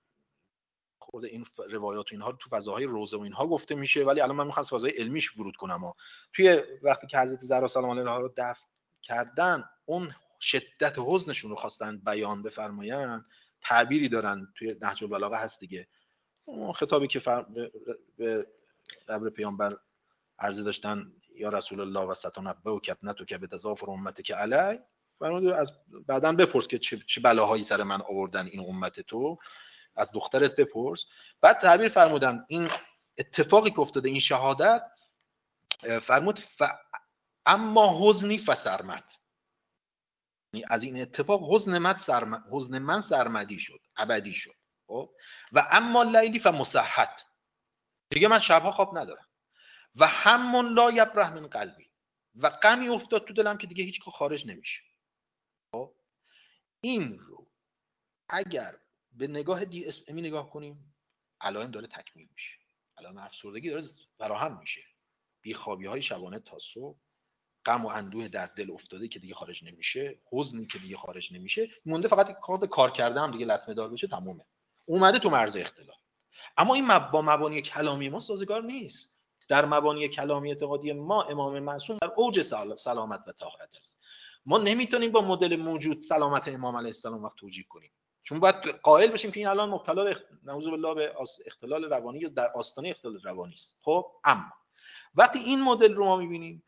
خود این روایات و اینها تو فضاهای روزه و اینها گفته میشه، ولی الان من میخوام فضای علمیش ورود کنم. و توی وقتی که حضرت زهرا سلام الله علیها رو دفن کردن، اون شدت حزنشون رو خواستن بیان بفرمایند، تعبیری دارن توی نهج البلاغه هست دیگه، اون خطابی که فر... به قبر پیامبر عرضه داشتن یا رسول الله و ستنبه و کبنت و که به تظافر امت که علی، فرمود از بعداً بپرس که چه, چه بلاهایی سر من آوردن این امت تو، از دخترت بپرس. بعد تعبیر فرمودن این اتفاقی که افتاده، این شهادت، فرمود ف... اما حزنی فسرمد، از این اتفاق حزن من سرم... حزن من سرمدی شد، ابدی شد. خب و اما لیلی فمصحت، دیگه من شبها خواب ندارم. و همون لا یبره من قلبی، و غمی افتاد تو دلم که دیگه هیچ که خارج نمیشه. خب این رو اگر به نگاه دی اس امی نگاه کنیم، علائم داره تکمیل میشه، علائم افسردگی داره فراهم میشه، بیخوابی های شبانه تا صبح، غم و اندوه در دل افتاده که دیگه خارج نمیشه، حزنی که دیگه خارج نمیشه، مونده فقط کار کار کرده هم دیگه لطمه دار بشه، تمومه، اومده تو مرز اختلال. اما این مب... با مبانی کلامی ما سازگار نیست. در مبانی کلامی اعتقادی ما امام معصوم در اوج سل... سلامت و طهارت است. ما نمیتونیم با مدل موجود سلامت امام علیه السلام وقت توجیه کنیم، چون باید قائل بشیم که این الان مبتلا به نعوذ بالله به اختلال روانی یا در آستانه اختلال روانی است. خب اما وقتی این مدل رو ما میبینیم،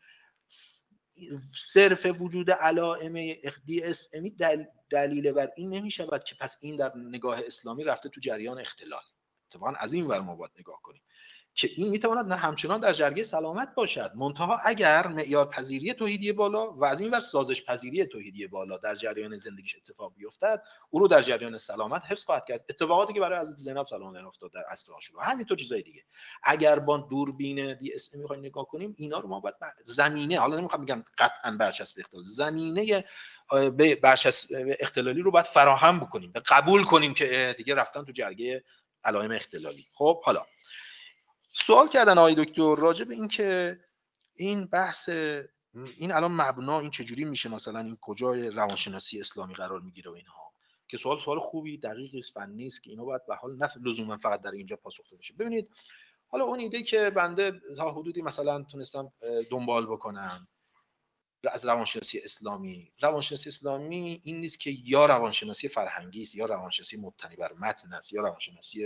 صرف وجود علائم دی اس امی دل... دلیل بر این نمیشود که پس این در نگاه اسلامی رفته تو جریان اختلال. اتفاقا از این ور ما باید نگاه کنیم که این میتواند نه همچنان در جرگه سلامت باشد، منتها اگر معیار پذیری توحیدی بالا و از این ور سازش پذیری توحیدی بالا در جریان زندگیش اتفاق بیفتد، او رو در جریان سلامت حفظ خواهد کرد. اتفاقاتی که برای حضرت زینب سلام الله افتاد در عصر عاشورا، همینطور چیزای دیگه. اگر با دوربین دی اس ام میخوایم نگاه کنیم، اینا رو ما باید زمینه، حالا نمیخوام بگم قطعا برچسب اختلال، زمینه به برچسب اختلالی رو باید فراهم بکنیم، قبول کنیم که دیگه رفتن تو جرگه علائم اختلالی. خب حالا سوال کردن آقای دکتر راجع به این که این بحث این الان مبنا این چجوری میشه، مثلا این کجای روانشناسی اسلامی قرار میگیره و اینها، که سوال سوال خوبی دقیقی است، فنی است که اینو باید به حال نه لزوما فقط در اینجا پاسخ داده بشه. ببینید حالا اون ایده که بنده تا حدودی مثلا تونستم دنبال بکنم از روانشناسی اسلامی، روانشناسی اسلامی این نیست که یا روانشناسی فرهنگی است یا روانشناسی مبتنی بر متن است یا روانشناسی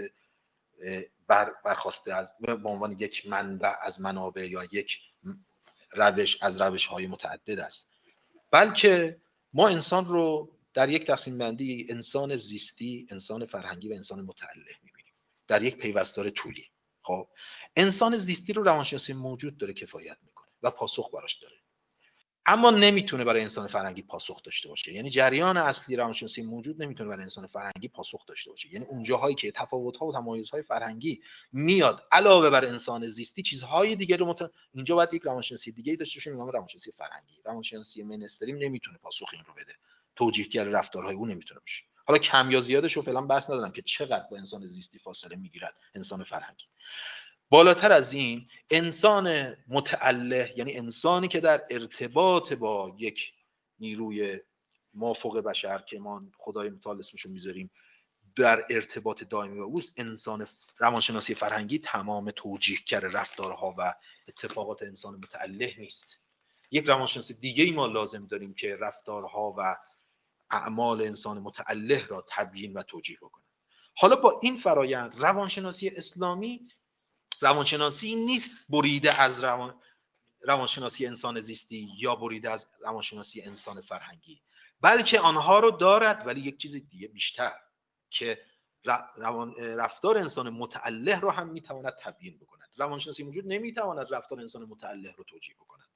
بر برخواسته از به عنوان یک منبع از منابع یا یک روش از روش‌های متعدد است، بلکه ما انسان رو در یک تقسیم بندی انسان زیستی، انسان فرهنگی و انسان متعله می‌بینیم در یک پیوستار طولی. خب انسان زیستی رو روانشناسی موجود داره کفایت میکنه و پاسخ براش داره، اما نمیتونه برای انسان فرهنگی پاسخ داشته باشه. یعنی جریان اصلی روانشناسی موجود نمیتونه برای انسان فرهنگی پاسخ داشته باشه. یعنی اون جاهایی که تفاوت‌ها و تمایزهای فرهنگی میاد علاوه بر انسان زیستی چیزهای دیگه رو مت... اینجا باید یک روانشناسی دیگه‌ای داشته باشه، میگم روانشناسی فرهنگی. روانشناسی مینستریم نمیتونه پاسخ این رو بده، توجیهگر رفتارهای او نمیتونه باشه. حالا کم یا زیادش رو فعلا بحث ندارم که چقدر با انسان زیستی فاصله میگیرد انسان فرهنگی. بالاتر از این انسان متعله، یعنی انسانی که در ارتباط با یک نیروی مافوق بشر که ما خدای متعال اسمشو میذاریم در ارتباط دائمی با اوست، انسان روانشناسی فرهنگی تمام توجیهگر رفتارها و اتفاقات انسان متعله نیست. یک روانشناسی دیگه ای ما لازم داریم که رفتارها و اعمال انسان متعله را تبیین و توجیه بکنه. حالا با این فرایند روانشناسی اسلامی روانشناسی نیست بریده از روان... روانشناسی انسان زیستی یا بریده از روانشناسی انسان فرهنگی، بلکه آنها رو دارد ولی یک چیز دیگه بیشتر که روان... رفتار انسان متعله رو هم میتواند تبیین بکند. روانشناسی موجود نمیتواند رفتار انسان متعله رو توجیه بکند.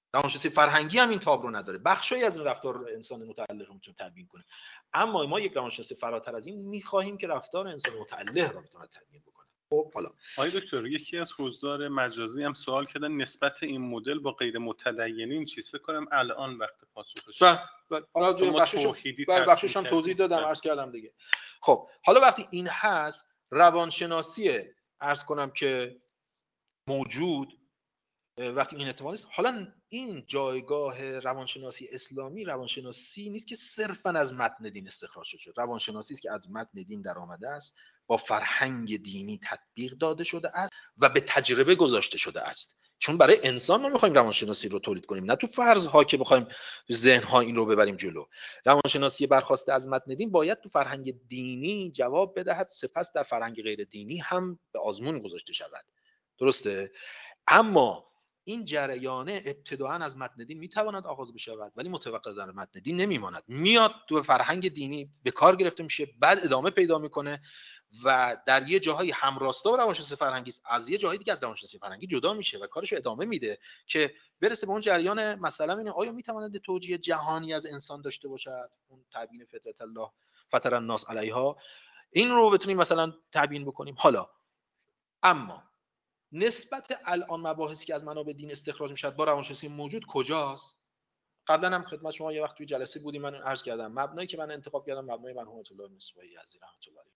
روانشناسی فرهنگی هم این تاب رو نداره، بخشی از این رفتار انسان متعلق رو میتونه تبیین کنه، اما ما یک روانشناسی فراتر از این میخواهیم که رفتار انسان متعلق رو بتونه تبیین بکنه. خب حالا آقای دکتر، یکی از حضار مجازی هم سوال کردن نسبت این مدل با غیر متدینین چیز، فکر کنم الان وقت پاسخش. بله حالا جای بخشش هم توضیح دادم، عرض کردم دیگه. خب حالا وقتی این هست، روانشناسی عرض کنم که موجود وقتی این اتفاق است، حالا این جایگاه روانشناسی اسلامی روانشناسی نیست که صرفا از متن دین استخراج شده، روانشناسی است که از متن دین در آمده است، با فرهنگ دینی تطبیق داده شده است و به تجربه گذاشته شده است. چون برای انسان ما میخوایم روانشناسی رو تولید کنیم، نه تو فرض‌ها که بخوایم ذهن‌ها این رو ببریم جلو. روانشناسی برخواسته از متن دین باید تو فرهنگ دینی جواب بدهد، سپس در فرهنگ غیر دینی هم به آزمون گذاشته شود. درسته؟ اما این جریانه ابتداعاً از متن دین میتواند آغاز بشود ولی متوقف در متن دین نمیماند، میاد تو فرهنگ دینی به کار گرفته میشه، بعد ادامه پیدا میکنه و در یه جاهایی همراستا با روانشناسی فرهنگی است، از یه جاهایی دیگه از روانشناسی فرهنگی جدا میشه و کارش رو ادامه میده که برسه به اون جریان مثلا اینه آیا میتواند توجیه جهانی از انسان داشته باشد، اون تبیین فطرت الله فطر الناس علیها، این رو بتونیم مثلا تبیین بکنیم. حالا اما نسبت الان مباحثی که از منابع دین استخراج میشد با روانشناسی موجود کجاست؟ قبلا هم خدمت شما یه وقت توی جلسه بودیم، من عرض کردم مبنایی که من انتخاب کردم مبنای مرحوم آیت الله مصباحی عزیز رحمت الله علیه.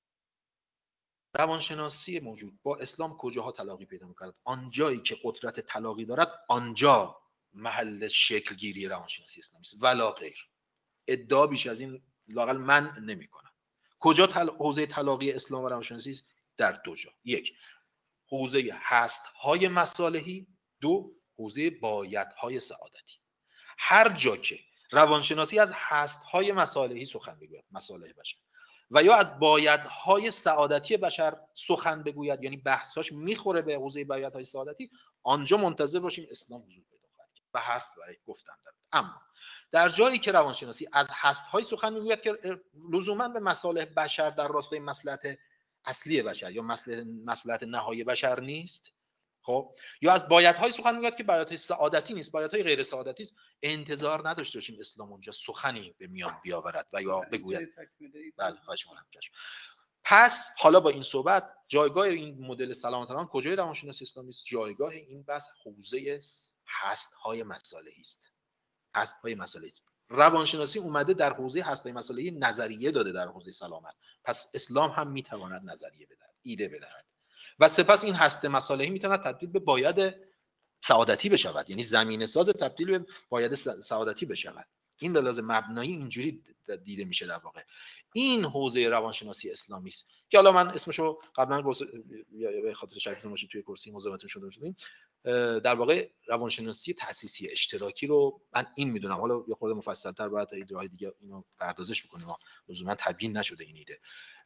روانشناسی موجود با اسلام کجاها تلاقی پیدا می‌کند؟ آنجایی که قدرت تلاقی دارد آنجا محل شکل گیری روانشناسی اسلامی است ولا غیر. ادعا بیش از این لااقل من نمی‌کنم. کجا تل... حوزه تلاقی اسلام و روانشناسی است؟ در دو جا. یک، حوزه هست‌های مصالحی، دو، حوزه بایدهای سعادتی. هر جا که روانشناسی از هست‌های مصالحی سخن بگوید، مصالح بشر، و یا از بایدهای سعادتی بشر سخن بگوید، یعنی بحثاش میخوره به حوزه بایدهای سعادتی، آنجا منتظر باشیم اسلام حضور پیدا کند و حرف برای گفتن داره. اما در جایی که روانشناسی از هست‌های سخن میگوید که لزوما به مصالح بشر در راستای مصلحت اصلی بشر یا مصلحت مصلحت نهایی بشر نیست، خب، یا از بایدهای سخن میگوید که بایدهای سعادتی نیست، بایدهای غیر سعادتی است، انتظار نداشته باشیم اسلام اونجا سخنی به میان بیاورد و یا بگوید. بله خواهش می‌کنم. پس حالا با این صحبت جایگاه این مدل سلامت روان کجای روانشناسی اسلامی است؟ جایگاه این بحث حوزه هست‌های مصالحی است. هست‌های مصالحی است. روانشناسی اومده در حوزه هست‌های مصالحی نظریه داده در حوزه سلامت، پس اسلام هم میتواند نظریه بدهد، ایده بدهد و سپس این هسته مصالحی میتواند تبدیل به باید سعادتی بشود، یعنی زمینه ساز تبدیل به باید سعادتی بشود. این به لحاظ مبنایی اینجوری دیده میشه در واقع. این حوزه روانشناسی اسلامی است که حالا من اسمشو قبلا به خاطر شرکت ماشین توی کرسی مزاحمتون شده شدیم، در واقع روانشناسی تأسیسی اشتراکی رو من این میدونم. حالا یه خورده مفصل‌تر باید ایده‌های دیگه اینو پردازش بکنیم، لزوما تبیین نشده این ایده.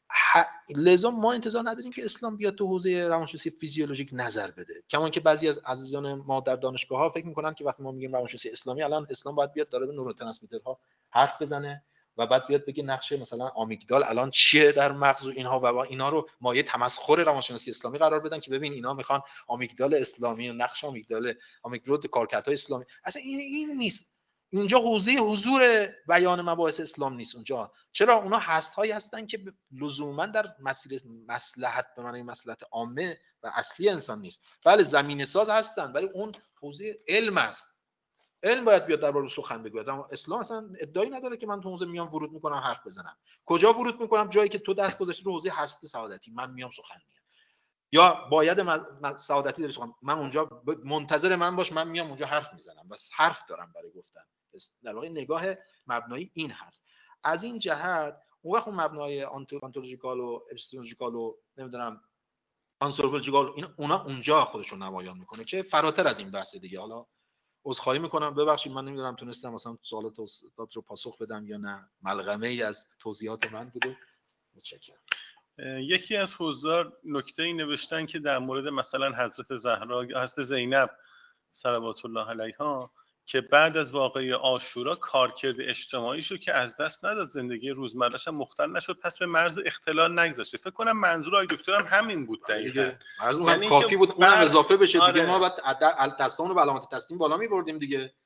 لذا ما انتظار نداریم که اسلام بیاد تو حوزه روانشناسی فیزیولوژیک نظر بده، کما که بعضی از عزیزان ما در دانشگاه‌ها فکر می‌کنن که وقتی ما میگیم روانشناسی اسلامی الان اسلام باید بیاد داره به نوروترانسمیترها حرف بزنه و بعد بیاد بگه نقشه مثلا آمیگدال الان چیه در مغز و اینها و اینا رو مایه تمسخر روانشناسی اسلامی قرار بدن که ببین اینا میخوان آمیگدال اسلامی و نقش آمیگدال آمیگدال کارکردهای اسلامی. اصلا این این نیست. اونجا حوزه حضور بیان مباحث اسلام نیست. اونجا چرا اونا هست‌هایی هستن که لزوما در مسیر مصلحت به معنی مصلحت عامه و اصلی انسان نیست. بله زمینه ساز هستن ولی اون حوزه علم است. علم باید بیاد درباره سخن بگوید. اما اسلام اصلا ادعایی نداره که من تو حوزه میام ورود میکنم حرف بزنم. کجا ورود میکنم؟ جایی که تو دست گذاشتی رو حوزه هستی سعادتی، من میام سخن میگم. یا باید من سعادتی داری سخن، من اونجا منتظر من باش، من میام اونجا حرف میزنم، بس حرف دارم برای گفتن. در واقع نگاه مبنایی این هست. از این جهت اون وقت اون مبنای آنتولوژیکال و اپیستمولوژیکال و نمیدونم آنثروپولوژیکال این اونا اونجا خودشون نمایان میکنه که فراتر از این بحث دیگه. حالا عذرخواهی میکنم، ببخشید من نمیدونم تونستم مثلا سوالات استاد رو پاسخ بدم یا نه، ملغمه ای از توضیحات من بوده. متشکرم. یکی از حضار نکته‌ای نوشتن که در مورد مثلا حضرت زهرا یا حضرت زینب صلوات الله علیها که بعد از واقعه عاشورا کارکرد اجتماعیشو که از دست نداد، زندگی روزمره‌اش هم مختل نشد، پس به مرز اختلال نگذاشته. فکر کنم منظور آقای دکتر هم همین بود دقیقاً. یعنی کافی بود اونم اضافه بشه دیگه. آره. ما بعد دستامون رو به علامت تسلیم بالا می‌بردیم دیگه.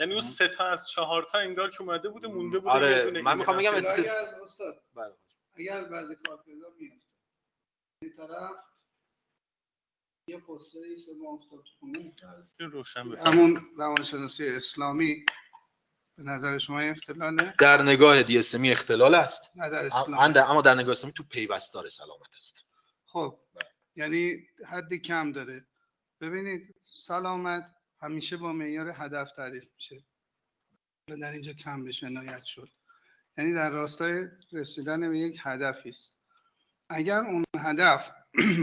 یعنی اون سه تا از چهار تا انگار که اومده بوده مونده بوده. آره من میخوام بگم اگر استاد بله اگر بعضی کارگزار میاد این طرف یه پوستری سه ماه افتاد خونه این روشن بشه همون روانشناسی اسلامی به نظر شما اختلاله؟ در نگاه دی اس ام اختلال است. نه در اسلام. اما در نگاه اسلامی تو پیوستار سلامت است. خب یعنی حدی کم داره. ببینید سلامت همیشه با معیار هدف تعریف میشه. در اینجا کم بشه عنایت شد. یعنی در راستای رسیدن به یک هدفی است. اگر اون هدف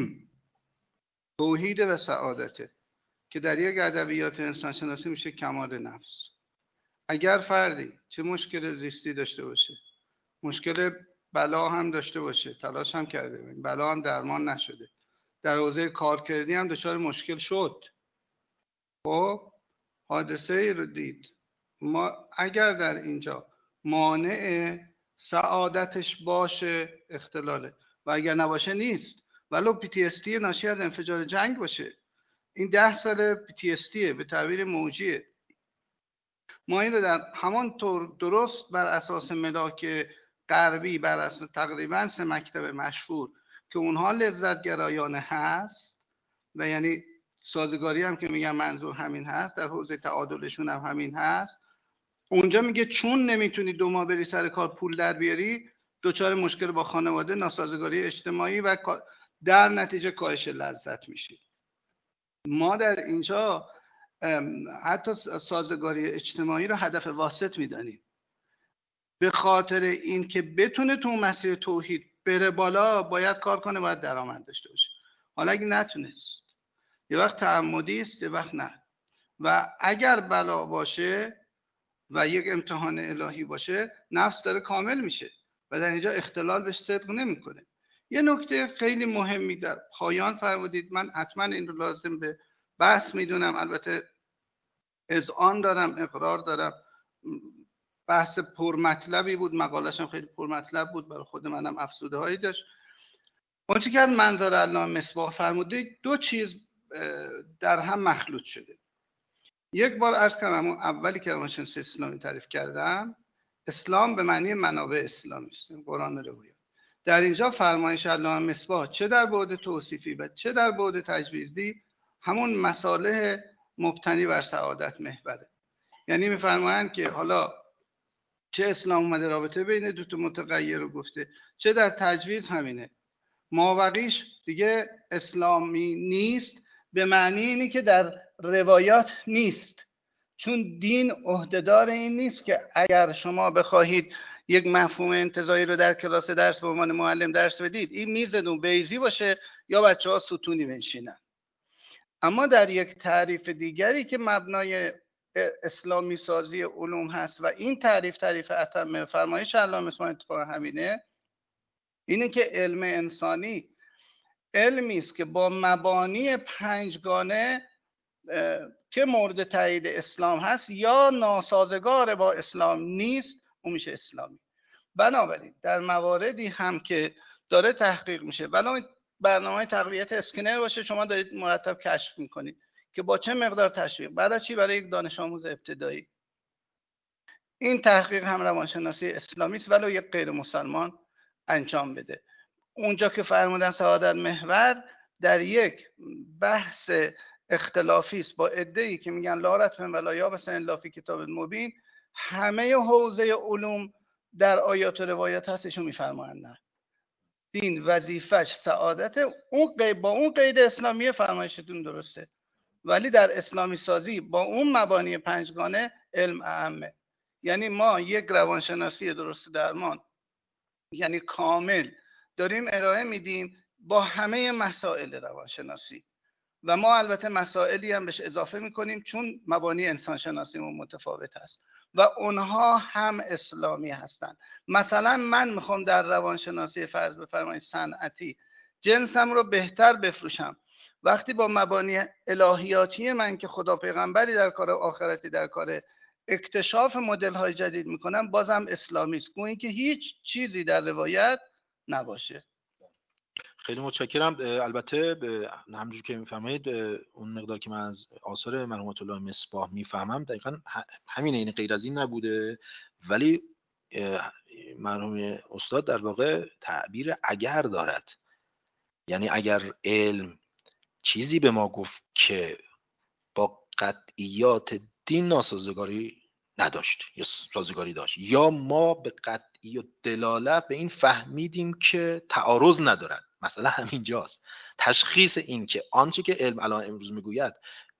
توحید و سعادته که در یک ادبیات انسان شناسی میشه کمال نفس. اگر فردی چه مشکل زیستی داشته باشه، مشکل بلا هم داشته باشه، تلاش هم کرده، بلا هم درمان نشده، در حوزه کارکردی هم دچار مشکل شد، خب حادثه ای رو دید، ما اگر در اینجا مانع سعادتش باشه اختلاله و اگر نباشه نیست. ولو پی تی اس دی ناشی از انفجار جنگ باشه، این ده سال پی تی اس دی به تعبیر موجیه. ما این رو در همان طور درست بر اساس ملاک غربی، بر اساس تقریبا سه مکتب مشهور که اونها لذت گرایانه هست و یعنی سازگاری هم که میگم منظور همین هست، در حوزه تعادلشون هم همین هست. اونجا میگه چون نمیتونی دو ماه بری سر کار پول در بیاری، دچار مشکل با خانواده، ناسازگاری اجتماعی و در نتیجه کاهش لذت میشی. ما در اینجا حتی سازگاری اجتماعی رو هدف واسط میدانیم، به خاطر این که بتونه تو مسیر توحید بره بالا باید کار کنه، باید درآمد داشته باشه. حالا اگه نتونست یه وقت تعمدی است، یه وقت نه. و اگر بلا باشه و یک امتحان الهی باشه، نفس داره کامل میشه و در اینجا اختلال بهش صدق نمیکنه. یه نکته خیلی مهمی در پایان فرمودید، من حتما این رو لازم به بحث میدونم، البته اذعان دارم، اقرار دارم، بحث پرمطلبی بود، مقاله‌شم خیلی پرمطلب بود، برای خود منم افسوده هایی داشت. اون چیزی که منظر علامه مصباح فرموده، دو چیز در هم مخلوط شده. یک بار عرض کردم اون اولی که روانشناسی اسلامی تعریف کردم، اسلام به معنی منابع اسلامی است، قرآن و روایات. در اینجا فرمایش علامه مصباح چه در بعد توصیفی و چه در بعد تجویزی همون مصالح مبتنی بر سعادت محوره. یعنی میفرمایند که حالا چه اسلام اومده رابطه بین دو تا متغیر رو گفته، چه در تجویز همینه. مابقیش دیگه اسلامی نیست به معنی اینی که در روایات نیست، چون دین عهدهدار این نیست که اگر شما بخواهید یک مفهوم انتزاعی رو در کلاس درس به عنوان معلم درس بدید، این میزدون بیضی باشه یا بچه ها ستونی بنشینن. اما در یک تعریف دیگری که مبنای اسلامی سازی علوم هست و این تعریف تعریف اتم فرمایش علامه مصباح اتفاقا همینه، اینه که علم انسانی علمی است که با مبانی پنجگانه که مورد تایید اسلام هست یا ناسازگار با اسلام نیست، اون میشه اسلامی. بنابراین در مواردی هم که داره تحقیق میشه، ولی برنامه تقویت اسکینر باشه، شما دارید مرتب کشف میکنید که با چه مقدار تشویق، بعد چی برای یک دانش آموز ابتدایی این تحقیق هم روانشناسی اسلامی است ولی یک غیر مسلمان انجام بده. اونجا که فرمودن سعادت محور در یک بحث اختلافی است با عده‌ای که میگن لا رتب ولا یابس الا فی کتاب مبین، همه حوزه علوم در آیات و روایات هستشون میفرمایند نه، دین وظیفش سعادت، اون قید با اون قید اسلامی فرمایشتون درسته، ولی در اسلامی سازی با اون مبانی پنجگانه علم اهمه. یعنی ما یک روانشناسی درست درمان یعنی کامل داریم ارائه میدیم با همه مسائل روانشناسی و ما البته مسائلی هم بهش اضافه میکنیم چون مبانی انسانشناسیمون متفاوت هست و اونها هم اسلامی هستن. مثلا من میخوام در روانشناسی فرض بفرمایید صنعتی جنسم رو بهتر بفروشم، وقتی با مبانی الهیاتی من که خدا پیغمبری در کار، آخرتی در کار، اکتشاف مدل های جدید میکنم، بازم اسلامی است، گویا اینکه هیچ چیزی در روایت نباشه. خیلی متشکرم. البته همونجوری که میفهمید اون مقدار که من از آثار مرحوم الله مصباح میفهمم دقیقاً همینه، این غیر از این نبوده، ولی مرحوم استاد در واقع تعبیر اگر دارد، یعنی اگر علم چیزی به ما گفت که با قطعیات دین ناسازگاری نداشت یا سازگاری داشت، یا ما به قطعی و دلالت به این فهمیدیم که تعارض ندارد، مثلا همینجاست تشخیص این که آنچه که علم الان امروز میگوید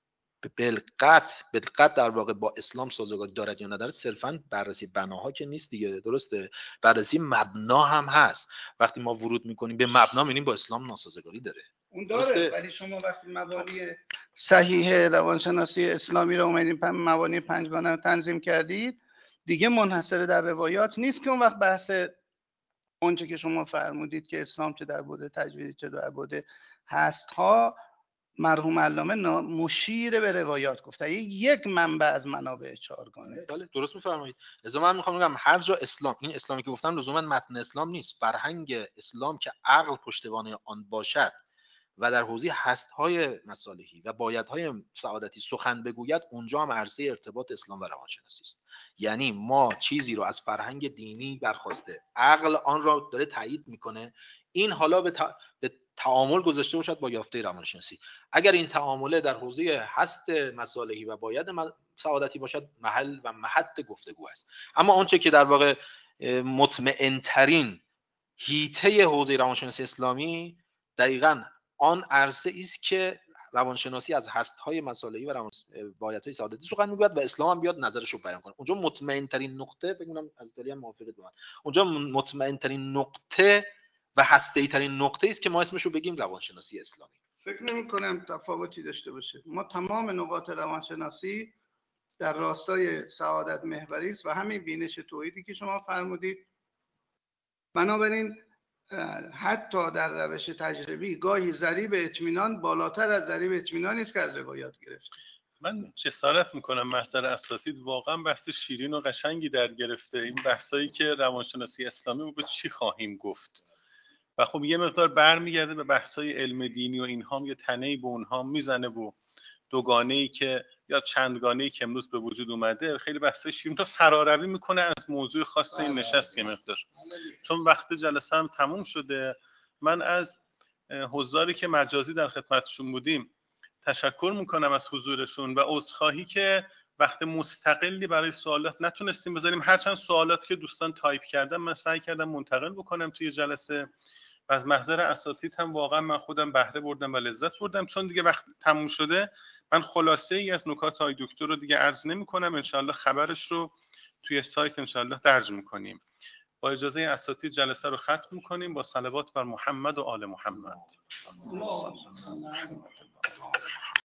بالقطع بالقطع در واقع با اسلام سازگاری دارد یا ندارد، صرفا بررسی بناها که نیست دیگه، درسته؟ بررسی مبنا هم هست. وقتی ما ورود میکنیم به مبنا میبینیم با اسلام ناسازگاری داره، اون داره، ولی شما وقتی مبانی صحیح روانشناسی اسلامی رو اومدین مبانی پنجگانه تنظیم کردید، دیگه منحصر در روایات نیست که اون وقت بحث اونچه که شما فرمودید که اسلام چه در بوده تجوید چه در بوده هست ها، مرحوم علامه مشیر به روایات گفته، یک منبع از منابع چهارگانه. بله درست میفرمایید. لذا من میخوام بگم هر جا اسلام، این اسلامی که گفتم لزوما متن اسلام نیست، فرهنگ اسلام که عقل پشتوانه آن باشد و در حوزه هست‌های مصالحی و بایدهای سعادتی سخن بگوید، اونجا هم عرصه ارتباط اسلام و روانشناسی است. یعنی ما چیزی رو از فرهنگ دینی برخواسته، عقل آن را داره تایید میکنه، این حالا به, تا... به تعامل گذاشته باشد با یافته روانشناسی. اگر این تعامله در حوزه هست مصالحی و باید سعادتی باشد، محل و محط گفتگو است. اما آنچه که در واقع مطمئن ترین هیته حوزه روانشناسی اسلامی دقیقاً آن عرصه است که روانشناسی از هست‌های مصالحی و روان... بایدهای سعادتی سخن میگوید و اسلام هم بیاد نظرش رو بیان کنه. اونجا مطمئن ترین نقطه، فکر کنم از دلیل هم موافقید با من، اونجا مطمئن ترین نقطه و هسته‌ای ترین نقطه است که ما اسمش رو بگیم روانشناسی اسلامی. فکر نمی کنم تفاوتی داشته باشه. ما تمام نقاط روانشناسی در راستای سعادت محوری است و همین بینش توحیدی که شما فرمودید. بنابراین حتی در روش تجربی گاهی ضریب اطمینان بالاتر از ضریب اطمینانی است که از روایات گرفته. من جسارت میکنم محضر اساتید واقعا بحث شیرین و قشنگی در گرفته، این بحثایی که روانشناسی اسلامی رو چی خواهیم گفت و خب یه مقدار برمیگرده به بحثای علم دینی و اینها، یه تنه‌ای به اونها میزنه و دوگانه‌ای که یا چندگانه‌ای که امروز به وجود اومده خیلی بحثای شیرین رو فراروی میکنه از موضوع خاص این نشست. یه مقدار چون وقت جلسه هم تموم شده، من از حضاری که مجازی در خدمتشون بودیم تشکر میکنم از حضورشون و عذرخواهی که وقت مستقلی برای سوالات نتونستیم بذاریم. هرچند سوالات که دوستان تایپ کردن من سعی کردم منتقل بکنم توی جلسه و از محضر اساتید هم واقعا من خودم بهره بردم و لذت بردم. چون دیگه وقت تموم شده من خلاصه ای از نکات های دکتر رو دیگه عرض نمی کنم، انشالله خبرش رو توی سایت انشالله درج میکنیم. با اجازه اساتید جلسه رو ختم میکنیم با صلوات بر محمد و آل محمد.